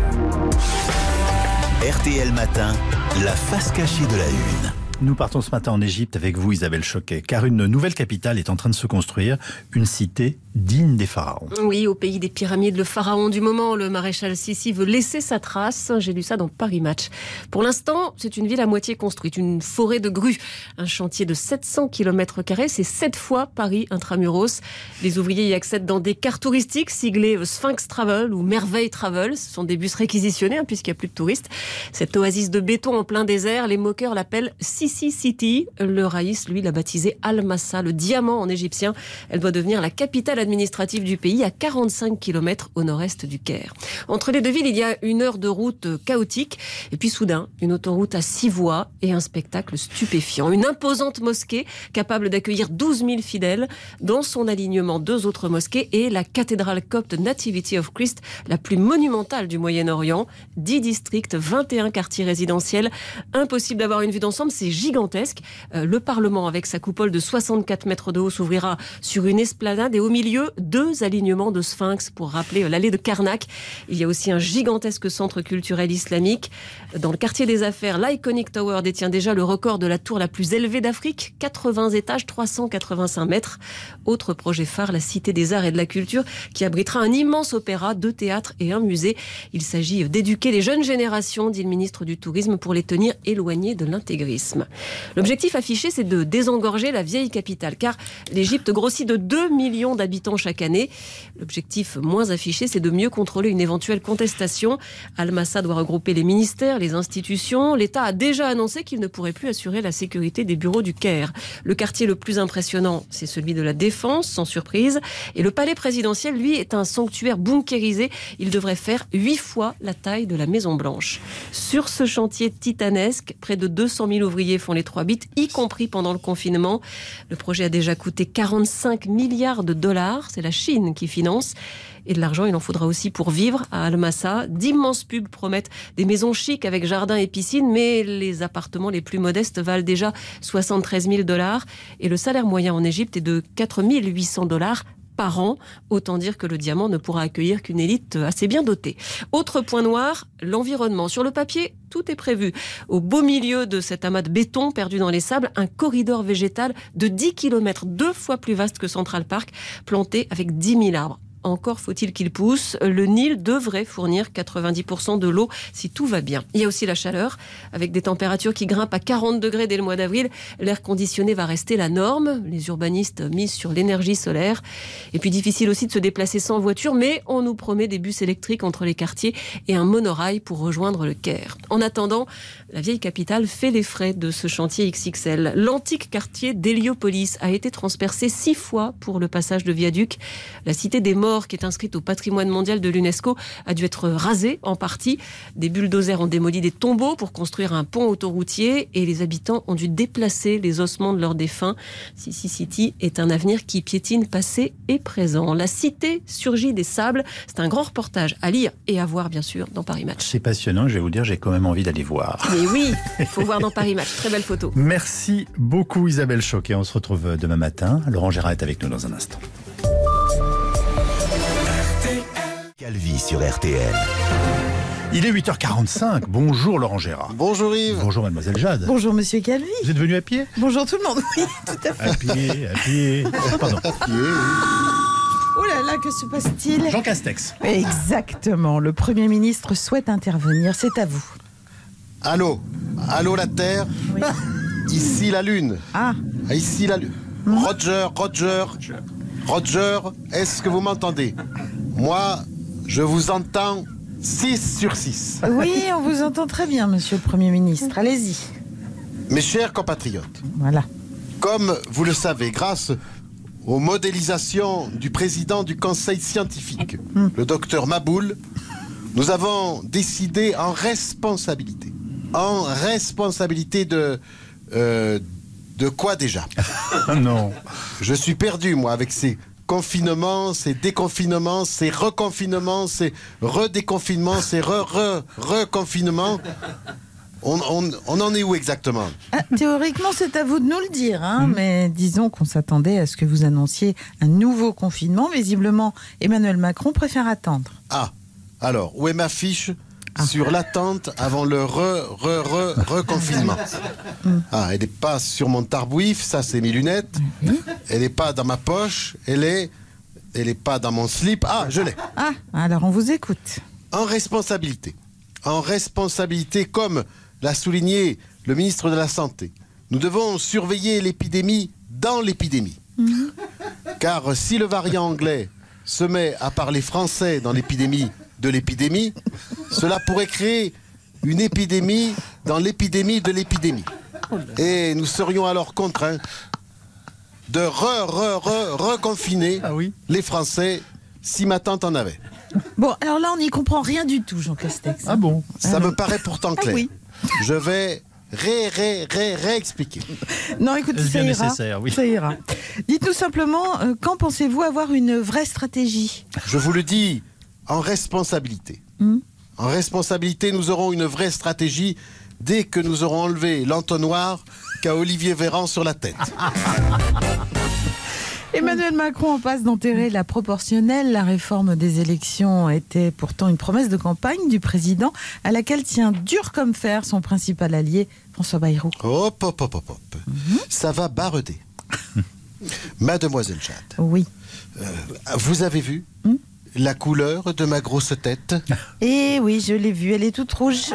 R T L Matin, la face cachée de la Une. Nous partons ce matin en Égypte avec vous Isabelle Choquet, car une nouvelle capitale est en train de se construire, une cité digne des pharaons. Oui, au pays des pyramides, le pharaon du moment, le maréchal Sissi veut laisser sa trace. J'ai lu ça dans Paris Match. Pour l'instant, c'est une ville à moitié construite, une forêt de grues, un chantier de sept cents kilomètres carrés, c'est sept fois Paris intramuros. Les ouvriers y accèdent dans des cars touristiques siglés Sphinx Travel ou Merveille Travel. Ce sont des bus réquisitionnés hein, puisqu'il n'y a plus de touristes. Cette oasis de béton en plein désert, les moqueurs l'appellent Sissi City. Le Raïs, lui, l'a baptisée Al-Massa, le diamant en égyptien. Elle doit devenir la capitale administrative du pays à quarante-cinq kilomètres au nord-est du Caire. Entre les deux villes, il y a une heure de route chaotique et puis soudain, une autoroute à six voies et un spectacle stupéfiant. Une imposante mosquée capable d'accueillir douze mille fidèles. Dans son alignement, deux autres mosquées et la cathédrale copte Nativity of Christ, la plus monumentale du Moyen-Orient. dix districts, vingt et un quartiers résidentiels. Impossible d'avoir une vue d'ensemble, c'est gigantesque. Euh, le Parlement, avec sa coupole de soixante-quatre mètres de haut, s'ouvrira sur une esplanade et au milieu, deux alignements de sphinx pour rappeler l'allée de Karnak. Il y a aussi un gigantesque centre culturel islamique. Dans le quartier des affaires, l'Iconic Tower détient déjà le record de la tour la plus élevée d'Afrique, quatre-vingts étages, trois cent quatre-vingt-cinq mètres. Autre projet phare, la Cité des Arts et de la Culture, qui abritera un immense opéra, deux théâtres et un musée. Il s'agit d'éduquer les jeunes générations, dit le ministre du Tourisme, pour les tenir éloignés de l'intégrisme. L'objectif affiché, c'est de désengorger la vieille capitale, car l'Égypte grossit de deux millions d'habitants chaque année. L'objectif moins affiché, c'est de mieux contrôler une éventuelle contestation. Al-Massa doit regrouper les ministères, les institutions. L'État a déjà annoncé qu'il ne pourrait plus assurer la sécurité des bureaux du Caire. Le quartier le plus impressionnant, c'est celui de la Défense, sans surprise. Et le palais présidentiel, lui, est un sanctuaire bunkérisé. Il devrait faire huit fois la taille de la Maison-Blanche. Sur ce chantier titanesque, près de deux cent mille ouvriers font les trois bits, y compris pendant le confinement. Le projet a déjà coûté quarante-cinq milliards de dollars. C'est la Chine qui finance. Et de l'argent, il en faudra aussi pour vivre à Al-Massa. D'immenses pubs promettent des maisons chics avec jardin et piscine, mais les appartements les plus modestes valent déjà soixante-treize mille dollars. Et le salaire moyen en Égypte est de quatre mille huit cents dollars par an. Autant dire que le diamant ne pourra accueillir qu'une élite assez bien dotée. Autre point noir, l'environnement. Sur le papier, tout est prévu. Au beau milieu de cet amas de béton perdu dans les sables, un corridor végétal de dix kilomètres, deux fois plus vaste que Central Park, planté avec dix mille arbres. Encore faut-il qu'il pousse. Le Nil devrait fournir quatre-vingt-dix pour cent de l'eau si tout va bien. Il y a aussi la chaleur, avec des températures qui grimpent à quarante degrés dès le mois d'avril. L'air conditionné va rester la norme. Les urbanistes misent sur l'énergie solaire. Et puis difficile aussi de se déplacer sans voiture, mais on nous promet des bus électriques entre les quartiers et un monorail pour rejoindre le Caire. En attendant, la vieille capitale fait les frais de ce chantier X X L. L'antique quartier d'Héliopolis a été transpercé six fois pour le passage de viaduc. La cité des morts, qui est inscrite au patrimoine mondial de l'UNESCO, a dû être rasée en partie. Des bulldozers ont démoli des tombeaux pour construire un pont autoroutier et les habitants ont dû déplacer les ossements de leurs défunts. Sissi City est un avenir qui piétine passé et présent. La cité surgit des sables. C'est un grand reportage à lire et à voir, bien sûr, dans Paris Match. C'est passionnant, je vais vous dire, j'ai quand même envie d'aller voir. Mais oui, il faut voir dans Paris Match. Très belle photo. Merci beaucoup Isabelle Choquet. On se retrouve demain matin. Laurent Gérard est avec nous dans un instant. Calvi sur R T L. Il est huit heures quarante-cinq. Bonjour Laurent Gérard. Bonjour Yves. Bonjour Mademoiselle Jade. Bonjour Monsieur Calvi. Vous êtes venu à pied? Bonjour tout le monde. Oui, tout à fait. À pied, à pied. Pardon. À pied. Oh là là, que se passe-t-il? Jean Castex. Exactement. Le Premier ministre souhaite intervenir. C'est à vous. Allô? Allô la Terre. Oui. Ici la Lune. Ah. Ici la Lune. Mmh. Roger, Roger, Roger, est-ce que vous m'entendez? Moi, je vous entends six sur six. Oui, on vous entend très bien, monsieur le Premier ministre. Allez-y. Mes chers compatriotes. Voilà. Comme vous le savez, grâce aux modélisations du président du Conseil scientifique, mmh. le docteur Maboul, nous avons décidé en responsabilité, en responsabilité de... Euh, de quoi déjà? Non. Je suis perdu, moi, avec ces confinements, ces déconfinements, ces reconfinements, ces redéconfinements, ces re-re-reconfinements. On, on, on en est où exactement? ah, Théoriquement, c'est à vous de nous le dire, hein, mmh. mais disons qu'on s'attendait à ce que vous annonciez un nouveau confinement. Visiblement, Emmanuel Macron préfère attendre. Ah, alors, où est ma fiche ah. sur l'attente avant le re-re-re-reconfinement? mmh. Ah, elle n'est pas sur mon tarbouif, ça c'est mes lunettes. Mmh. Elle n'est pas dans ma poche, elle est... Elle n'est pas dans mon slip. Ah, je l'ai. Ah, alors on vous écoute. En responsabilité. En responsabilité, comme l'a souligné le ministre de la Santé, nous devons surveiller l'épidémie dans l'épidémie. Mmh. Car si le variant anglais se met à parler français dans l'épidémie de l'épidémie, cela pourrait créer une épidémie dans l'épidémie de l'épidémie. Et nous serions alors contraints de re-re-re-reconfiner ah oui. les Français si ma tante en avait. Bon, alors là, on n'y comprend rien du tout, Jean Castex. Ah bon? Ça alors... me paraît pourtant clair. Ah oui. Je vais ré, ré, ré, réexpliquer. Non, écoutez, ça ira. Oui. Ça ira. Dites-nous simplement, euh, quand pensez-vous avoir une vraie stratégie? Je vous le dis, en responsabilité. Mmh. En responsabilité, nous aurons une vraie stratégie dès que nous aurons enlevé l'entonnoir qu'a Olivier Véran sur la tête. Emmanuel Macron en passe d'enterrer la proportionnelle. La réforme des élections était pourtant une promesse de campagne du président à laquelle tient dur comme fer son principal allié, François Bayrou. Hop, hop, hop, hop, hop. Mm-hmm. Ça va baroder. Mademoiselle Jade. Oui. Euh, vous avez vu mm? la couleur de ma grosse tête? Eh oui, je l'ai vue. Elle est toute rouge.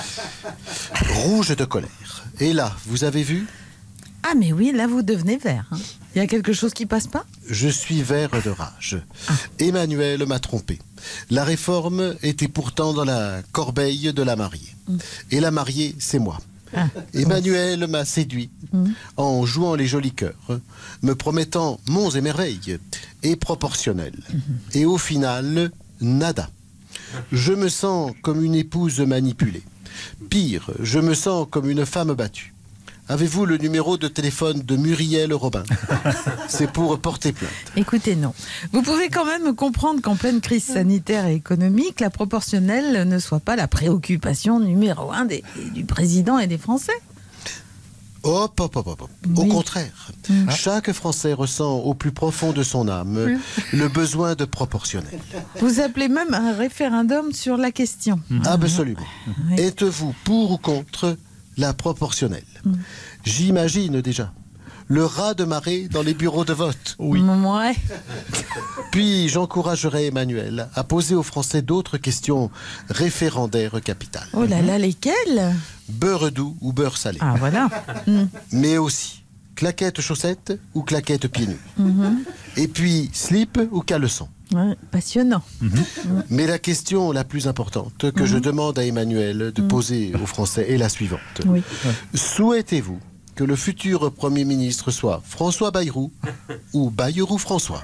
Rouge de colère. Et là, vous avez vu? Ah mais oui, là vous devenez vert. Hein. Il y a quelque chose qui passe pas? Je suis vert de rage. Ah. Emmanuel m'a trompé. La réforme était pourtant dans la corbeille de la mariée. Mm. Et la mariée, c'est moi. Ah. Emmanuel m'a séduit mm. en jouant les jolis cœurs, me promettant monts et merveilles et proportionnel. Mm-hmm. Et au final, nada. Je me sens comme une épouse manipulée. Pire, je me sens comme une femme battue. Avez-vous le numéro de téléphone de Muriel Robin? C'est pour porter plainte. Écoutez, non. Vous pouvez quand même comprendre qu'en pleine crise sanitaire et économique, la proportionnelle ne soit pas la préoccupation numéro un des, du président et des Français. Hop, hop, hop, hop. Oui. Au contraire, mmh. chaque Français ressent au plus profond de son âme mmh. le besoin de proportionnel. Vous appelez même un référendum sur la question. Mmh. Absolument. Oui. Êtes-vous pour ou contre la proportionnelle? mmh. J'imagine déjà le raz-de-marée dans les bureaux de vote. Oui. Ouais. Puis j'encouragerai Emmanuel à poser aux Français d'autres questions référendaires capitales. Oh là là, lesquelles? Beurre doux ou beurre salé. Ah voilà. mmh. Mais aussi claquettes chaussettes ou claquettes pieds nus. Mmh. Et puis slip ou caleçon. Ouais, passionnant. Mmh. Mmh. Mais la question la plus importante que mmh. je demande à Emmanuel de mmh. poser aux Français est la suivante. Oui. Souhaitez-vous que le futur Premier ministre soit François Bayrou ou Bayrou François?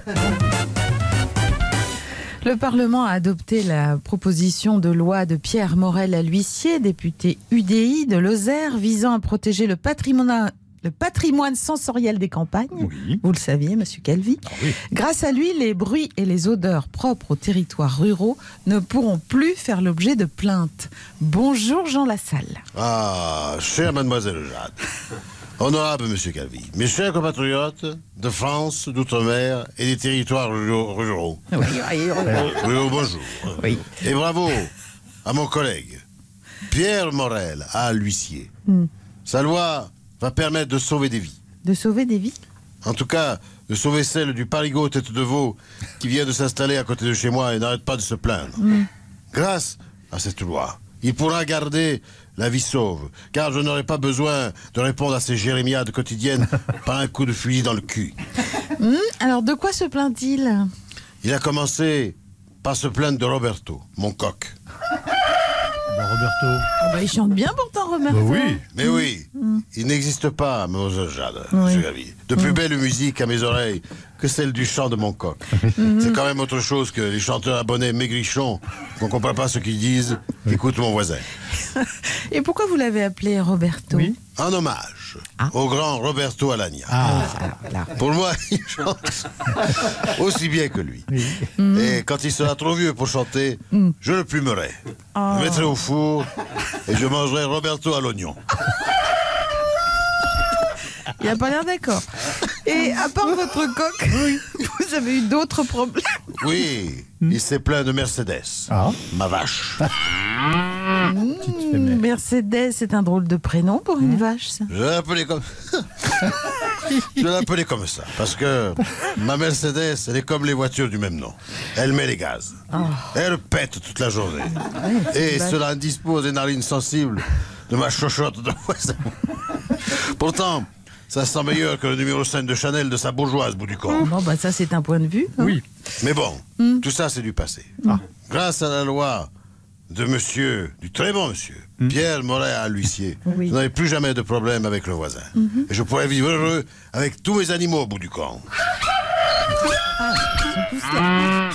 Le Parlement a adopté la proposition de loi de Pierre Morel-L'Huissier, député U D I de Lozère, visant à protéger le patrimoine le patrimoine sensoriel des campagnes. Oui. Vous le saviez, monsieur Calvi. Ah oui. Grâce à lui, les bruits et les odeurs propres aux territoires ruraux ne pourront plus faire l'objet de plaintes. Bonjour Jean Lassalle. Ah, chère mademoiselle Jade, honorable monsieur Calvi, mes chers compatriotes de France, d'outre-mer et des territoires ruraux. Oui, oui, oui, bonjour. Oui. Et bravo à mon collègue Pierre Morel à l'huissier. Mm. Sa loi va permettre de sauver des vies. De sauver des vies? En tout cas, de sauver celle du parigot tête de veau qui vient de s'installer à côté de chez moi et n'arrête pas de se plaindre. Mm. Grâce à cette loi, il pourra garder la vie sauve, car je n'aurai pas besoin de répondre à ces jérémiades quotidiennes par un coup de fusil dans le cul. Hum, alors, de quoi se plaint-il? Il a commencé par se plaindre de Roberto, mon coq. Bah, Roberto. Oh bah, il chante bien pourtant, Roberto. Bah oui. Mais oui, mmh. il n'existe pas, Mademoiselle Jade, oui. de plus mmh. belle musique à mes oreilles que celle du chant de mon coq. Mmh. C'est quand même autre chose que les chanteurs abonnés maigrichons qu'on ne comprend pas ce qu'ils disent. Écoute mon voisin. Et pourquoi vous l'avez appelé Roberto? Oui. En hommage ah. au grand Roberto Alagna. Ah. Pour moi, il chante aussi bien que lui. Oui. Mmh. Et quand il sera trop vieux pour chanter, mmh. je le plumerai. Oh. Je mettrai au four et je mangerai Roberto à l'oignon. Il n'a pas l'air d'accord. Et à part votre coq, oui. vous avez eu d'autres problèmes? Oui, il s'est plaint de Mercedes. Ah. Ma vache. Mmh, Mercedes, c'est un drôle de prénom pour une mmh. vache, ça. Je l'ai appelé comme... Je l'ai appelé comme ça, parce que ma Mercedes, elle est comme les voitures du même nom. Elle met les gaz. Oh. Elle pète toute la journée. Oui, et cela indispose des narines sensibles de ma chochotte de voisin. Pourtant... ça sent meilleur que le numéro cinq de Chanel de sa bourgeoise, bout du corps. Bon, bah ça, c'est un point de vue. Hein. Oui. Mais bon, mm. tout ça, c'est du passé. Ah. Grâce à la loi de monsieur, du très bon monsieur, mm. Pierre Moret à l'huissier, oui. je n'avais plus jamais de problème avec le voisin. Mm-hmm. Et je pourrais vivre heureux avec tous mes animaux au bout du corps. Ah, ils sont tous là.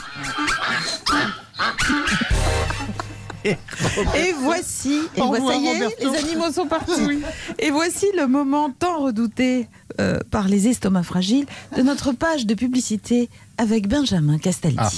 Et voici, et voici ça y est, Roberto. Les animaux sont partis. Oui. Et voici le moment tant redouté euh, par les estomacs fragiles de notre page de publicité avec Benjamin Castaldi. Ah.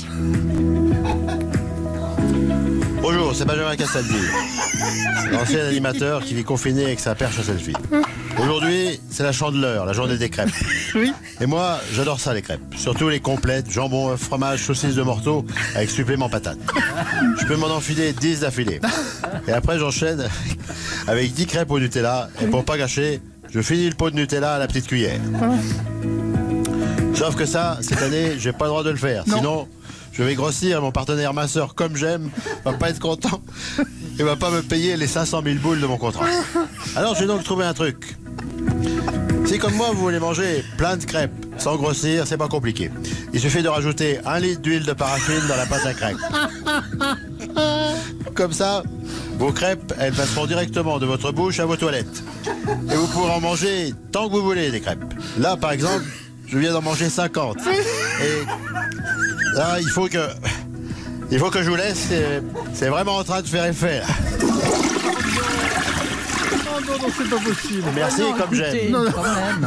Bonjour, c'est Benjamin Castaldi, l'ancien animateur qui vit confiné avec sa perche à selfie. Aujourd'hui, c'est la Chandeleur, la journée des crêpes. Oui. Et moi, j'adore ça, les crêpes. Surtout les complètes, jambon, fromage, saucisse de morteau, avec supplément patate. Je peux m'en enfiler dix d'affilée. Et après, j'enchaîne avec dix crêpes au Nutella. Et pour pas gâcher, je finis le pot de Nutella à la petite cuillère. Sauf que ça, cette année, j'ai pas le droit de le faire. Non. Sinon, je vais grossir. Mon partenaire masseur, comme j'aime, va pas être content. Il va pas me payer les cinq cent mille boules de mon contrat. Alors, j'ai donc trouvé un truc. Si comme moi vous voulez manger plein de crêpes sans grossir, c'est pas compliqué. Il suffit de rajouter un litre d'huile de paraffine dans la pâte à crêpes. Comme ça, vos crêpes, elles passeront directement de votre bouche à vos toilettes. Et vous pourrez en manger tant que vous voulez des crêpes. Là, par exemple, je viens d'en manger cinquante. Et là, il faut que, il faut que je vous laisse. C'est, c'est vraiment en train de faire effet. Là. Non, non, c'est pas possible. Merci, oh non, comme écoutez, j'aime. Non, non. Quand même.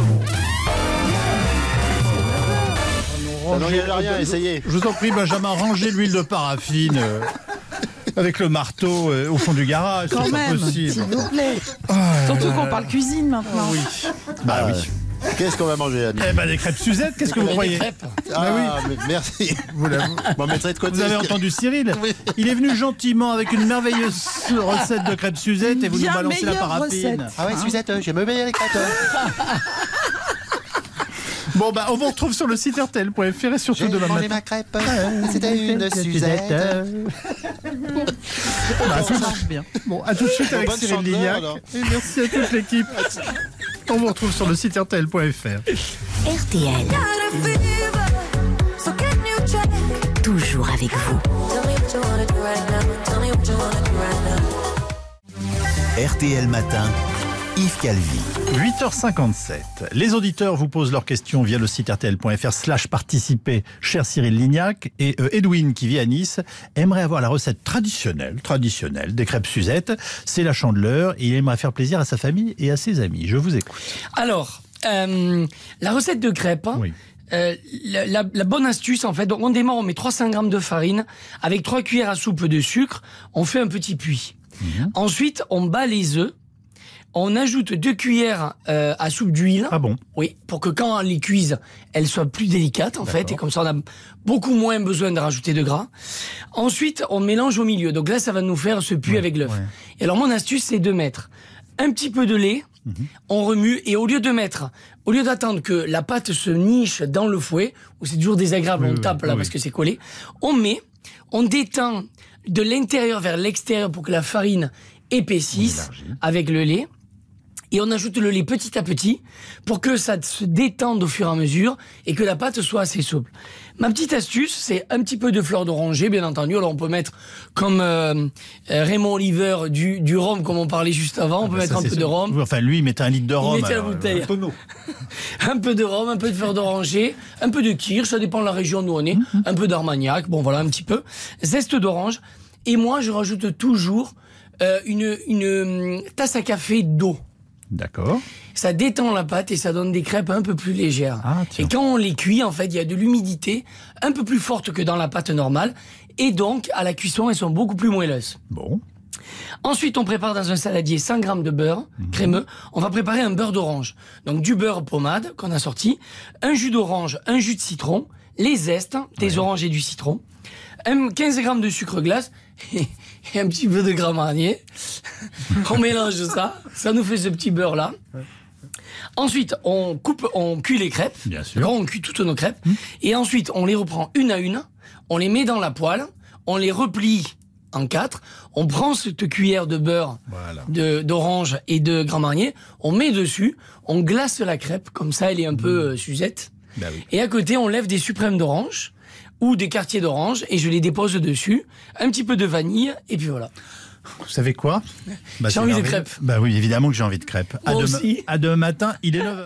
Ça n'engage à rien, essayez. Je vous en prie, Benjamin, rangez l'huile de paraffine euh, avec le marteau euh, au fond du garage. Quand c'est même, pas possible. s'il vous plaît. Oh, Surtout euh... qu'on parle cuisine maintenant. Oh, oui. Bah ah, oui. Qu'est-ce qu'on va manger, Annie? Eh ben des crêpes Suzette, qu'est-ce que vous croyez? Ah bah oui, merci. Vous, bon, de côté, vous avez entendu Cyril? Oui. Il est venu gentiment avec une merveilleuse recette de crêpes Suzette et vous nous balancez la paraffine. Recette. Ah ouais, hein? Suzette, j'aime bien les crêpes. Bon, bah, on vous retrouve sur le site R T L point F R et surtout J'ai demain matin. Ma crêpe, c'était une Suzette. Bah, ça marche bien. Bon, à tout de suite avec Cyril Lignac. Et merci à toute l'équipe. On vous retrouve sur le site R T L point F R. R T L. Toujours avec vous. R T L Matin, Yves Calvi. huit heures cinquante-sept. Les auditeurs vous posent leurs questions via le site R T L point F R slash participer, cher Cyril Lignac. Et euh, Edwin, qui vit à Nice, aimerait avoir la recette traditionnelle, traditionnelle des crêpes Suzette. C'est la Chandeleur et il aimerait faire plaisir à sa famille et à ses amis. Je vous écoute. Alors, euh, la recette de crêpes... Hein, oui. Euh, la, la, la bonne astuce, en fait, donc on démarre, on met trois cents grammes de farine avec trois cuillères à soupe de sucre, on fait un petit puits. Mmh. Ensuite, on bat les œufs, on ajoute deux cuillères euh, à soupe d'huile. Ah bon? Oui, pour que quand on les cuise, elles soient plus délicates, en D'accord. fait, et comme ça on a beaucoup moins besoin de rajouter de gras. Ensuite, on mélange au milieu, donc là ça va nous faire ce puits ouais, avec l'œuf. Ouais. Et alors mon astuce, c'est de mettre un petit peu de lait, mmh. on remue, et au lieu de mettre, au lieu d'attendre que la pâte se niche dans le fouet, où c'est toujours désagréable, oui, on tape oui, là oui. parce que c'est collé, on met, on détend de l'intérieur vers l'extérieur pour que la farine épaississe avec le lait. Et on ajoute le lait petit à petit pour que ça se détende au fur et à mesure et que la pâte soit assez souple. Ma petite astuce, c'est un petit peu de fleur d'oranger, bien entendu. Alors on peut mettre, comme euh, Raymond Oliver, du, du rhum, comme on parlait juste avant. On ah peut bah mettre ça, un peu sûr. de rhum. Enfin, lui, il mettait un litre de rhum. Il mettait la bouteille. Un tonneau. Un peu de rhum, un peu de fleur d'oranger, un peu de kirsch, ça dépend de la région où on est. Mm-hmm. Un peu d'armagnac, bon voilà, un petit peu. Zeste d'orange. Et moi, je rajoute toujours euh, une, une tasse à café d'eau. D'accord. Ça détend la pâte et ça donne des crêpes un peu plus légères. Ah, et quand on les cuit, en fait, il y a de l'humidité un peu plus forte que dans la pâte normale. Et donc, à la cuisson, elles sont beaucoup plus moelleuses. Bon. Ensuite, on prépare dans un saladier cent grammes de beurre mmh. crémeux. On va préparer un beurre d'orange. Donc, du beurre pommade qu'on a sorti, un jus d'orange, un jus de citron, les zestes, des ouais. oranges et du citron, quinze grammes de sucre glace et, et un petit peu de Grand Marnier. On mélange ça, ça nous fait ce petit beurre-là. Ensuite, on coupe, on cuit les crêpes. Bien sûr. On cuit toutes nos crêpes. Mmh. Et ensuite, on les reprend une à une, on les met dans la poêle, on les replie en quatre, on prend cette cuillère de beurre voilà. de, d'orange et de Grand Marnier, on met dessus, on glace la crêpe, comme ça elle est un mmh. peu euh, suzette. Ben oui. Et à côté, on lève des suprêmes d'orange ou des quartiers d'orange et je les dépose dessus, un petit peu de vanille et puis voilà. Vous savez quoi ? bah, J'ai envie de crêpes. Bah oui, évidemment que j'ai envie de crêpes. Moi à aussi. Demain, à demain matin, il est neuf heures.